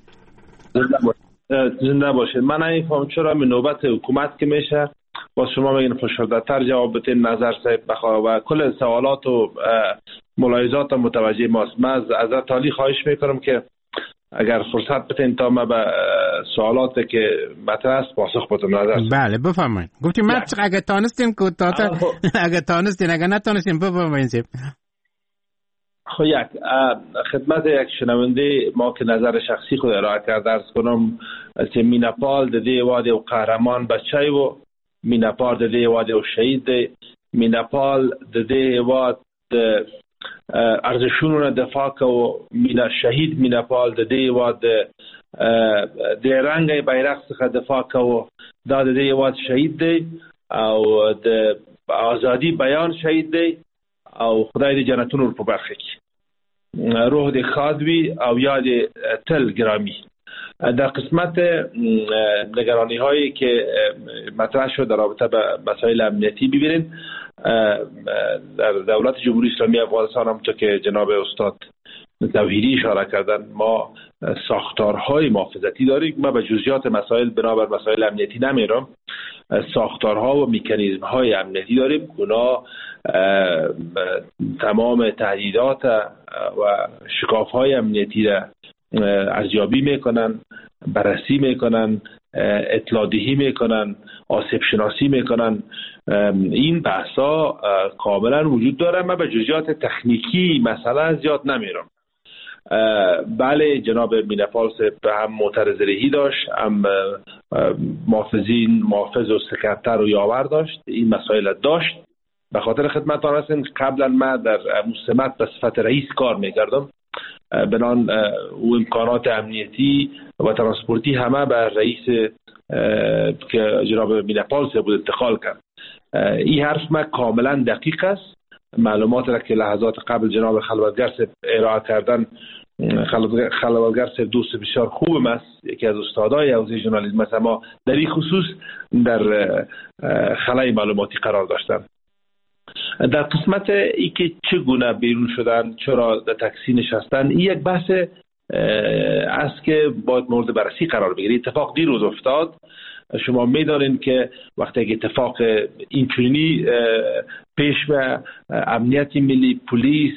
زنده باشید. من نمیفهم چرا به نوبت حکومت که میشه با شما میگن فشرده‌تر جواب بدین. نظر صاحب و کل سوالات و ملاحظات متوجه ماست. من از عالی خواهش میکنم که اگر فرصت بدین تا ما به سوالات که مطرح است پاسخ بدم. نظر بله بفرمایید. گفتیم من اگه تانستین که اگه تانستین، اگه نتانستین بفرمایید. خب یک خدمت یک شنونده ما که نظر شخصی خود ارائه کرده ارز کنم که مینپال د دې وادي او قهرمان بچی و مینپال د دې وادي او شهید دی. مینپال د دې واد د ارزشونو نه دفاع کو. شهید مینپال د دې واد د رنګ بیرغ څخه دفاع کو. دا د دې واد شهید دی او د ازادي بیان شهید دی او خدای دې جنتونو په برخه کې روح دې خاد وي او یاد تل گرامی. در قسمت نگرانی هایی که مطرح شد در رابطه به مسائل امنیتی ببینید، در دولت جمهوری اسلامی افغانستان همونطور که جناب استاد توحیدی اشاره کردن ما ساختارهای محافظتی داریم. من به جزئیات مسائل بنابر مسائل امنیتی نمیرم. ساختارها و مکانیزم های امنیتی داریم. اونا تمام تهدیدات و شکاف های امنیتی را ارزیابی میکنن، بررسی میکنن، اطلاع دهی میکنن، آسیب شناسی میکنن. این بحثا کاملا وجود داره. من به جزئیات تکنیکی مسئله زیاد نمیرم. بله جناب مینپال هم معترض رهی داشت، هم محافظ و سکرتر و یاور داشت. این مسائل داشت. به خاطر خدمتتان هستم قبلا من در مستمت به صفت رئیس کار میکردم. بنان او امکانات امنیتی و ترانسپورتی همه به رئیس که جناب مینپال بود انتقال کرد. این حرف من کاملا دقیق است. معلومات را که لحظات قبل جناب خلوتگر ارائه کردن، خلوتگر دوست بسیار خوبم است، یکی از استادای حوزه ژورنالیسم است، اما در این خصوص در خلای معلوماتی قرار داشتن. در قسمت ای که چگونه بیرون شدن، چرا در تاکسی نشستن، این یک بحث است که باید مورد بررسی قرار بگیره. اتفاق دیروز افتاد. شما میدانید که وقتی که اتفاق اینچنینی پیش به امنیت ملی، پلیس،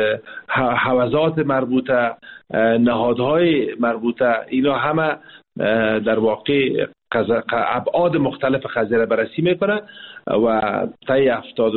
حوزات مربوطه، نهادهای مربوطه، اینا همه در واقع ابعاد مختلف قضیه را بررسی میکنه و طی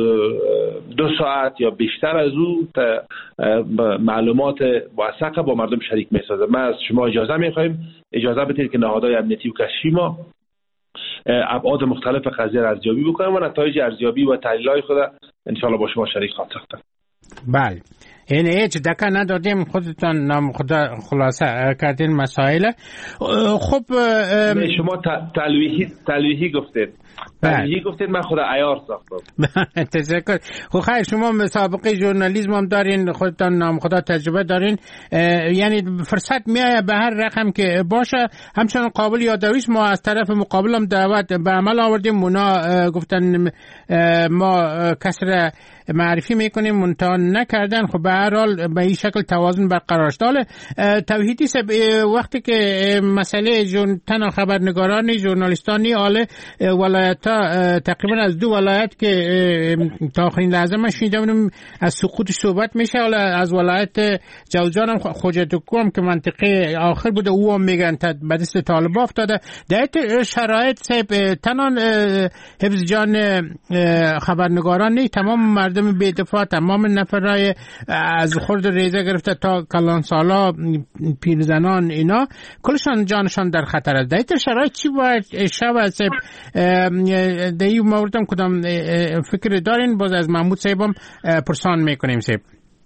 72 ساعت یا بیشتر از او معلومات موثق با مردم شریک میسازه. ما از شما اجازه بدید که نهادهای امنیتی و کشفی ما ابعاد مختلف قضیه را ارزیابی بکنم و نتایج ارزیابی و تحلیل‌های خود ان شاء الله با شما شریک خواهم ساختم. بله، این هیچ دکه ندادیم، خودتان نام خلاصه کردین مسائل. خب شما تلویحی گفتید. تلویحی گفتید، من خود عیار ساختم. تشکر. خب خیر، شما مسابقه ژورنالیسم هم دارین، خودتان نام خدا تجربه دارین، یعنی فرصت میایه به هر رقم که باشه. همچنان قابل یادآوری است، ما از طرف مقابل هم دعوت به عمل آوردیم، اونا گفتن ما کسر معرفی میکنیم، منتها نکردن. خب به هر حال به این شکل توازن برقرار شد. توحیدی وقتی که مسئله تنها خبرنگارانی، ژورنالیستانی آله ولایت‌ها، تقریبا از 2 ولایت که تا آخرین لحظه من شنیده بودم از سقوط صحبت میشه، حالا از ولایت جوزجان هم خوجتوکو هم که منطقه آخر بوده، او هم میگن به دست طالبان افتاده. در شرایط تنها حفظ جان خبرنگاران نه، تمام مردم بی‌دفاع، تمام نفرای از خرد ریزه گرفته تا کلانسالا، پیرزنان، اینا کلشان جانشان در خطر است. در شرایط چی باید شود؟ در این موردم کدام فکر دارین؟ باز از محمود صاحبم پرسان میکنیم. صاحب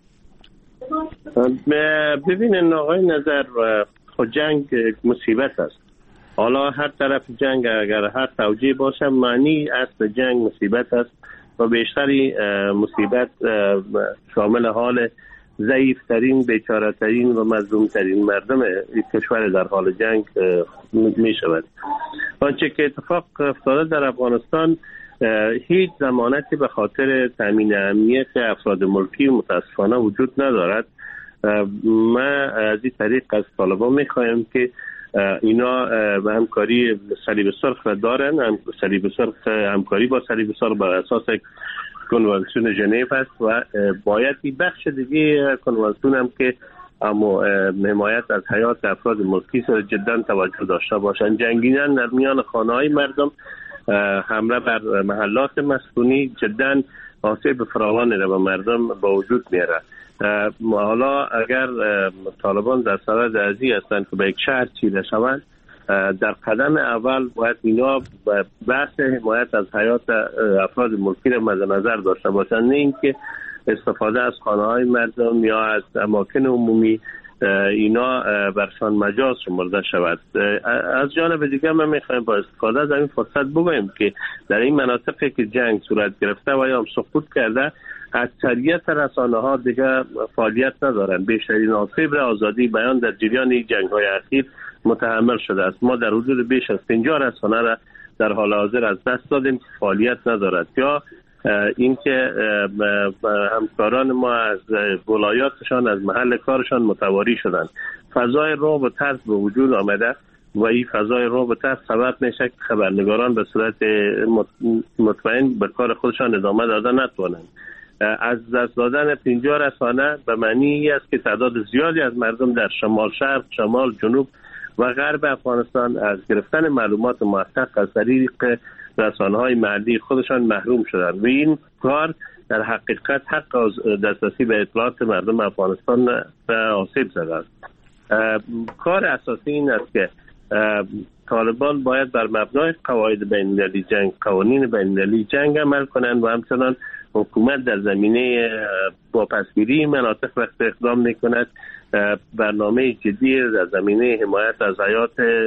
ببینن آقای نظر، خود جنگ مصیبت است. حالا هر طرف جنگ اگر هر توجیه باشه، معنی اصل جنگ مصیبت است و بیشتری مصیبت شامل حال ضعیفترین، بیچاره‌ترین و مظلومترین مردم کشور در حال جنگ می شود. آنچه که اتفاق افتاده در افغانستان هیچ ضمانتی به خاطر تامین امنیت افراد ملکی متاسفانه وجود ندارد. ما از این طریق از طالبان می خواهیم که اینا به همکاری صلیب سرخ را دارن. صلیب سرخ همکاری با صلیب سرخ بر اساس کنوانسیون ژنو است و باید این بخش دیگه کنوانسیون هم که اما حمایت از حیات افراد ملکی سر جدا توجه داشته باشند. جنگیدن در میان خانه‌های مردم، حمله بر محلات مسکونی جدا آسیب فراوانی را به مردم با وجود میاره. حالا اگر طالبان در صدد ازی هستند که به یک شهر چیده شوند، در قدم اول باید اینا بحث حمایت از حیات افراد ملکی را مد نظر داشته باشند، نه اینکه استفاده از خانه‌های مردم یا از اماکن عمومی اینا برشان مجاز شمرده شود. از جانب دیگر ما میخوایم با استفاده از این فرصت بگوییم که در این مناطقی که جنگ صورت گرفته و یا هم سقوط کرده، اکثریت رسانه‌ها دیگر فعالیت ندارند. بیشترین آسیب را آزادی بیان در جریان این جنگ‌های اخیر متحمل شده است. ما در حدود بیش از 50 رسانه را در حال حاضر از دست دادیم که فعالیت ندارد، یا اینکه همکاران ما از ولایاتشان، از محل کارشان متواری شدند. فضای رعب و ترس به وجود آمده و این فضای رعب و ترس سبب میشه که خبرنگاران به صورت مطمئن به کار خودشان ادامه دادن نتوانند. از دست دادن 50 رسانه به معنی است که تعداد زیادی از مردم در شمال شرق، شمال، جنوب و غرب افغانستان از گرفتن معلومات محقق از طریق رسانه‌های محلی خودشان محروم شدند و این کار در حقیقت حق دسترسی به اطلاعات مردم افغانستان به آسیب زده است. کار اساسی این است که طالبان باید بر مبنای قواعد بین‌المللی جنگ، قوانین بین‌المللی جنگ عمل کنند و همچنان حکومت در زمینه واپسگیری مناطق وقت اقدام می‌کند برنامه جدی در زمینه حمایت از حیات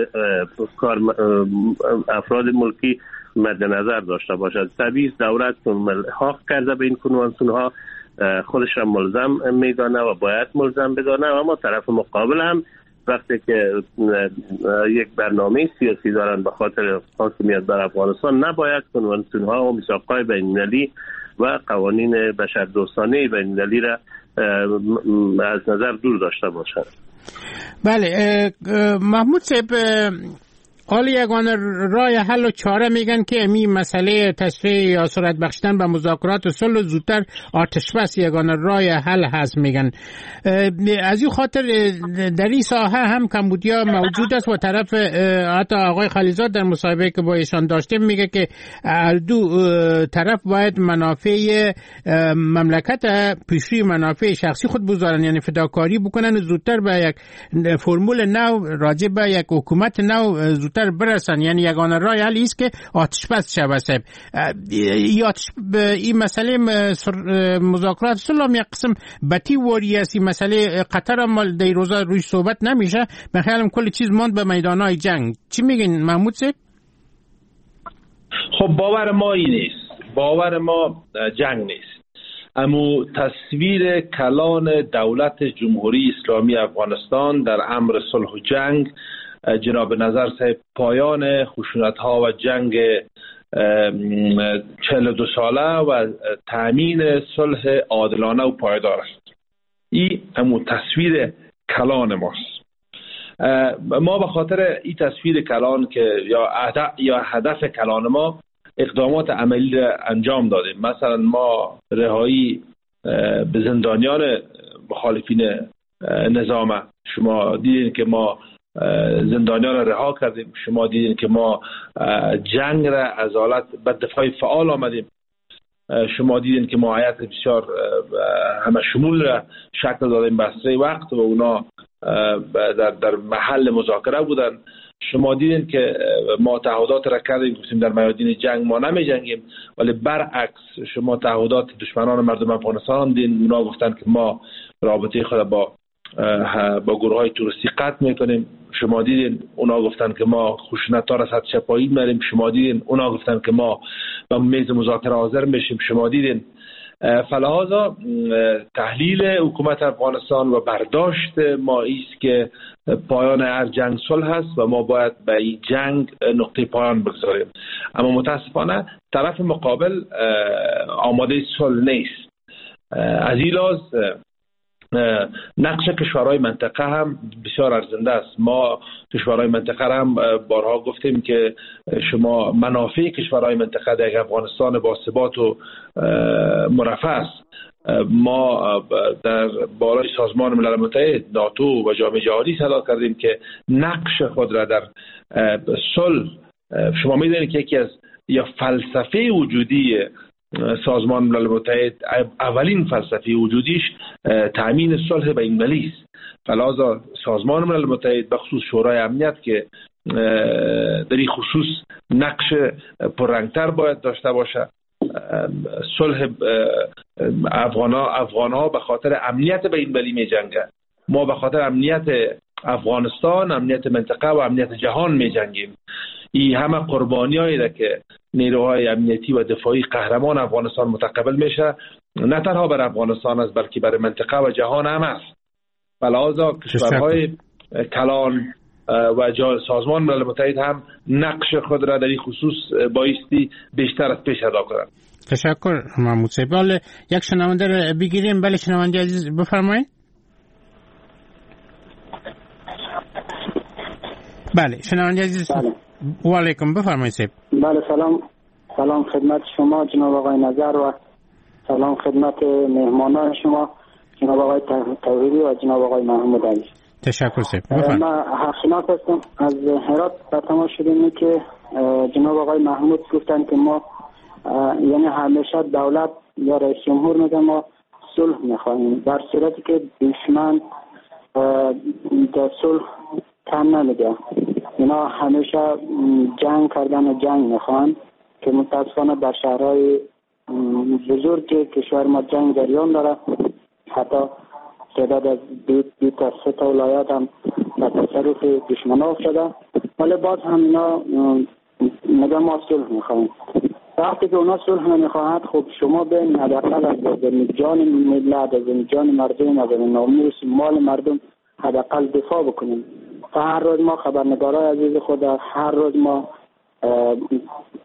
افراد ملکی مد نظر داشته باشد. طبیعی دولت ملحاق کرده به این کنوانسیون ها، خودش را ملزم میدانه و باید ملزم بدانه، اما طرف مقابل هم وقتی که یک برنامه سیاسی دارن به خاطر حاکمیت بر افغانستان، نباید کنوانسیون ها و میثاق‌های بین‌المللی و قوانین بشردوستانه بین‌المللی را از نظر دور داشته باشند. بله محمود صاحب، حالا یگانه راه حل و چاره میگن که این مسئله تشریع یا صورت بخشیدن به مذاکرات و صلح زودتر آتش بس یگانه راه حل هست میگن. از این خاطر در این ساحه هم کمبودیا موجود است و طرف حتی آقای خلیزاد در مصاحبه که با ایشان داشتیم میگه که دو طرف باید منافع مملکت پیشی منافع شخصی خود بذارن، یعنی فداکاری بکنن زودتر به یک فرمول نو راجع به یک حکومت نو زودتر برسن. یعنی یگانه راه حل است که آتش بس شود. صاحب این مسئله مذاکرات صلح یک قسم بتی واری است. این مسئله قطر هم در روزا روی صحبت نمیشه، به خیالم کل چیز ماند به میدانهای جنگ. چی میگین محمود صاحب؟ خب باور ما این نیست، باور ما جنگ نیست، اما تصویر کلان دولت جمهوری اسلامی افغانستان در امر صلح و جنگ جناب نظر صاحب پایان خشونت ها و جنگ 42 ساله و تامین صلح عادلانه و پایدار است. این همون تصویر کلان ماست. ما به خاطر این تصویر کلان که یا هدف کلان ما اقدامات عملی را انجام دادیم. مثلا ما رهایی به زندانیان مخالفین نظام، شما دیدین که ما زندانیان را رها کردیم، شما دیدین که ما جنگ را از حالت به دفاع فعال آمدیم، شما دیدین که ما هیئت بسیار همه شمول را شکل دادیم به اسرع وقت و اونا در محل مذاکره بودن. شما دیدین که ما تعهدات را کردیم، گفتیم در میادین جنگ ما نمی جنگیم، ولی برعکس شما تعهدات دشمنان مردم افغانستان دیدین، اونا گفتن که ما رابطه خود با گروه های توریستی قطع میکنیم. شما دیدین اونا گفتن که ما خشونت ها را سطح چپایی میریم. شما دیدین اونا گفتن که ما به میز مذاکره حاضر میشیم. شما دیدین. فلحاظا تحلیل حکومت افغانستان و برداشت ما است که پایان هر جنگ صلح است و ما باید به این جنگ نقطه پایان بگذاریم. اما متاسفانه طرف مقابل آماده صلح نیست. از این لحاظ نقش کشورهای منطقه هم بسیار ارزنده است. ما کشورهای منطقه هم بارها گفتیم که شما منافع کشورهای منطقه در افغانستان با ثبات و مرفع است. ما در بالای سازمان ملل متحد، ناتو و جامعه جهانی صدا کردیم که نقش خود را در صلح، شما می‌دونید که یکی از یا فلسفه وجودی سازمان ملل متحد، اولین فلسفه وجودیش تامین صلح بین‌المللی است. فلذا سازمان ملل متحد به خصوص شورای امنیت که در این خصوص نقش پررنگتر باید داشته باشه. صلح افغان‌ها به خاطر امنیت بین‌المللی می‌جنگند. ما به خاطر امنیت افغانستان، امنیت منطقه و امنیت جهان می‌جنگیم. این همه قربانیایی را که نیروهای امنیتی و دفاعی قهرمان افغانستان متقبل میشه، نه تنها بر افغانستان است بلکه بر منطقه و جهان هم است. لذا کشورهای کلان و سازمان ملل متحد هم نقش خود را در این خصوص بایستی بیشتر از پیش ادا کنند. تشکر محمود صاحب. یک شنونده را بگیریم. بله شنونده عزیز بفرمایید. بله شنونده عزیز. و علیکم بفرمایید صاحب. بله سلام خدمت شما جناب آقای نظر و سلام خدمت مهمانان شما جناب آقای توحیدی و جناب آقای محمود علی. تشکر صاحب. من حقشناس هستم از هرات. به تماس شدیم که جناب آقای محمود گفتن که ما یعنی همیشه دولت یا رئیس جمهور میگه ما صلح میخواهیم، در صورتی که دشمن در صلح تن نمیده. اینا همیشه جنگ کردن و جنگ میخوان که متاسفانه در شهرهای بزرگ کشور ما جنگ جریان داره. حتی تعداد از 2 تا 3 تا ولایت هم در تصرف دشمن افتاده، ولی باز هم اینا میگن ما صلح میخوایم. وقتی که اونا صلح نمیخواهند، خب شما بین حداقل از جان ملت، از جان مردم، از ناموس مال مردم حداقل دفاع بکنیم. تا هر روز ما خبرنگارای عزیز خود، هر روز ما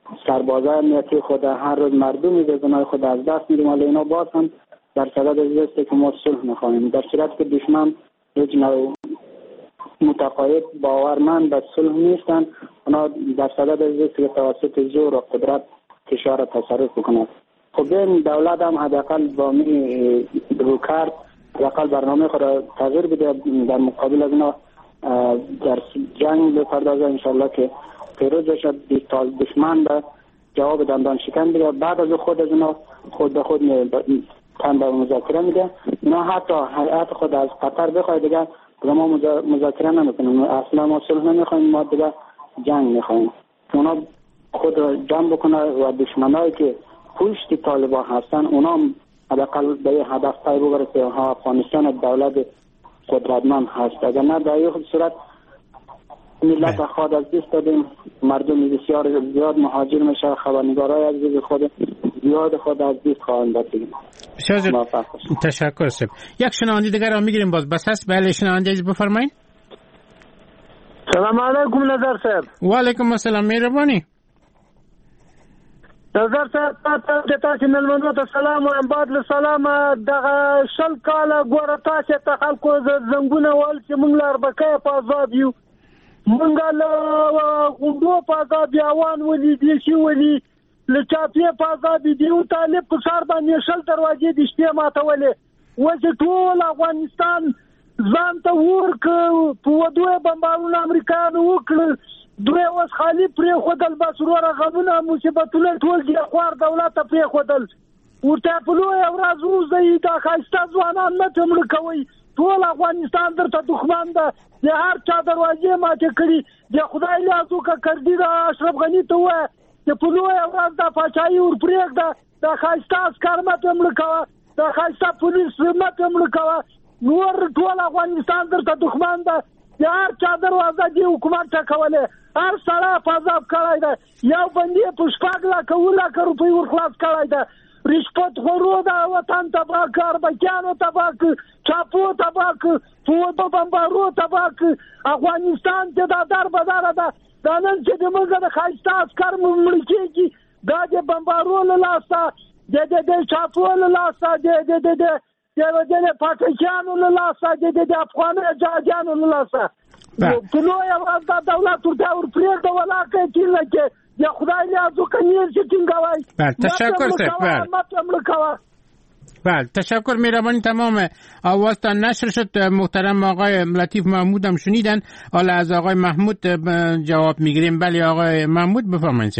سربازای امنیتی خود هر روز مردمی به گناه خود از دست میدیم، ولی اینا باز هم در صدد است که ما صلح میخواهیم. در صورت که دشمن هیچ نوع متقاعد باورمند به صلح نیستند، اونا در صدد است که توسط زور و قدرت کشور را تصرف بکنند. خب این دولت هم حداقل با می رو کرد، حداقل برنامه خود را تغییر بده، در مقابل از اینا در جنگ بپردازه، انشالله که پیروز بشد، دشمن به جواب دندان شکن بده. بعد از خود از اینا خود به خود تن به مذاکره میده. اینا حتی هیئت خود از قطر بخواد دیگه ما مذاکره نمیکنیم، اصلا ما صلح نمیخوایم، ما دیگه جنگ میخوایم. اونا خود را جمع بکنه و دشمنایی که پشت طالبان هستن اونا حداقل به یه هدف پی ببره که افغانستان دولت قدرتمند هست. اگر نه در این صورت ملت خود از دست دادیم، مردم بسیار زیاد مهاجر میشه، خبرنگارای عزیز خود زیاد خود از دست خواهند داد. تشکر سب. یک شنونده دیگر را میگیریم باز بس هست. بله شنونده عزیز بفرمایید. سلام علیکم نظر صاحب. و علیکم السلام، مهربانی. نظر صاحب تاسو ملمنو ته سلام او بعد له سلام دغه شل کاله ګوره تاسو ته خلکو زنګونه ول چې موږ لار بکه په آزاد یو، موږ له غوندو په آزاد یوان ولې دي شي ولې له چاپیه په آزاد دي او طالب په سر باندې شل دروازې د شپې ماتولې و چې ټول افغانستان ځان ته ورک په ودوه بمبارونه امریکایانو وکړ، دوی اوس خالی پرې خودل بس وروره غمونه مصیبتونه ټول دي خوار دولت ته پرې خودل ورته په لوی ورځ روزي دا خاصه ځوانان نه تمړ کوي، ټول افغانستان درته دښمن ده، د هر چا دروازې ماته کړي، د خدای لازو کا کړدي دا اشرف غنی ته وای چې په لوی ورځ دا پاچاهي ور پرېږده، دا خاصه عسكر ماته تمړ کوي، دا خاصه پولیس ماته تمړ کوي، نور ټول افغانستان درته دښمن ده، د هر چا دروازه دی حکومت ټکوله، هر سره فضاب کړای ده، یو بندي پښپاګ لا کوله کړو په ورخلاص کړای ده، رشوت خورو دا وطن تباہ کار بچانو تباہ چاپو تباہ فوټو بمبارو تباہ افغانستان ته دا در بدار ده، دا نن چې د موږ د خاصه عسكر مملکتي دا د بمبارو له لاسه د چاپو له لاسه د پاکستانو له لاسه د افغانانو جاجانو له لاسه په لوی اواز دا دولت ورته ور پرېږده ولاکه چې یا خدای لازو کنیر چې ټینګوي. تشکر سپر. بله تشکر میربانی تمام. آواز تا نشر شد محترم آقای لطیف محمود هم شنیدن، حالا از آقای محمود جواب میگیریم. بله آقای محمود بفرمایید.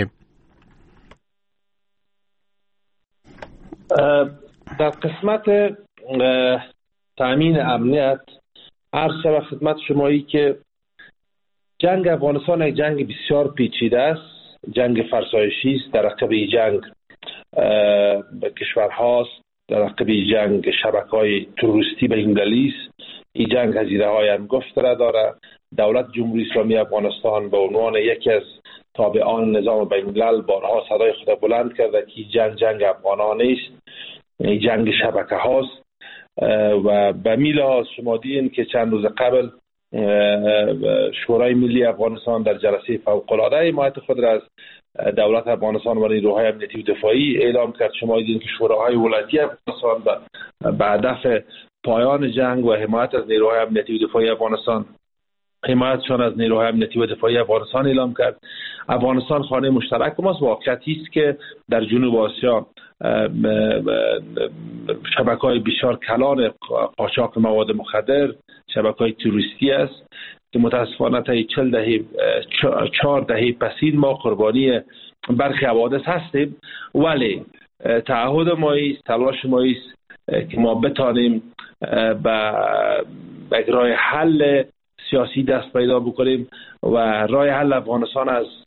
در قسمت تامین امنیت عرض شود خدمت شمایی که جنگ افغانستان یک جنگ بسیار پیچیده است، جنگ فرسایشی است، در عقب جنگ کشورهاست، در عقب جنگ شبکه‌های تروریستی بین‌المللی است. این جنگ هزینه‌های هنگفت را دارد. دولت جمهوری اسلامی افغانستان به عنوان یکی از تابعان نظام بین‌الملل بارها صدای خود بلند کرده که جنگ افغانان نیست، این جنگ شبکه هاست. و به میلاد شما دیدین که چند روز قبل شورای ملی افغانستان در جلسه فوق‌العاده حمایت خود را از دولت افغانستان و نیروهای امنیتی و دفاعی اعلام کرد. شما دیدین که شوراهای ولایتی افغانستان به هدف پایان جنگ و حمایت از نیروهای امنیتی و دفاعی افغانستان حمایتشان از نیروهای امنیتی و دفاعی افغانستان اعلام کرد. افغانستان خانه مشترک ماست. واقعیتی است که در جنوب آسیا شبکه‌های بسیار کلان قاچاق مواد مخدر، شبکه‌های تروریستی است که متاسفانه تا 4 دهه پسین ما قربانی برخی حوادث هستیم، ولی تعهد ما است، تلاش ما است که ما بتانیم به راه حل سیاسی دست پیدا بکنیم و راه حل افغانستان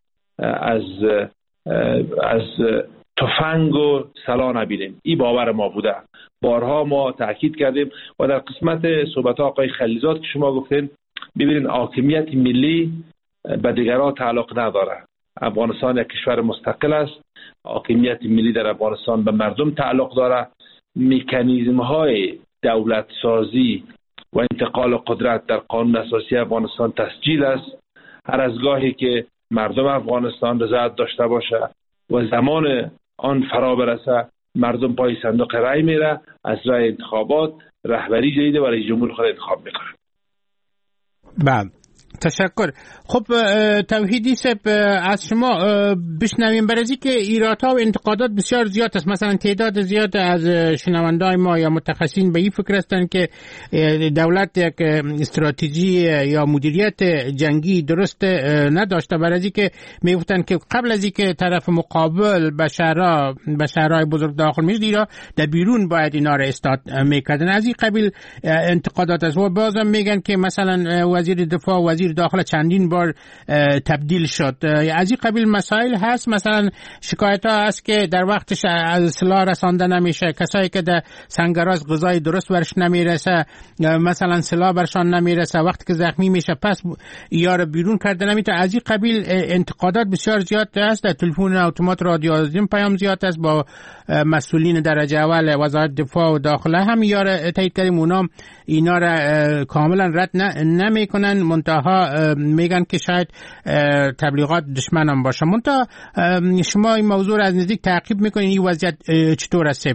از تفنگ و سلاح نبینیم. این باور ما بوده، بارها ما تاکید کردیم و در قسمت صحبت آقای خلیزاد که شما گفتین، ببینید حاکمیت ملی به دیگرها تعلق نداره. افغانستان یک کشور مستقل است، حاکمیت ملی در افغانستان به مردم تعلق داره. مکانیزم های دولت سازی و انتقال قدرت در قانون اساسی افغانستان تسجیل است. هر از گاهی که مردم افغانستان رضایت داشته باشه، و زمان آن فرا برسه مردم پای صندوق رای میره، از رای انتخابات رهبری جدید و رئیس جمهور خود انتخاب میکنه. بله، تشکر. خب توحیدی صاحب، از شما بشنویم برای که ایرادها و انتقادات بسیار زیاد است. مثلا تعداد زیاد از شنوندای ما یا متخصصین به این فکر هستند که دولت یک استراتژی یا مدیریت جنگی درست نداشته، برای که میگفتند که قبل از اینکه طرف مقابل به شهرهای بزرگ داخل میشد، ایرا در بیرون باید اینا را استاد میکردن. از این قبیل انتقادات است. و بازم میگن که مثلا وزیر دفاع و وزیر داخل چندین بار تبدیل شد. از این قبیل مسائل هست. مثلا شکایت ها هست که در وقتش سلاح رسانده نمیشه، کسایی که در سنگراز غذای درست برش نمیرسه، مثلا سلاح برشان نمیرسه، وقتی که زخمی میشه پس یار بیرون کرده نمیتونه. از این قبیل انتقادات بسیار زیاد است. در تلفن اتومات رادیو آزادی پیام زیاد است. با مسئولین درجه اول وزارت دفاع و داخله هم یار تایید کردیم، اونا اینا را کاملا رد نمیکنن، منتها میگن که شاید تبلیغات دشمن هم باشه. منتها شما این موضوع را از نزدیک تعقیب میکنین، این وضعیت چطور است؟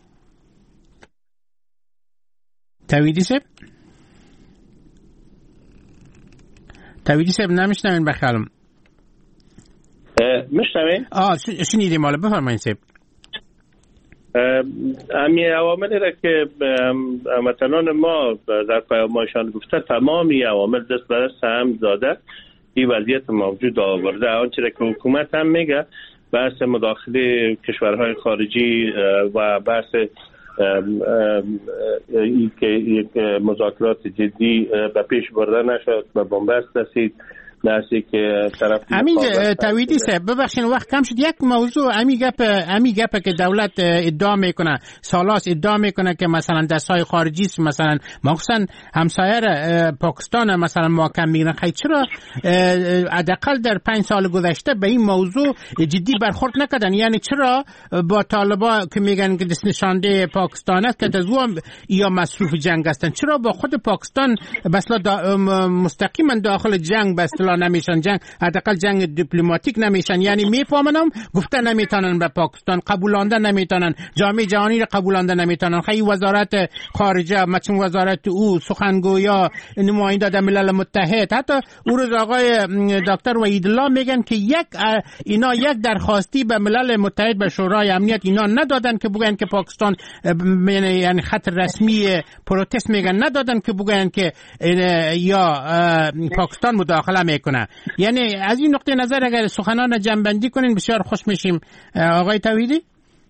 توحیدی صاحب نمیشنوین بخیالم. میشنوین؟ شنیدیم. حالا بفرمایید صاحب. امی عواملی را که هموطنان ما در پیامشان گفته، تمامی عوامل دست به دست هم داده این وضعیت موجود آورده. آنچه را که حکومت هم میگه بحث مداخله کشورهای خارجی و بحث این که یک مذاکرات جدی به پیش برده نشد، به بنبست رسید، درسی که طرف همین توحیدی صاحب ببخشید وقت کم شد. یک موضوع امی گپ که دولت ادعا میکنه، سالاس ادعا میکنه که مثلا دستای خارجی است، مثلا مخصوصا همسایه پاکستان مثلا محکم میگن. خیلی چرا حداقل در 5 سال گذشته به این موضوع جدی برخورد نکردن؟ یعنی چرا با طالبا که میگن که دست نشانده پاکستان است که دزوام یا مصروف جنگ هستن، چرا با خود پاکستان بسلا مستقیما داخل جنگ بسلا نمیشن، جنگ حداقل جنگ دیپلماتیک نمیشن؟ یعنی میفهمم گفته نمیتونن به پاکستان قبولانده نمیتونن، جامعه جهانی را قبولانده نمیتونن. خیلی وزارت خارجه مثلا وزارت او سخنگویا نماینده در ملل متحد، حتی او روز آقای دکتر وحیدالله میگن که اینا یک درخواستی به ملل متحد به شورای امنیت اینا ندادن که بگن که پاکستان یعنی خط رسمی پروتست میگن ندادن که بگن که یا پاکستان مداخله میکنه. یعنی از این نقطه نظر اگر سخنان جنبندی کنین بسیار خوش میشیم. آقای توحیدی؟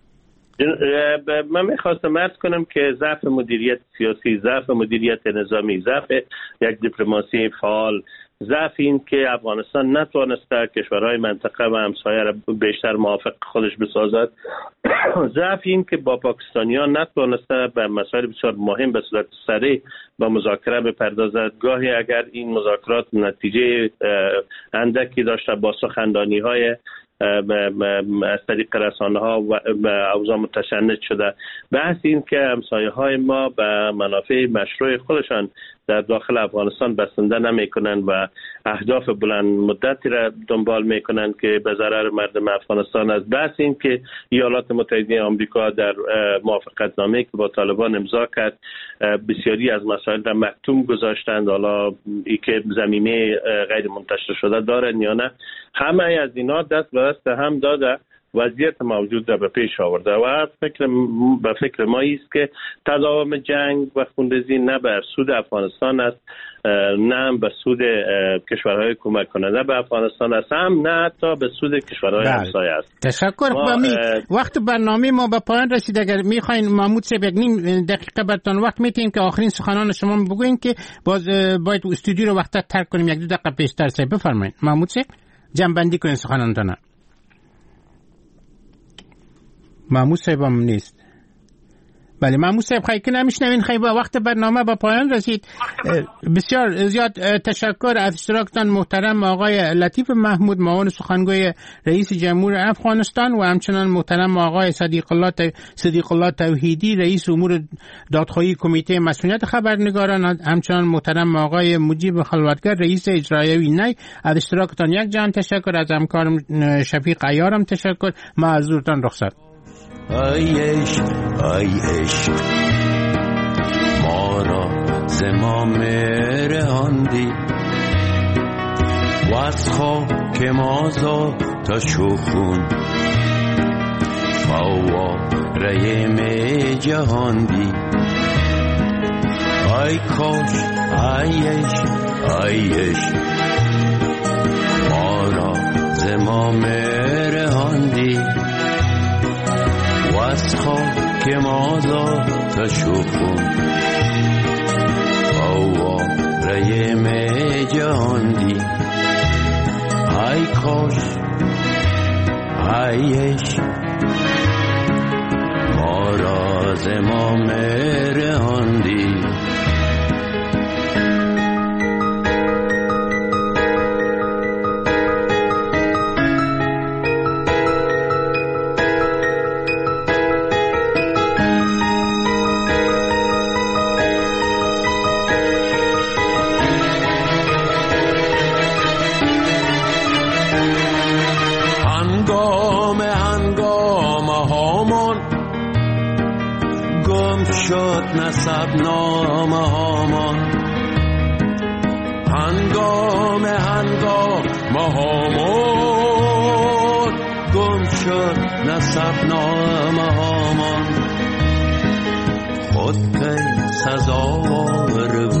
من میخواستم عرض کنم که ضعف مدیریت سیاسی، ضعف مدیریت نظامی، ضعف یک دیپلماسی فعال، ضعف این که افغانستان نتوانسته کشورهای منطقه و همسایه را بیشتر موافق خودش بسازد، ضعف این که با پاکستانیان نتوانسته به مسائل بسیار مهم به صورت سریع با مذاکره بپردازد. گاهی اگر این مذاکرات نتیجه اندکی داشته با سخنرانی های از طریق رسانه ها و اوضاع متشنج شده. بحث این که همسایه های ما به منافع مشروع خودشان در داخل افغانستان بسنده نمی کنند و اهداف بلند مدتی را دنبال می کنند که به ضرر مردم افغانستان است. بحث این که ایالات متحده آمریکا در موافقت نامه‌ای که با طالبان امضا کرد بسیاری از مسائل را مکتوم گذاشتند، حالا ای که زمینه غیر منتشر شده دارن یا نه، همه از اینا دست به دست هم داده وضعیت موجود را به پیش آورده و به فکر ما است که تداوم جنگ و خونریزی نه بر سود افغانستان است، نه به سود کشورهای کمک کننده به افغانستان است، هم نه حتی به سود کشورهای همسایه است. تشکر. وقت برنامه ما به پایان رسید. اگر میخواین محمود صاحب یک نیم دقیقه براتون وقت میتیم که آخرین سخنان شما بگوین که باید استودیو رو وقت ترک کنیم. 1-2 دقیقه پیشتر صاحب بفرمایید. محمود صاحب جنبندی کنین سخنانتون. محمود صاحب هم نیست. بله محمود صاحب خیلی که نمیشنوین، خیلی با وقت برنامه با پایان رسید. بسیار زیاد تشکر از اشتراکتان محترم آقای لطیف محمود معاون سخنگوی رئیس جمهور افغانستان و همچنان محترم آقای صدیق الله توحیدی رئیس امور دادخواهی کمیته مسئولیت خبرنگاران، همچنان محترم آقای مجیب خلوتگر رئیس اجرایی نی. از اشتراکتان یک جان تشکر. از همکارم شفیق عیارم تشکر. ما از حضورتان رخصت. ای عشق ما را زمام رهاندی و از خاک ما تا شخون فواره می جهاندی. ای کاش ای عشق ما را زمام رهاندی و از خاک ما تا شخون فواره می جهاندی. ای کاش ای عشق ما را زمام رهاندی. نسب نامه هامان هنگام هامان گم شد نسب نامه هامان. خود کی سزاوار